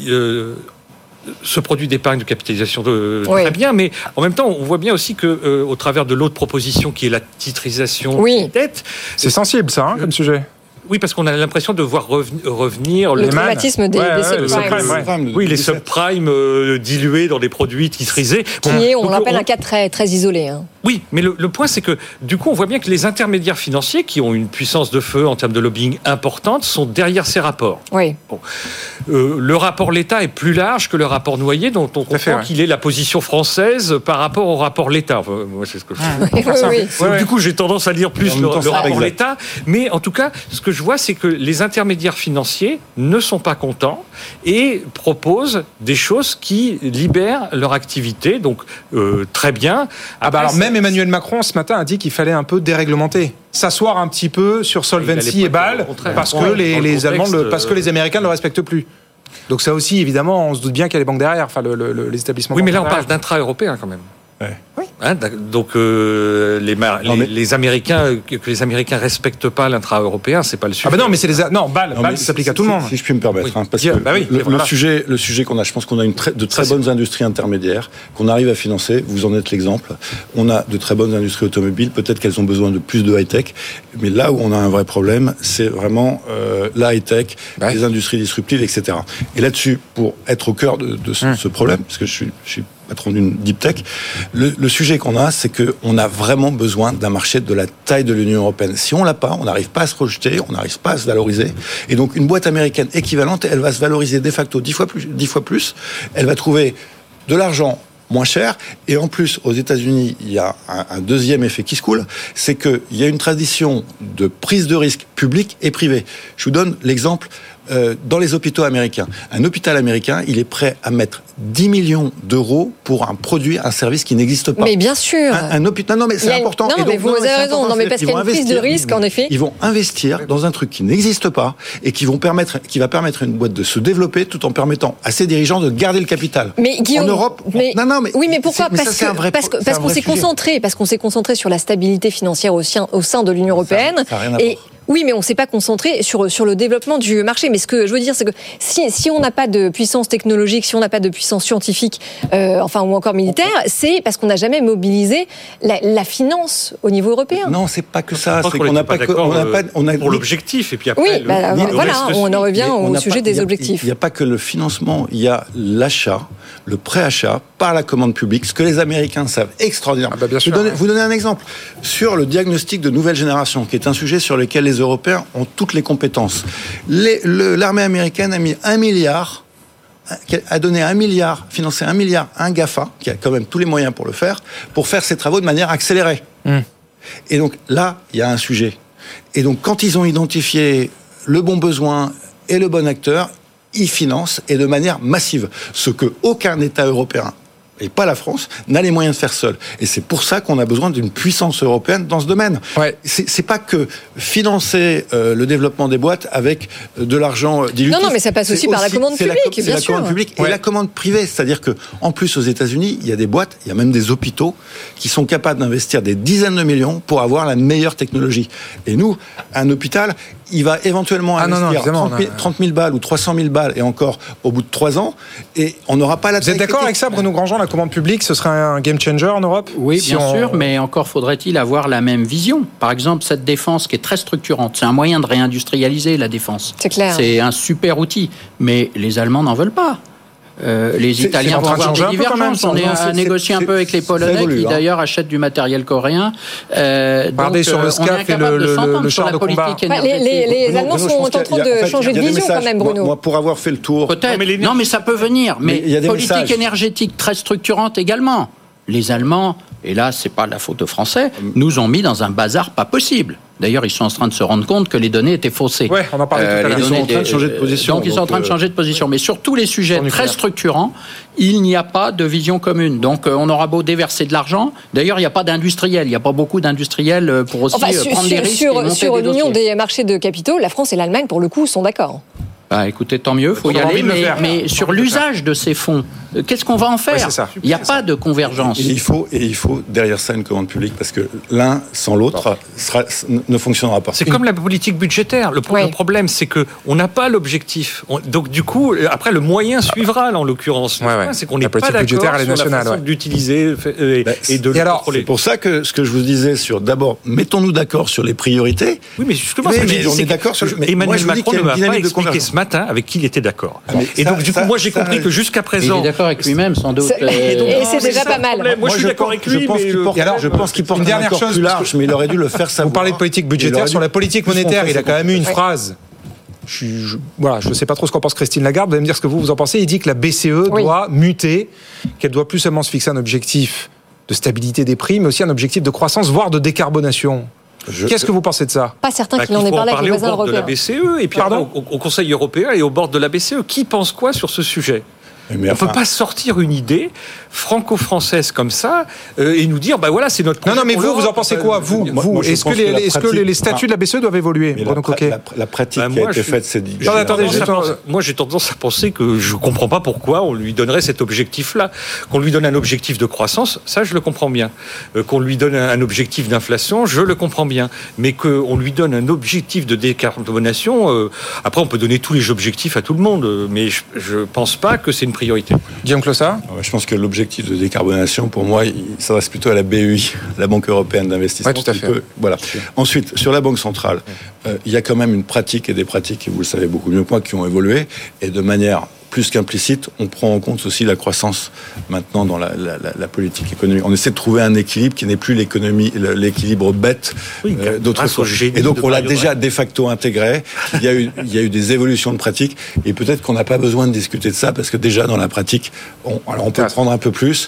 ce produit d'épargne de capitalisation très bien, mais en même temps, on voit bien aussi que, au travers de l'autre proposition qui est la titrisation des dettes, c'est sensible, ça, comme sujet. Oui, parce qu'on a l'impression de voir revenir le traumatisme des subprimes. Oui, les subprimes dilués dans des produits titrisés. On l'appelle un cas très, très isolé. Hein. Oui, mais le point, c'est que du coup, on voit bien que les intermédiaires financiers, qui ont une puissance de feu en termes de lobbying importante, sont derrière ces rapports. Oui. Bon. Le rapport L'État est plus large que le rapport Noyer, dont on comprend qu'il est la position française par rapport au rapport L'État. Enfin, moi, c'est ce que je Donc, du coup, j'ai tendance à lire plus le rapport L'État. Mais en tout cas, ce que je vois, c'est que les intermédiaires financiers ne sont pas contents et proposent des choses qui libèrent leur activité. Donc, très bien. Après, alors même Emmanuel Macron, ce matin, a dit qu'il fallait un peu déréglementer. S'asseoir un petit peu sur Solvency et BAL, parce que les Allemands, parce que les Américains ne le respectent plus. Donc ça aussi, évidemment, on se doute bien qu'il y a les banques derrière, enfin les établissements. Oui, mais là, on parle d'intra-européen quand même. Ouais. Oui. Hein, donc les Américains, que les Américains respectent pas l'intra-européen, c'est pas le sujet. Ah ben non, mais c'est BAL ça s'applique à tout le monde. Si je puis me permettre, parce que le sujet qu'on a, je pense qu'on a de très bonnes industries intermédiaires qu'on arrive à financer. Vous en êtes l'exemple. On a de très bonnes industries automobiles. Peut-être qu'elles ont besoin de plus de high-tech, mais là où on a un vrai problème, c'est vraiment la high-tech, les industries disruptives, etc. Et là-dessus, pour être au cœur de ce problème, parce que je suis patron d'une deep tech, le sujet qu'on a, c'est qu'on a vraiment besoin d'un marché de la taille de l'Union européenne. Si on l'a pas, on n'arrive pas à se rejeter, on n'arrive pas à se valoriser. Et donc, une boîte américaine équivalente, elle va se valoriser de facto 10 fois plus. Elle va trouver de l'argent moins cher. Et en plus, aux États-Unis, il y a un deuxième effet qui se coule, c'est qu'il y a une tradition de prise de risque publique et privée. Je vous donne l'exemple dans les hôpitaux américains. Un hôpital américain, il est prêt à mettre 10 millions d'euros pour un produit, un service qui n'existe pas. Mais bien sûr. Un hôpital. Non, mais c'est important. Non, mais vous avez raison. Non, mais parce qu'il y a une prise de risque, en effet. Ils vont investir dans un truc qui n'existe pas et qui va permettre à une boîte de se développer tout en permettant à ses dirigeants de garder le capital. Mais Guillaume, en Europe, oui, mais pourquoi ? Parce qu'on s'est concentré sur la stabilité financière au sein de l'Union européenne. Ça n'a rien à voir. Oui, mais on ne s'est pas concentré sur le développement du marché. Mais ce que je veux dire, c'est que si on n'a pas de puissance technologique, si on n'a pas de puissance scientifique, ou encore militaire, c'est parce qu'on n'a jamais mobilisé la finance au niveau européen. Non, c'est pas que ça. C'est qu'on n'a pas pour l'objectif. Et puis après, on en revient au sujet des objectifs. Il n'y a pas que le financement, il y a l'achat, le préachat par la commande publique, ce que les Américains savent extraordinairement. Vous donnez un exemple sur le diagnostic de nouvelle génération, qui est un sujet sur lequel les Européens ont toutes les compétences. L'armée américaine a mis 1 milliard, a donné 1 milliard, financé 1 milliard à un GAFA, qui a quand même tous les moyens pour le faire, pour faire ses travaux de manière accélérée. Et donc là, il y a un sujet. Et donc quand ils ont identifié le bon besoin et le bon acteur, ils financent et de manière massive. Ce que aucun État européen et pas la France, n'a les moyens de faire seule. Et c'est pour ça qu'on a besoin d'une puissance européenne dans ce domaine. C'est pas que financer le développement des boîtes avec de l'argent dilutif. Non, mais ça passe aussi par la commande publique, bien sûr. C'est la commande publique et la commande privée. C'est-à-dire que, en plus, aux États-Unis, il y a des boîtes, il y a même des hôpitaux qui sont capables d'investir des dizaines de millions pour avoir la meilleure technologie. Et nous, un hôpital, il va éventuellement investir 30 000 balles ou 300 000 balles et encore au bout de 3 ans, et on n'aura pas la. Vous êtes d'accord avec ça, Bruno Grandjean, la commande publique, ce serait un game changer en Europe? Oui, bien sûr, mais encore faudrait-il avoir la même vision. Par exemple, cette défense qui est très structurante, c'est un moyen de réindustrialiser la défense. C'est clair. C'est un super outil, mais les Allemands n'en veulent pas. Les Italiens vont avoir des divergences. On est à négocier un peu avec les Polonais qui d'ailleurs achètent du matériel coréen. Regardez sur le SCAF et le char de combat. Les Allemands sont en train de changer de vision quand même, Bruno. Moi, pour avoir fait le tour... Peut-être. Non, mais ça peut venir. Mais politique énergétique très structurante également. Les Allemands, et là, c'est pas la faute aux Français, nous ont mis dans un bazar pas possible. D'ailleurs, ils sont en train de se rendre compte que les données étaient faussées. Ouais, on en parlait tout à l'heure. Ils sont en train de changer de position. Donc, ils sont en train de changer de position. Mais sur tous les sujets très structurants, il n'y a pas de vision commune. Donc, on aura beau déverser de l'argent. D'ailleurs, il n'y a pas d'industriels. Il n'y a pas beaucoup d'industriels pour aussi prendre des risques. Sur l'union des marchés de capitaux, la France et l'Allemagne, pour le coup, sont d'accord. Bah, écoutez, tant mieux, il faut y aller, mais sur l'usage de ces fonds, qu'est-ce qu'on va en faire? Il n'y a pas de convergence. Et il faut derrière ça une commande publique, parce que l'un sans l'autre ne fonctionnera pas. C'est comme la politique budgétaire. Le problème, c'est qu'on n'a pas l'objectif. Donc du coup, après, le moyen suivra, là, en l'occurrence. C'est qu'on n'est pas d'accord sur la façon d'utiliser et de le contrôler. C'est pour ça que ce que je vous disais sur, d'abord, mettons-nous d'accord sur les priorités. Oui, mais justement, on est d'accord sur... Emmanuel Macron ne m'a pas expliqué ce matin avec qui il était d'accord. Et donc, du coup, moi, j'ai compris que jusqu'à présent... Il est d'accord avec lui-même, sans doute. Et c'est déjà pas mal. Moi, je suis d'accord avec lui, je pense qu'il porte une dernière chose plus large, mais il aurait dû le faire savoir. Vous parlez de politique budgétaire. Sur la politique monétaire, il a quand même eu une phrase. Je ne sais pas trop ce qu'en pense Christine Lagarde. Vous allez me dire ce que vous en pensez. Il dit que la BCE doit muter, qu'elle doit plus seulement se fixer un objectif de stabilité des prix, mais aussi un objectif de croissance, voire de décarbonation. Qu'est-ce que vous pensez de ça? Pas certain qu'il en ait parlé avec les voisins européens. De la BCE et puis au Conseil européen et au bord de la BCE. Qui pense quoi sur ce sujet? On ne peut pas sortir une idée franco-française comme ça et nous dire, voilà, c'est notre projet. Non, mais vous en pensez quoi, vous Est-ce que les statuts de la BCE doivent évoluer? La pratique qui a été faite, c'est... Moi, j'ai tendance à penser que je ne comprends pas pourquoi on lui donnerait cet objectif-là. Qu'on lui donne un objectif de croissance, ça, je le comprends bien. Qu'on lui donne un objectif d'inflation, je le comprends bien. Mais qu'on lui donne un objectif de décarbonation, après, on peut donner tous les objectifs à tout le monde, mais je ne pense pas que c'est une priorité. Guillaume Clossard? Je pense que l'objectif de décarbonation, pour moi, il s'adresse plutôt à la BEI, la Banque européenne d'investissement. Oui, tout à fait. Voilà. Ensuite, sur la Banque centrale, il y a quand même une pratique et des pratiques, et vous le savez beaucoup mieux que moi, qui ont évolué, et de manière plus qu'implicite, on prend en compte aussi la croissance maintenant dans la politique économique. On essaie de trouver un équilibre qui n'est plus l'équilibre bête d'autrefois. Et donc on l'a déjà de facto intégré. Il y a eu des évolutions de pratique et peut-être qu'on n'a pas besoin de discuter de ça parce que déjà dans la pratique, on peut prendre un peu plus.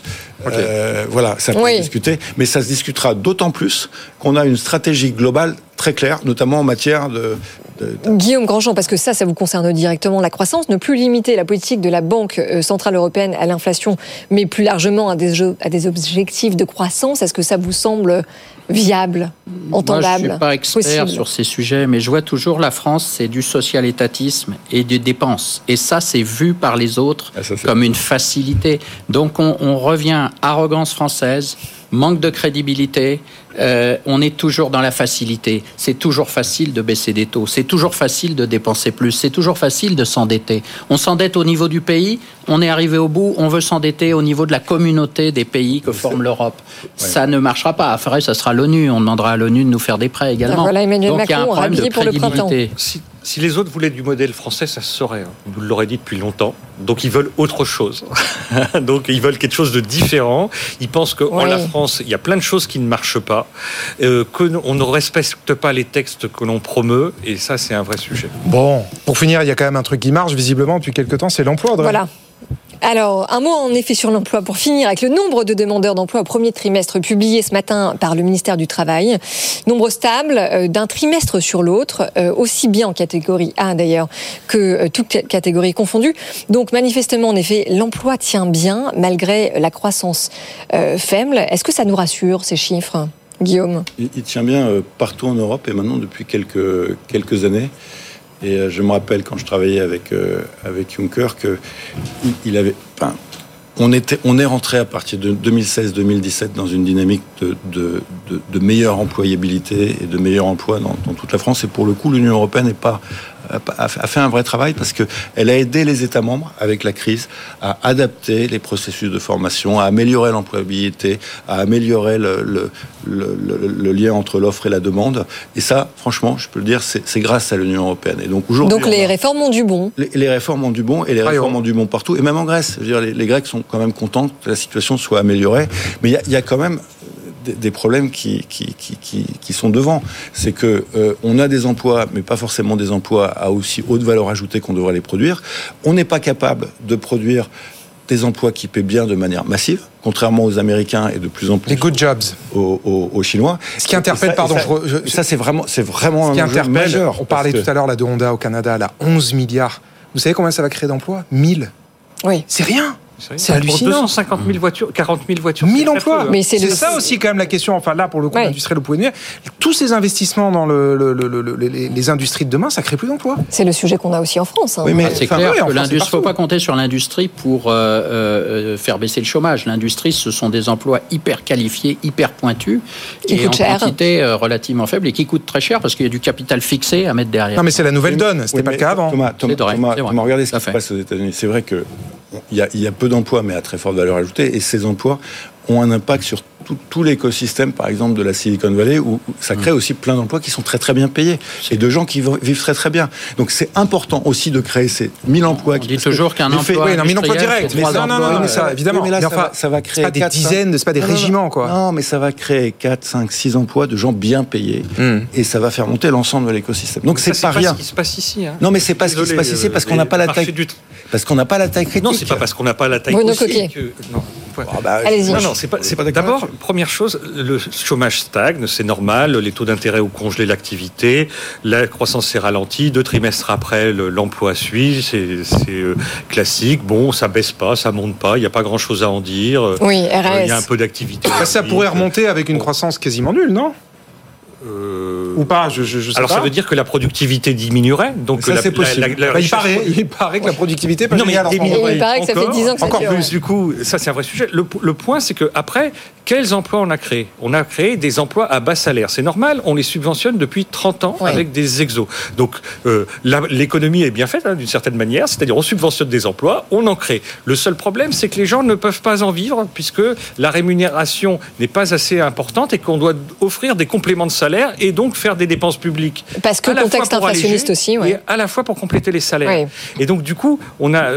Voilà, ça peut discuter, mais ça se discutera d'autant plus qu'on a une stratégie globale très claire, notamment en matière de... Guillaume Grandjean, parce que ça vous concerne directement, la croissance, ne plus limiter la politique de la Banque Centrale Européenne à l'inflation, mais plus largement à des objectifs de croissance, est-ce que ça vous semble viable, entendable? Moi, je ne suis pas expert sur ces sujets, mais je vois toujours la France, c'est du social-étatisme et des dépenses. Et ça, c'est vu par les autres comme une facilité. Donc, on revient arrogance française, manque de crédibilité, on est toujours dans la facilité. C'est toujours facile de baisser des taux, c'est toujours facile de dépenser plus, c'est toujours facile de s'endetter. On s'endette au niveau du pays, on est arrivé au bout, on veut s'endetter au niveau de la communauté des pays que forme l'Europe. Ça ne marchera pas. Après, ça sera l'ONU, on demandera à l'ONU de nous faire des prêts également. Voilà, Emmanuel Donc il y a un Macron, problème de crédibilité. Si les autres voulaient du modèle français, ça se saurait. On nous l'aurait dit depuis longtemps. Donc ils veulent autre chose. Donc ils veulent quelque chose de différent. Ils pensent qu'en la France, il y a plein de choses qui ne marchent pas, qu'on ne respecte pas les textes que l'on promeut. Et ça, c'est un vrai sujet. Bon, pour finir, il y a quand même un truc qui marche visiblement depuis quelques temps, c'est l'emploi. Voilà. Alors, un mot en effet sur l'emploi pour finir avec le nombre de demandeurs d'emploi au premier trimestre publié ce matin par le ministère du Travail. Nombre stable d'un trimestre sur l'autre, aussi bien en catégorie A d'ailleurs que toutes catégories confondues. Donc manifestement, en effet, l'emploi tient bien malgré la croissance faible. Est-ce que ça nous rassure, ces chiffres, Guillaume ? Il tient bien partout en Europe et maintenant depuis quelques années. Et je me rappelle quand je travaillais avec Juncker qu'il avait. Enfin, on est rentré à partir de 2016-2017 dans une dynamique de meilleure employabilité et de meilleur emploi dans toute la France. Et pour le coup, l'Union européenne a fait un vrai travail parce qu'elle a aidé les États membres avec la crise à adapter les processus de formation, à améliorer l'employabilité, à améliorer le lien entre l'offre et la demande. Et ça, franchement, je peux le dire, c'est grâce à l'Union européenne. Et donc aujourd'hui, les réformes ont du bon. Les réformes ont du bon et les réformes ont du bon partout. Et même en Grèce, je veux dire, les Grecs sont quand même contents que la situation soit améliorée. Mais il y a quand même des problèmes qui sont devant. C'est que on a des emplois, mais pas forcément des emplois à aussi haute valeur ajoutée qu'on devrait les produire. On n'est pas capable de produire des emplois qui paient bien de manière massive, contrairement aux Américains et de plus en plus les good jobs aux Chinois. Ce qui interpelle, ça c'est vraiment un enjeu majeur. On parlait tout à l'heure là de Honda au Canada, là 11 milliards. Vous savez combien ça va créer d'emplois ? 1000. Oui. C'est rien. C'est hallucinant. Pour 250 000 voitures, 40 000 voitures. 1000 emplois. Mais c'est ça aussi quand même la question. Enfin là, pour le coup, l'industriel, vous pouvez dire, tous ces investissements dans les industries de demain, ça crée plus d'emplois. C'est le sujet qu'on a aussi en France. Oui, mais c'est clair qu'il ne faut pas compter sur l'industrie pour faire baisser le chômage. L'industrie, ce sont des emplois hyper qualifiés, hyper pointus, qui coûtent cher, en quantité relativement faible et qui coûtent très cher parce qu'il y a du capital fixé à mettre derrière. Non, mais c'est la nouvelle donne. C'était pas le cas avant. Thomas, regardez ce qui se passe aux États-Unis. C'est vrai que il y a peu d'emplois, mais à très forte valeur ajoutée, et ces emplois ont un impact sur tout l'écosystème, par exemple, de la Silicon Valley, où ça crée aussi plein d'emplois qui sont très très bien payés, et de gens qui vivent très très bien. Donc c'est important aussi de créer ces 1000 emplois. On dit toujours qu'un emploi oui, 1000 emplois directs. Mais ça, évidemment. Mais là, ça va créer... C'est pas des dizaines, c'est pas des régiments, quoi. Non, mais ça va créer 4, 5, 6 emplois de gens bien payés, et ça va faire monter l'ensemble de l'écosystème. Donc c'est pas rien. C'est pas ce qui se passe ici. Non, mais c'est pas ce qui se passe ici, parce qu'on n'a pas la taille... Parce qu'on n'a pas la taille critique. Non, c'est pas parce qu'on n'a pas la taille critique. Non. Allez-y. Non, c'est pas. D'abord, première chose, le chômage stagne, c'est normal. Les taux d'intérêt ont congelé l'activité, la croissance s'est ralentie. 2 trimestres après, l'emploi suit. C'est classique. Bon, ça baisse pas, ça monte pas. Il n'y a pas grand-chose à en dire. Oui, RS. Il y a un peu d'activité. Ça pourrait remonter avec une croissance quasiment nulle, non ? Ou pas, je sais alors pas. Ça veut dire que la productivité diminuerait. Donc ça, c'est possible. Il paraît que la productivité peut diminuer. Il paraît que ça fait 10 ans que ça encore dure, plus. Du coup, ça c'est un vrai sujet. Le point, c'est que après, quels emplois on a créés ? On a créé des emplois à bas salaire. C'est normal. On les subventionne depuis 30 ans avec des exos. Donc l'économie est bien faite d'une certaine manière. C'est-à-dire on subventionne des emplois, on en crée. Le seul problème, c'est que les gens ne peuvent pas en vivre puisque la rémunération n'est pas assez importante et qu'on doit offrir des compléments de salaire et donc faire des dépenses publiques. Parce que le contexte inflationniste aussi, et à la fois pour compléter les salaires. Oui. Et donc du coup, on a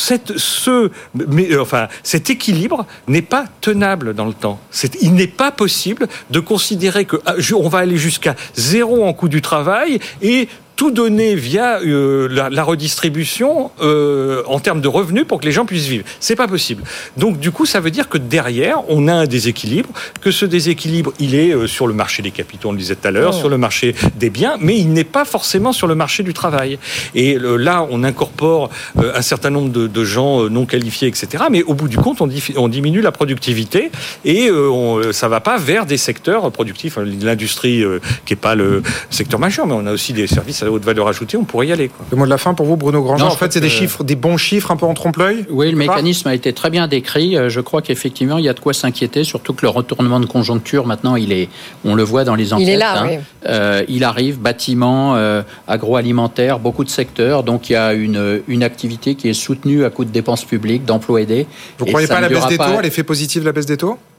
cet équilibre n'est pas tenable dans le temps. Il n'est pas possible de considérer que on va aller jusqu'à 0 en coût du travail et tout donner via la redistribution en termes de revenus pour que les gens puissent vivre. C'est pas possible. Donc du coup, ça veut dire que derrière, on a un déséquilibre, que ce déséquilibre, il est sur le marché des capitaux, on le disait tout à l'heure, sur le marché des biens, mais il n'est pas forcément sur le marché du travail. Et là, on incorpore un certain nombre de gens non qualifiés, etc. Mais au bout du compte, on diminue la productivité et ça va pas vers des secteurs productifs. L'industrie, qui est pas le secteur majeur, mais on a aussi des services à haute valeur ajoutée, on pourrait y aller. Le mot de la fin pour vous, Bruno Grandjean. En fait, c'est des chiffres, des bons chiffres un peu en trompe-l'œil. Oui, le mécanisme a été très bien décrit. Je crois qu'effectivement, il y a de quoi s'inquiéter, surtout que le retournement de conjoncture, maintenant, on le voit dans les enquêtes. Il est là, oui. Il arrive, bâtiment, agroalimentaire, beaucoup de secteurs. Donc, il y a une activité qui est soutenue à coût de dépenses publiques, d'emplois aidés. Vous ne croyez pas à la baisse des taux, à l'effet positif de la baisse des taux ?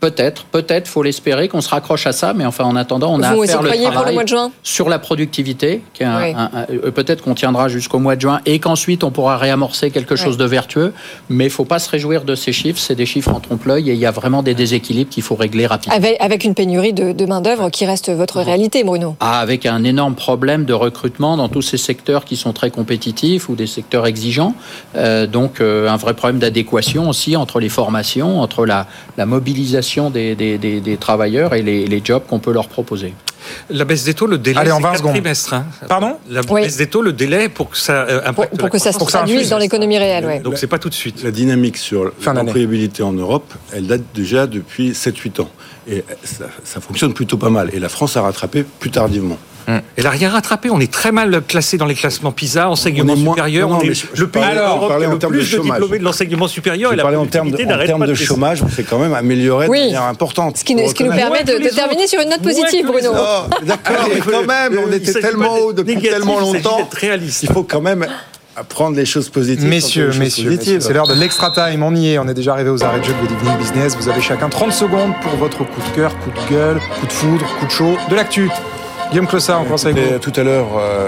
Peut-être, faut l'espérer qu'on se raccroche à ça, mais enfin en attendant, on a à faire le travail pour le mois de juin sur la productivité. Peut-être qu'on tiendra jusqu'au mois de juin et qu'ensuite on pourra réamorcer quelque chose de vertueux, mais il ne faut pas se réjouir de ces chiffres. C'est des chiffres en trompe-l'œil et il y a vraiment des déséquilibres qu'il faut régler rapidement. Avec une pénurie de main-d'œuvre qui reste votre réalité, Bruno. Avec un énorme problème de recrutement dans tous ces secteurs qui sont très compétitifs ou des secteurs exigeants. Donc un vrai problème d'adéquation aussi entre les formations, entre la mobilisation des travailleurs et les jobs qu'on peut leur proposer. La baisse des taux, le délai, c'est 4 trimestres. Pardon ? La baisse des taux, le délai pour que ça impacte pour que ça se traduise dans l'économie réelle. Ouais. Donc c'est pas tout de suite. La dynamique sur l'employabilité en Europe, elle date déjà depuis 7-8 ans. Et ça fonctionne plutôt pas mal. Et la France a rattrapé plus tardivement. Elle n'a rien rattrapé. On est très mal classé dans les classements PISA, enseignement supérieur. On est le pays d'Europe qui a le plus de diplômés de l'enseignement supérieur. Et la productivité n'arrête pas de baisser. En termes de chômage, on s'est quand même amélioré de manière importante. Ce qui nous permet de terminer sur une note positive, Bruno. D'accord, mais quand même, on était tellement haut depuis tellement longtemps. Il faut quand même prendre les choses positives. Messieurs, c'est l'heure de l'extra time. On y est. On est déjà arrivé aux arrêts de jeu de Good Evening Business. Vous avez chacun 30 secondes pour votre coup de cœur, coup de gueule, coup de foudre, coup de chaud, de l'actu. Guillaume Clossard, on pense avec vous. Tout à l'heure,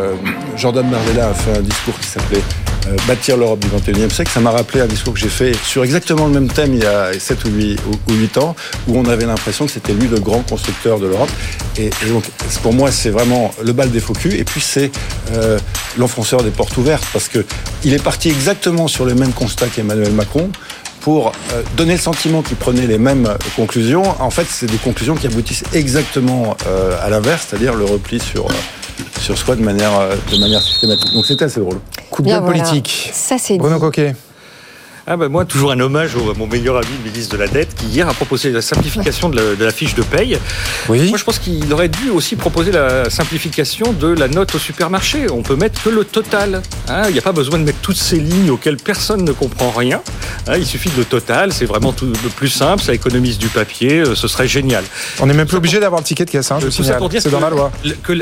Jordan Bardella a fait un discours qui s'appelait Bâtir l'Europe du XXIe siècle. Ça m'a rappelé un discours que j'ai fait sur exactement le même thème il y a 7 ou 8 ans, où on avait l'impression que c'était lui le grand constructeur de l'Europe. Et donc, pour moi, c'est vraiment le bal des faux culs. Et puis, c'est l'enfonceur des portes ouvertes, parce qu'il est parti exactement sur les mêmes constats qu'Emmanuel Macron, pour donner le sentiment qu'il prenait les mêmes conclusions. En fait, c'est des conclusions qui aboutissent exactement à l'inverse, c'est-à-dire le repli sur soi de manière systématique. Donc c'était assez drôle. Coup de gueule politique. Ça, c'est Bruno Coquet. Moi, toujours un hommage à mon meilleur ami, le ministre de la Dette, qui hier a proposé la simplification de la fiche de paye. Oui. Moi, je pense qu'il aurait dû aussi proposer la simplification de la note au supermarché. On peut mettre que le total. Il n'y a pas besoin de mettre toutes ces lignes auxquelles personne ne comprend rien. Il suffit de le total. C'est vraiment le plus simple. Ça économise du papier. Ce serait génial. On n'est même plus obligé d'avoir le ticket de caisse. C'est dans la loi. Comment ?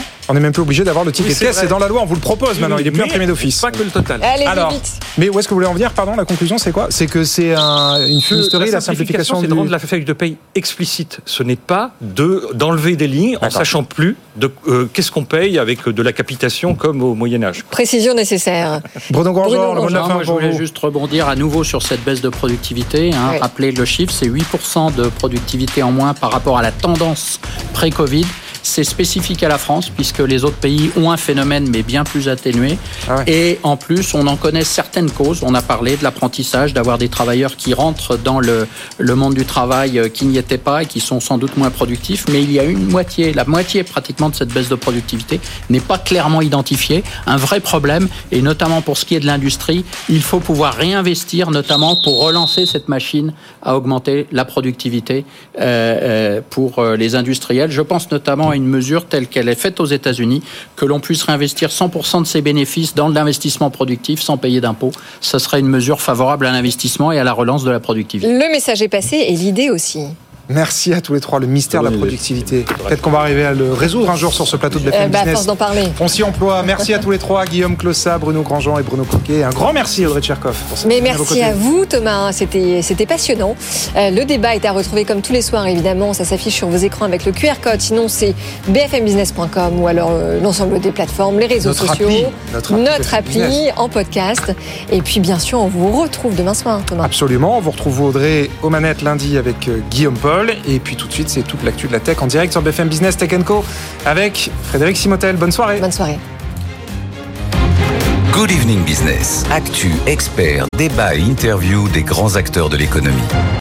On n'est même plus obligé d'avoir le ticket de caisse. C'est dans la loi. On vous le propose maintenant. Il est plus imprimé d'office. Pas que le total. Allez, vite. Mais où est-ce que vous voulez en venir ? Pardon, la conclusion, c'est quoi ? C'est que c'est une fumisterie, la simplification. C'est de rendre la feuille de paye explicite. Ce n'est pas d'enlever des lignes en sachant plus qu'est-ce qu'on paye avec de la capitation comme au Moyen-Âge. Précision nécessaire. Bruno Grandjean, le mot de la fin. Je voulais juste rebondir à nouveau sur cette baisse de productivité. Rappelez le chiffre, c'est 8% de productivité en moins par rapport à la tendance pré-Covid. C'est spécifique à la France, puisque les autres pays ont un phénomène, mais bien plus atténué. Et en plus, on en connaît certaines causes. On a parlé de l'apprentissage, d'avoir des travailleurs qui rentrent dans le monde du travail qui n'y étaient pas et qui sont sans doute moins productifs. Mais il y a la moitié pratiquement de cette baisse de productivité n'est pas clairement identifiée. Un vrai problème, et notamment pour ce qui est de l'industrie, il faut pouvoir réinvestir, notamment pour relancer cette machine à augmenter la productivité pour les industriels. Je pense notamment à une mesure telle qu'elle est faite aux États-Unis, que l'on puisse réinvestir 100% de ses bénéfices dans l'investissement productif sans payer d'impôts. Ce serait une mesure favorable à l'investissement et à la relance de la productivité. Le message est passé et l'idée aussi. Merci à tous les trois. Le mystère de la productivité. Peut-être qu'on va arriver à le résoudre un jour sur ce plateau de BFM Business. À force d'en parler. On s'y emploie. Merci à tous les trois. Guillaume Clossard, Bruno Grandjean et Bruno Coquet. Un grand merci Audrey Tcherkov. Mais merci à vous Thomas. C'était passionnant. Le débat est à retrouver comme tous les soirs évidemment. Ça s'affiche sur vos écrans avec le QR code. Sinon c'est bfmbusiness.com ou alors l'ensemble des plateformes, les réseaux sociaux. Notre appli en podcast. Et puis bien sûr on vous retrouve demain soir Thomas. Absolument. On vous retrouve Audrey aux manettes lundi avec Guillaume Paul. Et puis tout de suite, c'est toute l'actu de la tech en direct sur BFM Business Tech & Co avec Frédéric Simotel. Bonne soirée. Bonne soirée. Good Evening Business. Actu, experts, débat et interview des grands acteurs de l'économie.